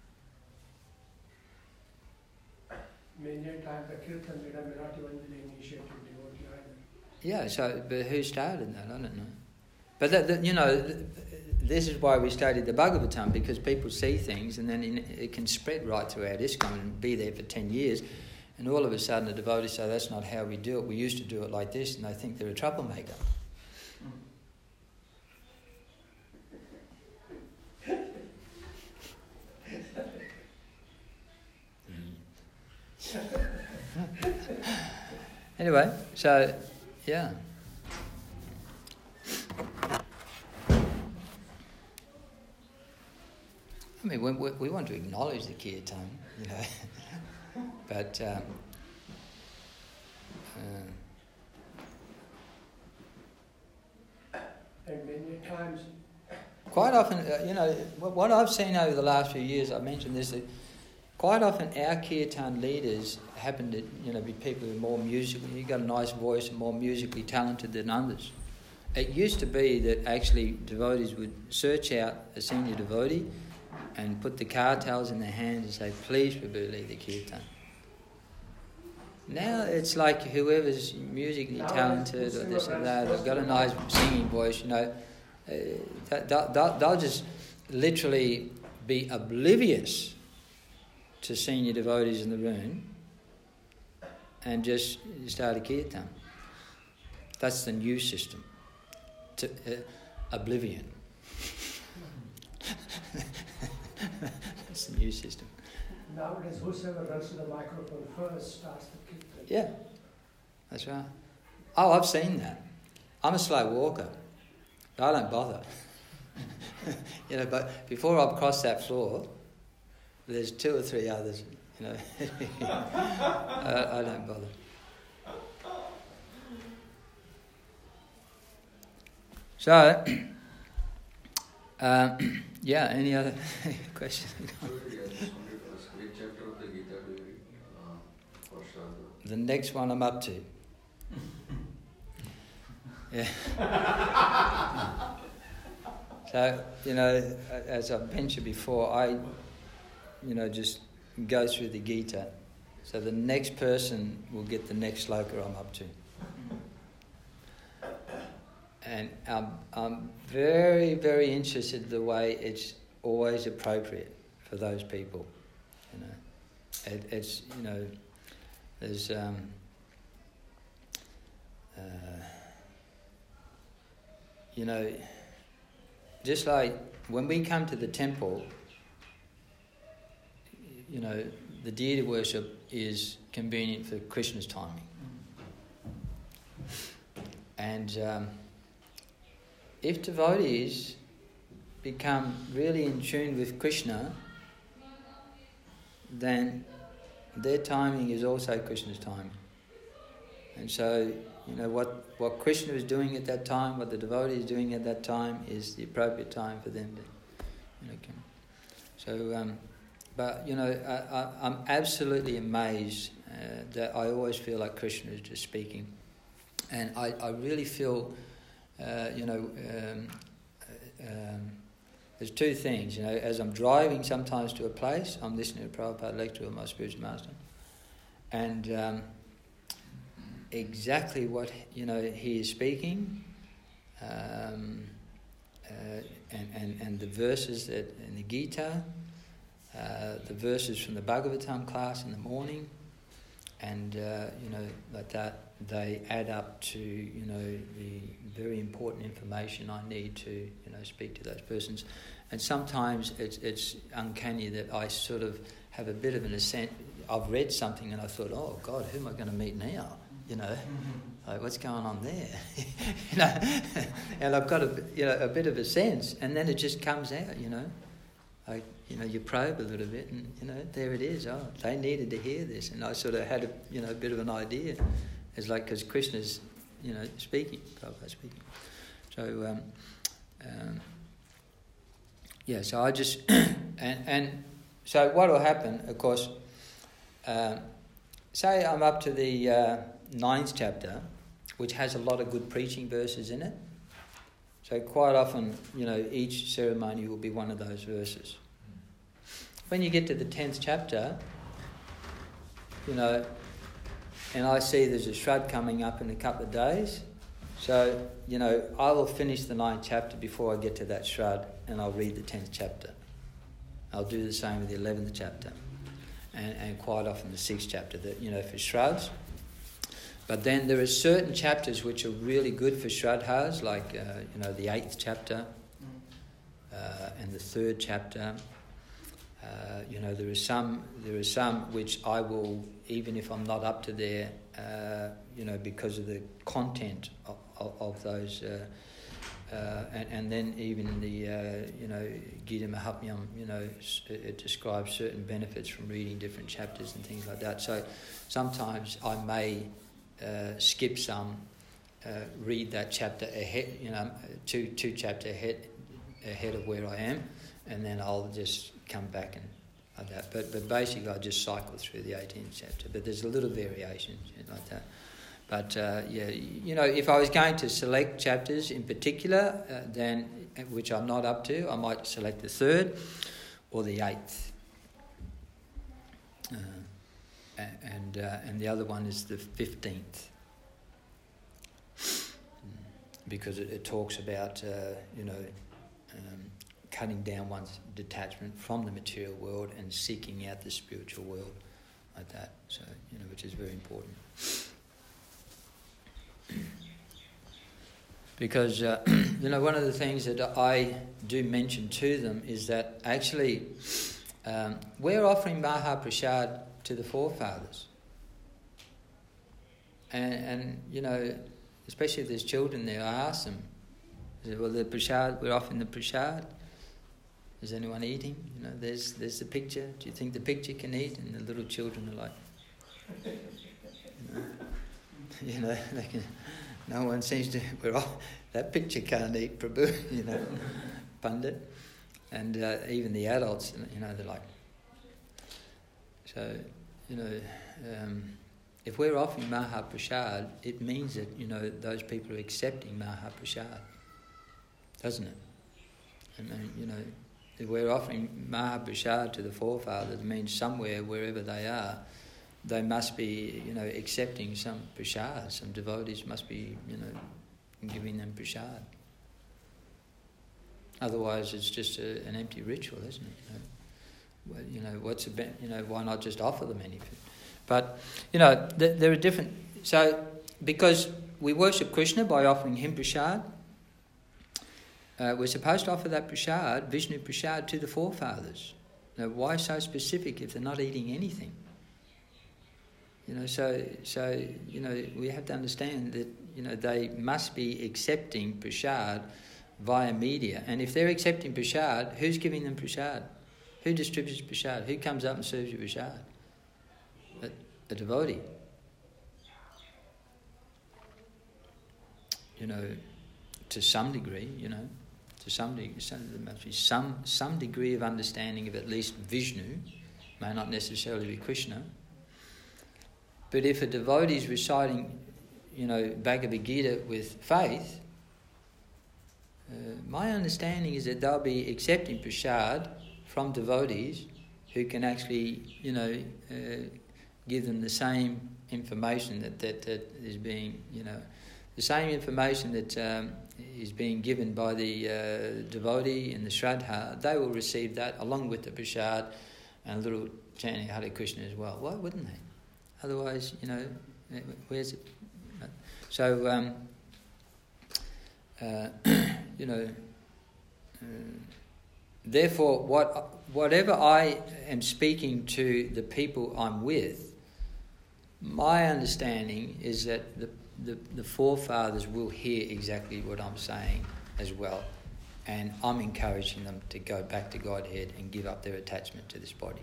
Speaker 8: Many a time the kirtan leader may not even be the initiative devotee either.
Speaker 1: Yeah, so, but who started that? I don't know. But, that, that, you know, this is why we studied the Bhagavatam, because people see things and then in, it can spread right throughout ISKCON and be there for ten years. And all of a sudden, the devotees say, that's not how we do it. We used to do it like this, and they think they're a troublemaker. Anyway, so, yeah. I mean, we, we, we want to acknowledge the kirtan, you know. But um, uh,
Speaker 8: And many times,
Speaker 1: quite often, uh, you know, what, what I've seen over the last few years, I mentioned this, that quite often our kirtan leaders happen to, you know, be people who are more musically, you've got a nice voice and more musically talented than others. It used to be that actually devotees would search out a senior devotee and put the kartals in their hands and say, please Prabhu, lead the kirtan. Now it's like whoever's musically talented or this or that, they've got a nice singing voice, you know, uh, they'll, they'll just literally be oblivious to senior devotees in the room and just start a kirtan. That's the new system. To, uh, oblivion. That's the new system.
Speaker 8: nowadays whosoever runs to the microphone first starts the kirtan.
Speaker 1: Yeah, that's right. Oh, I've seen that. I'm a slow walker. I don't bother. You know, but before I've crossed that floor, there's two or three others, you know. I, I don't bother. So, um, yeah, any other questions?
Speaker 2: Which chapter of the Gita do you read uh, for Shraddha?
Speaker 1: The next one I'm up to. Yeah. So, you know, as I've mentioned before, I, you know, just go through the Gita. So the next person will get the next sloka I'm up to. And I'm, I'm very, very interested in the way it's always appropriate for those people. You know, it, it's, you know, there's, um, uh, you know, just like when we come to the temple, you know, the deity worship is convenient for Krishna's timing. And um, if devotees become really in tune with Krishna, then their timing is also Krishna's timing. And so, you know, what, what Krishna is doing at that time, what the devotee is doing at that time, is the appropriate time for them to, you know, come. So, um, but, you know, I, I, I'm absolutely amazed uh, that I always feel like Krishna is just speaking. And I, I really feel, uh, you know, um, um, there's two things, you know, as I'm driving sometimes to a place, I'm listening to Prabhupada lecture with my spiritual master. And um, exactly what, you know, he is speaking, um, uh, and, and, and the verses that in the Gita, uh, the verses from the Bhagavatam class in the morning, and, uh, you know, like that, they add up to, you know, the very important information I need to, you know, speak to those persons. And sometimes it's it's uncanny that I sort of have a bit of an ascent. I've read something and I thought, oh God, who am I going to meet now? You know, like what's going on there? You know, and I've got a you know a bit of a sense, and then it just comes out. You know, like you know you probe a little bit, and you know there it is. Oh, they needed to hear this, and I sort of had a you know a bit of an idea. It's like because Krishna's you know speaking, Prabhupada speaking. So. Um, um, Yeah, so I just, and, and so what will happen, of course, uh, say I'm up to the uh, ninth chapter, which has a lot of good preaching verses in it. So quite often, you know, each ceremony will be one of those verses. When you get to the tenth chapter, you know, and I see there's a Shraddha coming up in a couple of days, so, you know, I will finish the ninth chapter before I get to that Shraddha, and I'll read the tenth chapter. I'll do the same with the eleventh chapter, and, and quite often the sixth chapter, that you know, for Shraddhas. But then there are certain chapters which are really good for Shraddhas, like, uh, you know, the eighth chapter uh, and the third chapter. Uh, you know, there are some, there are some which I will, even if I'm not up to there, uh, you know, because of the content of, of, of those, uh, uh, and, and then even the, uh, you know, Gita Mahatmyam, you know, it describes certain benefits from reading different chapters and things like that. So sometimes I may uh, skip some, uh, read that chapter ahead, you know, two two chapter ahead ahead of where I am, and then I'll just come back and like that. But but basically I just cycle through the eighteenth chapter. But there's a little variation like that. But uh, yeah, you know, if I was going to select chapters in particular, uh, then which I'm not up to, I might select the third or the eighth. Uh, and uh, and the other one is the fifteenth, because it, it talks about uh, you know um, cutting down one's detachment from the material world and seeking out the spiritual world, like that. So you know, which is very important. Because uh, you know, one of the things that I do mention to them is that actually um, we're offering Mahaprasad to the forefathers, and, and you know, especially if there's children there, I ask them, I say, well, the prasad, we're offering the prasad. Is anyone eating? You know, there's there's the picture. Do you think the picture can eat? And the little children are like, you know, you know they can. No one seems to. We're all, that picture can't eat, Prabhu. You know, Pandit, and uh, even the adults. You know, they're like. So, you know, um, if we're offering Mahaprasad, it means that you know those people are accepting Mahaprasad, doesn't it? I mean, you know, if we're offering Mahaprasad to the forefathers, it means somewhere, wherever they are, they must be, you know, accepting some prasad. Some devotees must be, you know, giving them prasad. Otherwise, it's just a, an empty ritual, isn't it? You know, well, you know, what's a ben- you know, why not just offer them anything? But you know, th- there are different. So, because we worship Krishna by offering him prasad, uh, we're supposed to offer that prasad, Vishnu prasad, to the forefathers. Now, why so specific if they're not eating anything? You know, so so you know we have to understand that you know they must be accepting prasad via media. And if they're accepting prasad, who's giving them prasad? Who distributes prasad? Who comes up and serves you prasad? A, a devotee. You know, to some degree, you know, to some degree, there must be some, some degree of understanding of at least Vishnu, may not necessarily be Krishna. But if a devotee is reciting, you know, Bhagavad Gita with faith, uh, my understanding is that they'll be accepting prasad from devotees who can actually, you know, uh, give them the same information that, that, that is being, you know, the same information that um, is being given by the uh, devotee in the Shraddha. They will receive that along with the prasad and a little chanting Hare Krishna as well. Why wouldn't they? Otherwise, you know, where's it? So, um, uh, you know, uh, therefore, what whatever I am speaking to the people I'm with, my understanding is that the, the, the forefathers will hear exactly what I'm saying as well, and I'm encouraging them to go back to Godhead and give up their attachment to this body.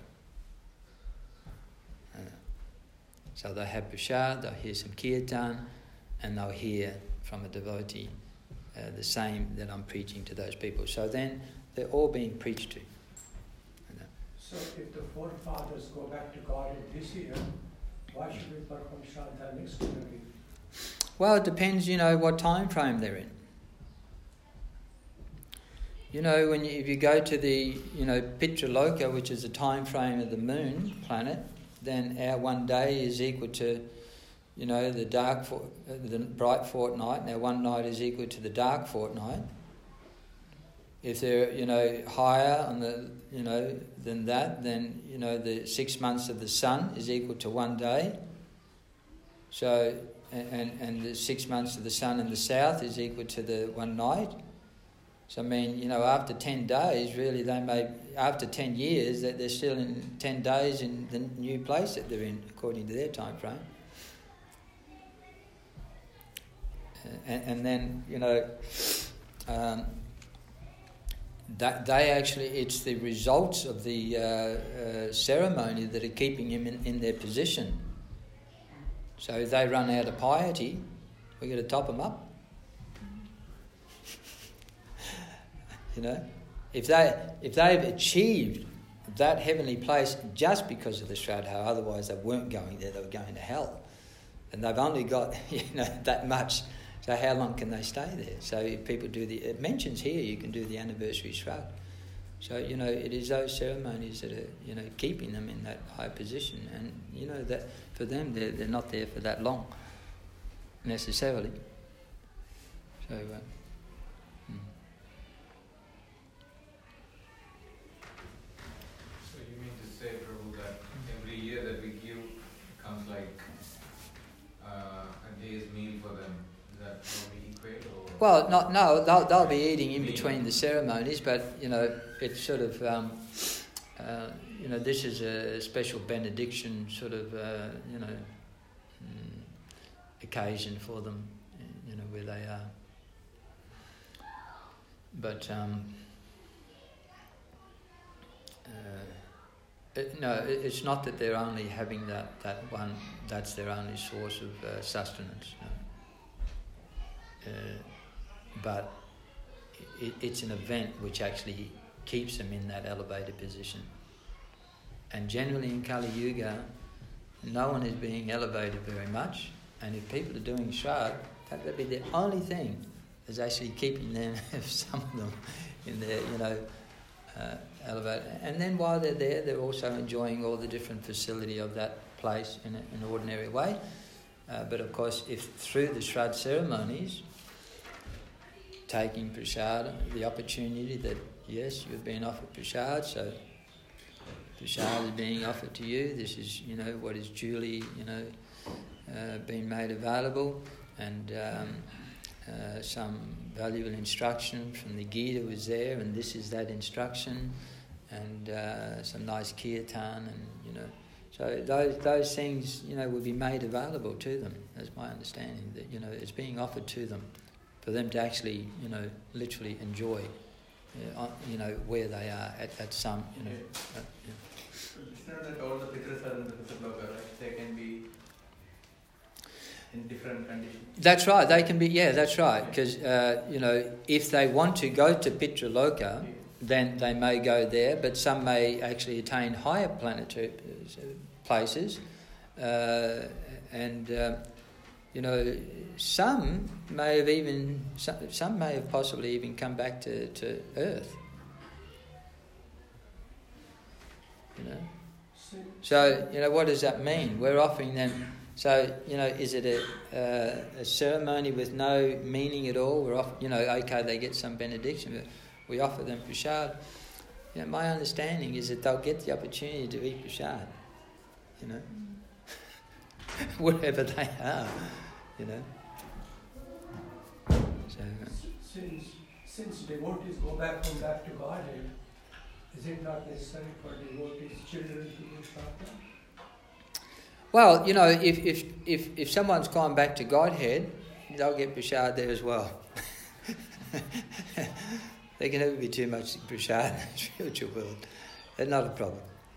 Speaker 1: Uh, so they'll have prasad, they'll hear some kirtan, and they'll hear from a devotee uh, the same that I'm preaching to those people. So then they're all being preached to.
Speaker 8: So if the forefathers go back to God in this year, why should we perform Shraddha next year again?
Speaker 1: Well, it depends, you know, what time frame they're in. You know, when you, if you go to the, you know, Pitraloka, which is the time frame of the moon planet, then our one day is equal to, you know, the dark, for, uh, the bright fortnight, and our one night is equal to the dark fortnight. If they're, you know, higher on the, you know, than that, then, you know, the six months of the sun is equal to one day. So, and and the six months of the sun in the south is equal to the one night. So, I mean, you know, after ten days, really, they may, after ten years, that they're still in ten days in the new place that they're in, according to their time frame. And, and then, you know, um, that they actually, it's the results of the uh, uh, ceremony that are keeping him in, in their position. So if they run out of piety, we've got to top them up. You know, if they if they've achieved that heavenly place just because of the Shraddha, otherwise they weren't going there; they were going to hell, and they've only got, you know, that much. So how long can they stay there? So if people do the, it mentions here you can do the anniversary Shraddha. So, you know, it is those ceremonies that are, you know, keeping them in that high position, and you know that for them they're they're not there for that long necessarily. So. Uh, hmm.
Speaker 7: So you mean to say, Prabhu, that every year that we give comes like uh, a day's meal for them? Is that how we equate? Or?
Speaker 1: Well, not no, they'll they'll be eating in between the ceremonies, but you know, it's sort of um, uh, you know, this is a special benediction sort of uh, you know mm, occasion for them, you know, where they are. But um, uh, it, no, it, it's not that they're only having that, that one. That's their only source of uh, sustenance. No. Uh, but it, it's an event which actually keeps them in that elevated position. And generally in Kali Yuga, no one is being elevated very much. And if people are doing Shraddha, that would be the only thing that's actually keeping them, some of them, in their, you know, uh, elevated. And then while they're there, they're also enjoying all the different facility of that place in, a, in an ordinary way. Uh, but of course, if through the Shraddha ceremonies, taking prasad, the opportunity that, yes, you've been offered prasad, so prasad is being offered to you. This is, you know, what is duly, you know, uh, been made available, and um, uh, some valuable instruction from the Gita was there, and this is that instruction, and uh, some nice kirtan, and, you know, so those those things, you know, will be made available to them. That's my understanding, that, you know, it's being offered to them for them to actually, you know, literally enjoy, uh, you know, where they are at, at some, you know.
Speaker 6: Yeah.
Speaker 1: Uh, yeah.
Speaker 6: It's not that all the pitras are in the Pitruloka, right? They can be in different conditions.
Speaker 1: That's right. They can be. Yeah, that's right. Because uh, you know, if they want to go to Pitraloka,
Speaker 6: Yeah.
Speaker 1: then they may go there. But some may actually attain higher planetary places, uh, and uh, you know, some may have even some, some may have possibly even come back to, to Earth. You know. So you know, what does that mean? We're offering them. So, you know, is it a, uh, a ceremony with no meaning at all? We're off, you know, okay, they get some benediction, but we offer them prasad. You know, my understanding is that they'll get the opportunity to eat prasad, you know, wherever they are, you know. So, uh,
Speaker 8: Since, since devotees go back from back to Godhead, is it not necessary for devotees' children to be Shraddha?
Speaker 1: well, you know, if, if, if, if someone's gone back to Godhead, they'll get prasad there as well. There can never be too much prasad in the spiritual world. That's not a problem.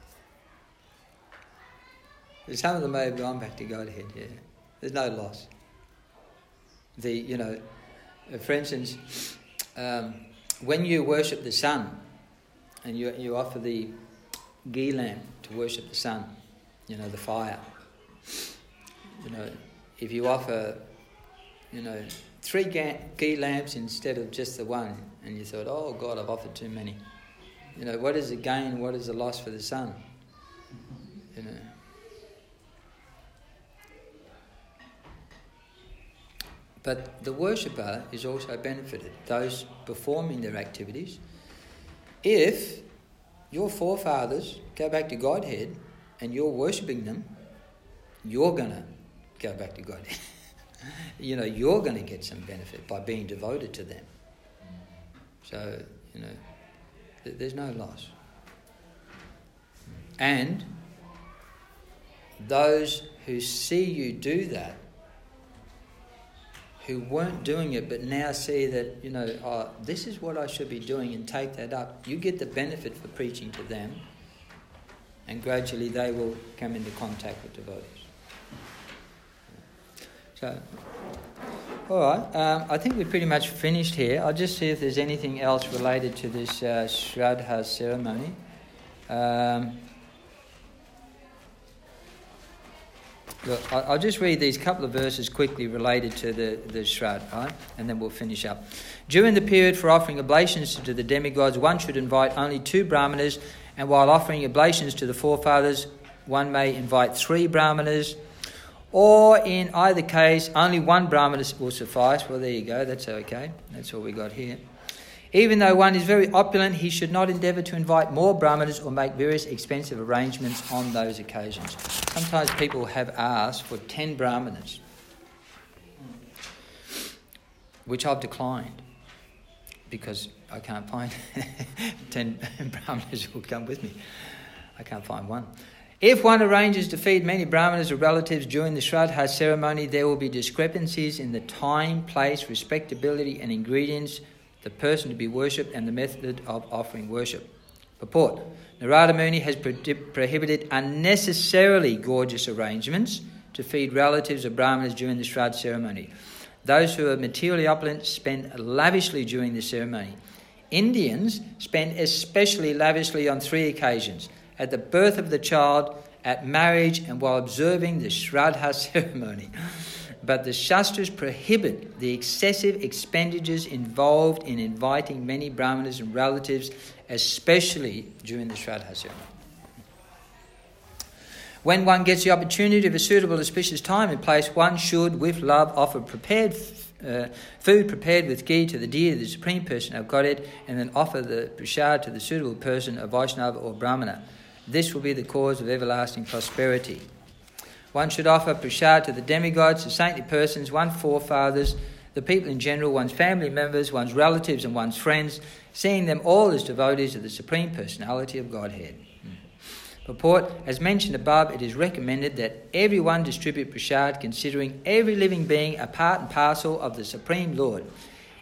Speaker 1: Some of them may have gone back to Godhead, yeah. There's no loss. The, you know, for instance, um, when you worship the sun, and you, you offer the ghee lamp to worship the sun, you know, the fire. You know, if you offer, you know, three ga- ghee lamps instead of just the one, and you thought, oh God, I've offered too many. You know, what is the gain, what is the loss for the sun? You know. But the worshipper is also benefited, those performing their activities. If your forefathers go back to Godhead and you're worshipping them, you're going to go back to Godhead. You know, you're going to get some benefit by being devoted to them. So, you know, th- there's no loss. And those who see you do that, who weren't doing it but now see that, you know, oh, this is what I should be doing, and take that up, you get the benefit for preaching to them, and gradually they will come into contact with devotees. So, all right, um, I think we're pretty much finished here. I'll just see if there's anything else related to this uh, Shraddha ceremony. Um, Look, I'll just read these couple of verses quickly related to the, the Shraddha, right? And then we'll finish up. During the period for offering oblations to the demigods, one should invite only two brahmanas, and while offering oblations to the forefathers, one may invite three brahmanas, or in either case, only one brahmana will suffice. Well, there you go, that's okay. That's all we got here. Even though one is very opulent, he should not endeavour to invite more brahmanas or make various expensive arrangements on those occasions. Sometimes people have asked for ten brahmanas, which I've declined because I can't find ten brahmanas who will come with me. I can't find one. If one arranges to feed many brahmanas or relatives during the Shraddha ceremony, there will be discrepancies in the time, place, respectability and ingredients, the person to be worshipped and the method of offering worship. Purport. Narada Muni has pro- prohibited unnecessarily gorgeous arrangements to feed relatives of brahmanas during the Shraddha ceremony. Those who are materially opulent spend lavishly during the ceremony. Indians spend especially lavishly on three occasions: at the birth of the child, at marriage, and while observing the Shraddha ceremony. But the Shastras prohibit the excessive expenditures involved in inviting many brahmanas and relatives, especially during the Shraddha ceremony. When one gets the opportunity of a suitable auspicious time and place, one should, with love, offer prepared uh, food prepared with ghee to the deity, the Supreme Person of Godhead, and then offer the prasad to the suitable person, a Vaishnava or Brahmana. This will be the cause of everlasting prosperity. One should offer prasad to the demigods, the saintly persons, one's forefathers, the people in general, one's family members, one's relatives and one's friends, seeing them all as devotees of the Supreme Personality of Godhead. Hmm. Purport, as mentioned above, it is recommended that everyone distribute prasad, considering every living being a part and parcel of the Supreme Lord.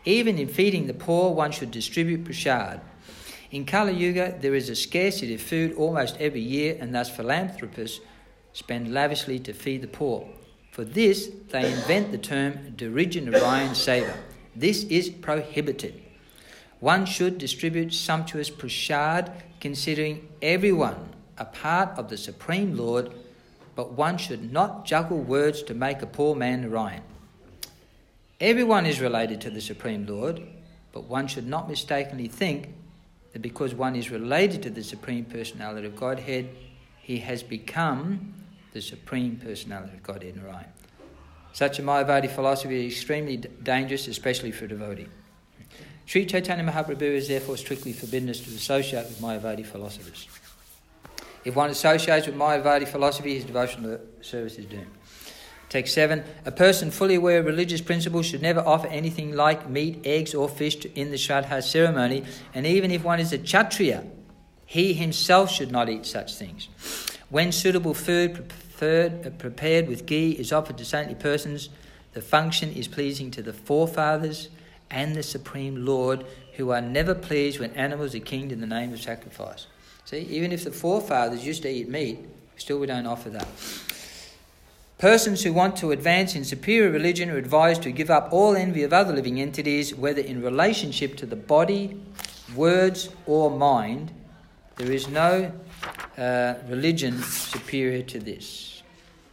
Speaker 1: Even in feeding the poor, one should distribute prasad. In Kali Yuga, there is a scarcity of food almost every year, and thus philanthropists spend lavishly to feed the poor. For this, they invent the term Dirijan Narayan Seva. This is prohibited. One should distribute sumptuous prasad, considering everyone a part of the Supreme Lord, but one should not juggle words to make a poor man Narayan. Everyone is related to the Supreme Lord, but one should not mistakenly think that because one is related to the Supreme Personality of Godhead, he has become the Supreme Personality of Godhead Narayan. Such a Mayavadi philosophy is extremely d- dangerous, especially for a devotee. Sri Chaitanya Mahaprabhu is therefore strictly forbidden us to associate with Mayavadi philosophers. If one associates with Mayavadi philosophy, his devotional service is doomed. Text seven. A person fully aware of religious principles should never offer anything like meat, eggs or fish to, in the Shraddha ceremony, and even if one is a Kshatriya, he himself should not eat such things. When suitable food prepared, uh, prepared with ghee is offered to saintly persons, the function is pleasing to the forefathers and the Supreme Lord, who are never pleased when animals are killed in the name of sacrifice. See, even if the forefathers used to eat meat, still we don't offer that. Persons who want to advance in superior religion are advised to give up all envy of other living entities, whether in relationship to the body, words or mind. There is no uh, religion superior to this.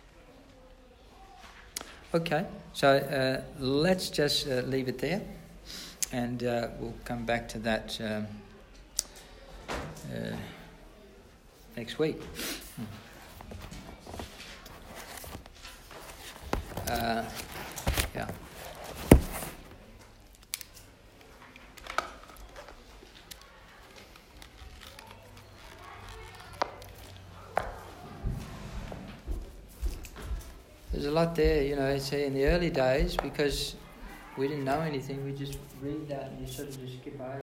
Speaker 1: Okay, so uh, let's just uh, leave it there, and uh, we'll come back to that um, uh, next week. Uh, yeah. There's a lot there, you know, say in the early days, because we didn't know anything, we just read that and you sort of just skip over.